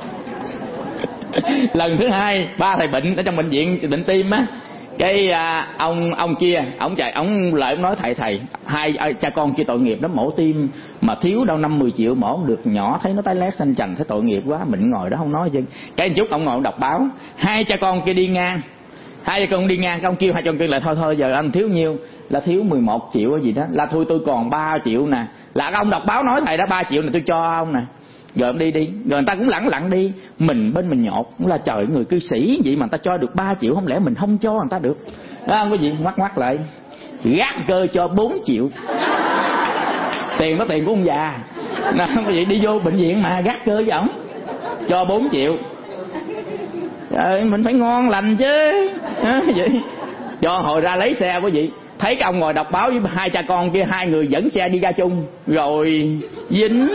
Lần thứ hai ba thầy bệnh ở trong bệnh viện bệnh tim á, cái à, ông ông kia ông chạy ông lại ông nói thầy thầy hai à, cha con kia tội nghiệp lắm, mổ tim mà thiếu đâu năm mười triệu mổ không được, nhỏ thấy nó tái lét xanh chành thấy tội nghiệp quá, mình ngồi đó không nói chứ. Cái chút ông ngồi ông đọc báo, hai cha con kia đi ngang, hai cha con đi ngang, ông kêu hai cha con kia là thôi thôi giờ anh thiếu nhiêu, là thiếu mười một triệu hay gì đó, là thôi tôi còn ba triệu nè, là ông đọc báo nói thầy đó ba triệu này tôi cho ông nè. Rồi ông đi đi, rồi người ta cũng lẳng lặng đi, mình bên mình nhột cũng là trời người cư sĩ vậy mà người ta cho được ba triệu, không lẽ mình không cho người ta được đó không có gì. Ngoắt ngoắt lại gác cơ cho bốn triệu, tiền đó tiền của ông già nó không có gì, đi vô bệnh viện mà gác cơ với ổng cho bốn triệu. Trời, mình phải ngon lành chứ đó, vậy cho hồi ra lấy xe quý vị, thấy cái ông ngồi đọc báo với hai cha con kia, hai người dẫn xe đi ra chung rồi dính.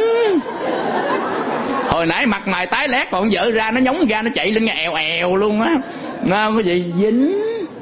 Hồi nãy mặt mày tái lét còn vợ ra nó nhóng ra nó chạy lên nghe èo èo luôn á, nó cái gì dính,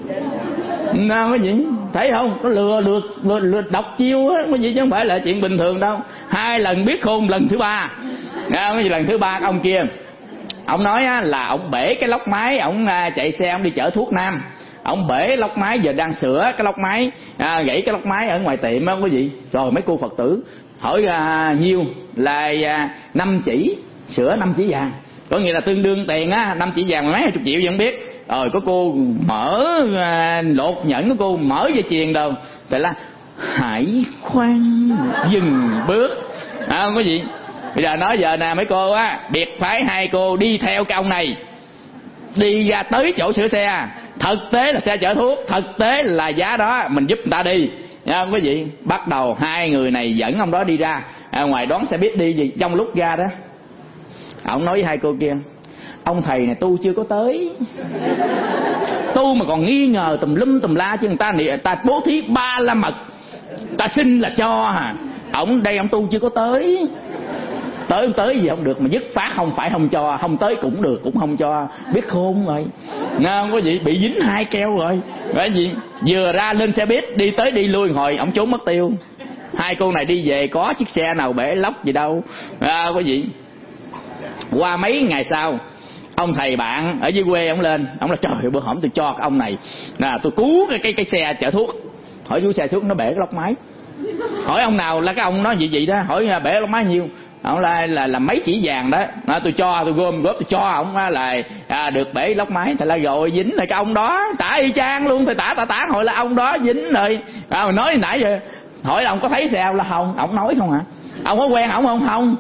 nó cái gì thấy không, nó lừa lừa lừa, lừa độc chiêu á cái gì chứ không phải là chuyện bình thường đâu. Hai lần biết khôn, lần thứ ba cái gì lần thứ ba ông kia ông nói á, là ông bể cái lốc máy, ông chạy xe ông đi chở thuốc nam, ông bể lốc máy giờ đang sửa cái lốc máy, à, gãy cái lốc máy ở ngoài tiệm á quý vị. Rồi mấy cô Phật tử hỏi à, nhiêu là à, năm chỉ sửa năm chỉ vàng, có nghĩa là tương đương tiền á, năm chỉ vàng mấy chục triệu vẫn biết. Rồi có cô mở à, lột nhẫn của cô mở dây chuyền đâu, tại là hãy khoan dừng bước à, không có gì. Bây giờ nói giờ nè mấy cô á, biệt phái hai cô đi theo cái ông này đi ra tới chỗ sửa xe, thực tế là xe chở thuốc, thực tế là giá đó mình giúp người ta đi nha quý vị. Bắt đầu hai người này dẫn ông đó đi ra à, ngoài đón xe buýt đi gì. Trong lúc ra đó ông nói với hai cô kia, ông thầy này tu chưa có tới, tu mà còn nghi ngờ tùm lum tùm la chứ người ta người ta bố thí ba la mật ta xin là cho hả, ổng đây ông tu chưa có tới. Tới không tới gì không được mà dứt phát không phải không cho, không tới cũng được cũng không cho, biết khôn rồi nghe không có gì, bị dính hai keo rồi. Cái gì vừa ra lên xe buýt đi tới đi lui hồi ổng trốn mất tiêu. Hai cô này đi về có chiếc xe nào bể lóc gì đâu à, có gì. Qua mấy ngày sau ông thầy bạn ở dưới quê ông lên, ông nói trời bữa hổm tôi cho cái ông này nè, tôi cứu cái cái cái xe chở thuốc. Hỏi chú xe thuốc nó bể cái lốc máy, hỏi ông nào là cái ông nói gì vậy đó, hỏi bể lốc máy nhiêu. Ông là, là là mấy chỉ vàng đó, đó tôi cho tôi gom góp tôi cho ông là à, được bể lốc máy. Thì là rồi dính rồi cái ông đó tả y chang luôn, thì tả tả tả hồi là ông đó dính rồi à, nói nãy giờ hỏi là ông có thấy xe không, là không, ông nói không hả, ông có quen ổng không, không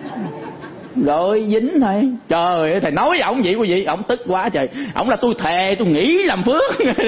rồi dính thôi. Trời ơi thầy nói với ổng vậy quý vị, ổng tức quá trời, ổng là tôi thề tôi nghĩ làm phước.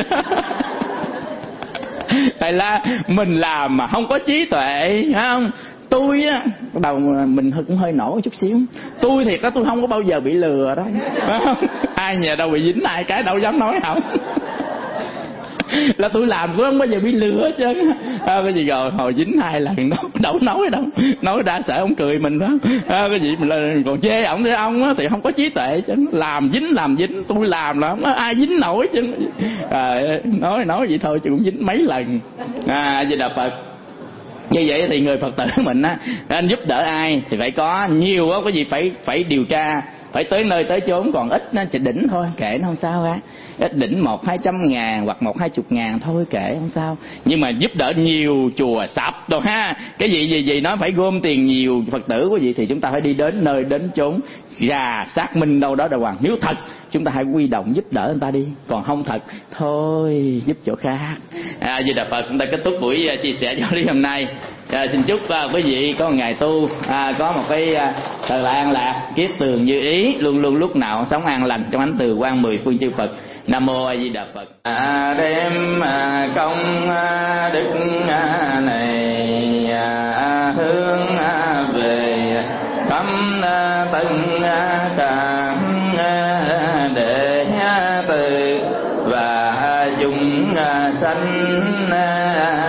Tại là mình làm mà không có trí tuệ không. Tôi á đầu mình cũng hơi nổi chút xíu, tôi thiệt đó tôi không có bao giờ bị lừa đó. Ai nhà đâu bị dính ai cái đâu dám nói không. là tôi làm tôi không bao giờ bị lừa chứ. À, cái gì rồi hồi dính hai lần đâu đâu nói đâu, nói đã sợ ông cười mình đó. À, cái gì mình là còn chê ổng thì ông á thì không có trí tuệ chứ, làm dính làm dính tôi làm là không có ai dính nổi chứ. À, nói nói vậy thôi chứ cũng dính mấy lần. À, Di Đà Phật. Như vậy thì người Phật tử mình á, anh giúp đỡ ai thì phải có nhiều á, có gì phải phải điều tra, phải tới nơi tới chốn, còn ít nó chỉ đỉnh thôi kệ nó không sao á, ít đỉnh một hai trăm ngàn hoặc một hai chục ngàn thôi kệ không sao. Nhưng mà giúp đỡ nhiều chùa sập rồi ha, cái gì gì gì nó phải gom tiền nhiều Phật tử quý vị thì chúng ta phải đi đến nơi đến chốn ra xác minh đâu đó đàng hoàng. Nếu thật chúng ta hãy quy động giúp đỡ người ta đi, còn không thật thôi giúp chỗ khác. À, Di Đà Phật. Chúng ta kết thúc buổi chia sẻ giáo lý hôm nay. À, xin chúc uh, quý vị có một ngày tu à, có một cái uh, thời lại an lạc, kiết tường như ý, luôn luôn lúc nào sống an lành trong ánh từ quang mười phương chư Phật. Nam mô A Di Đà Phật. À, đem à, công à, đức à, này à, hướng à, về khắp à, tân à, tràng à, để à, từ và chúng à, sanh à,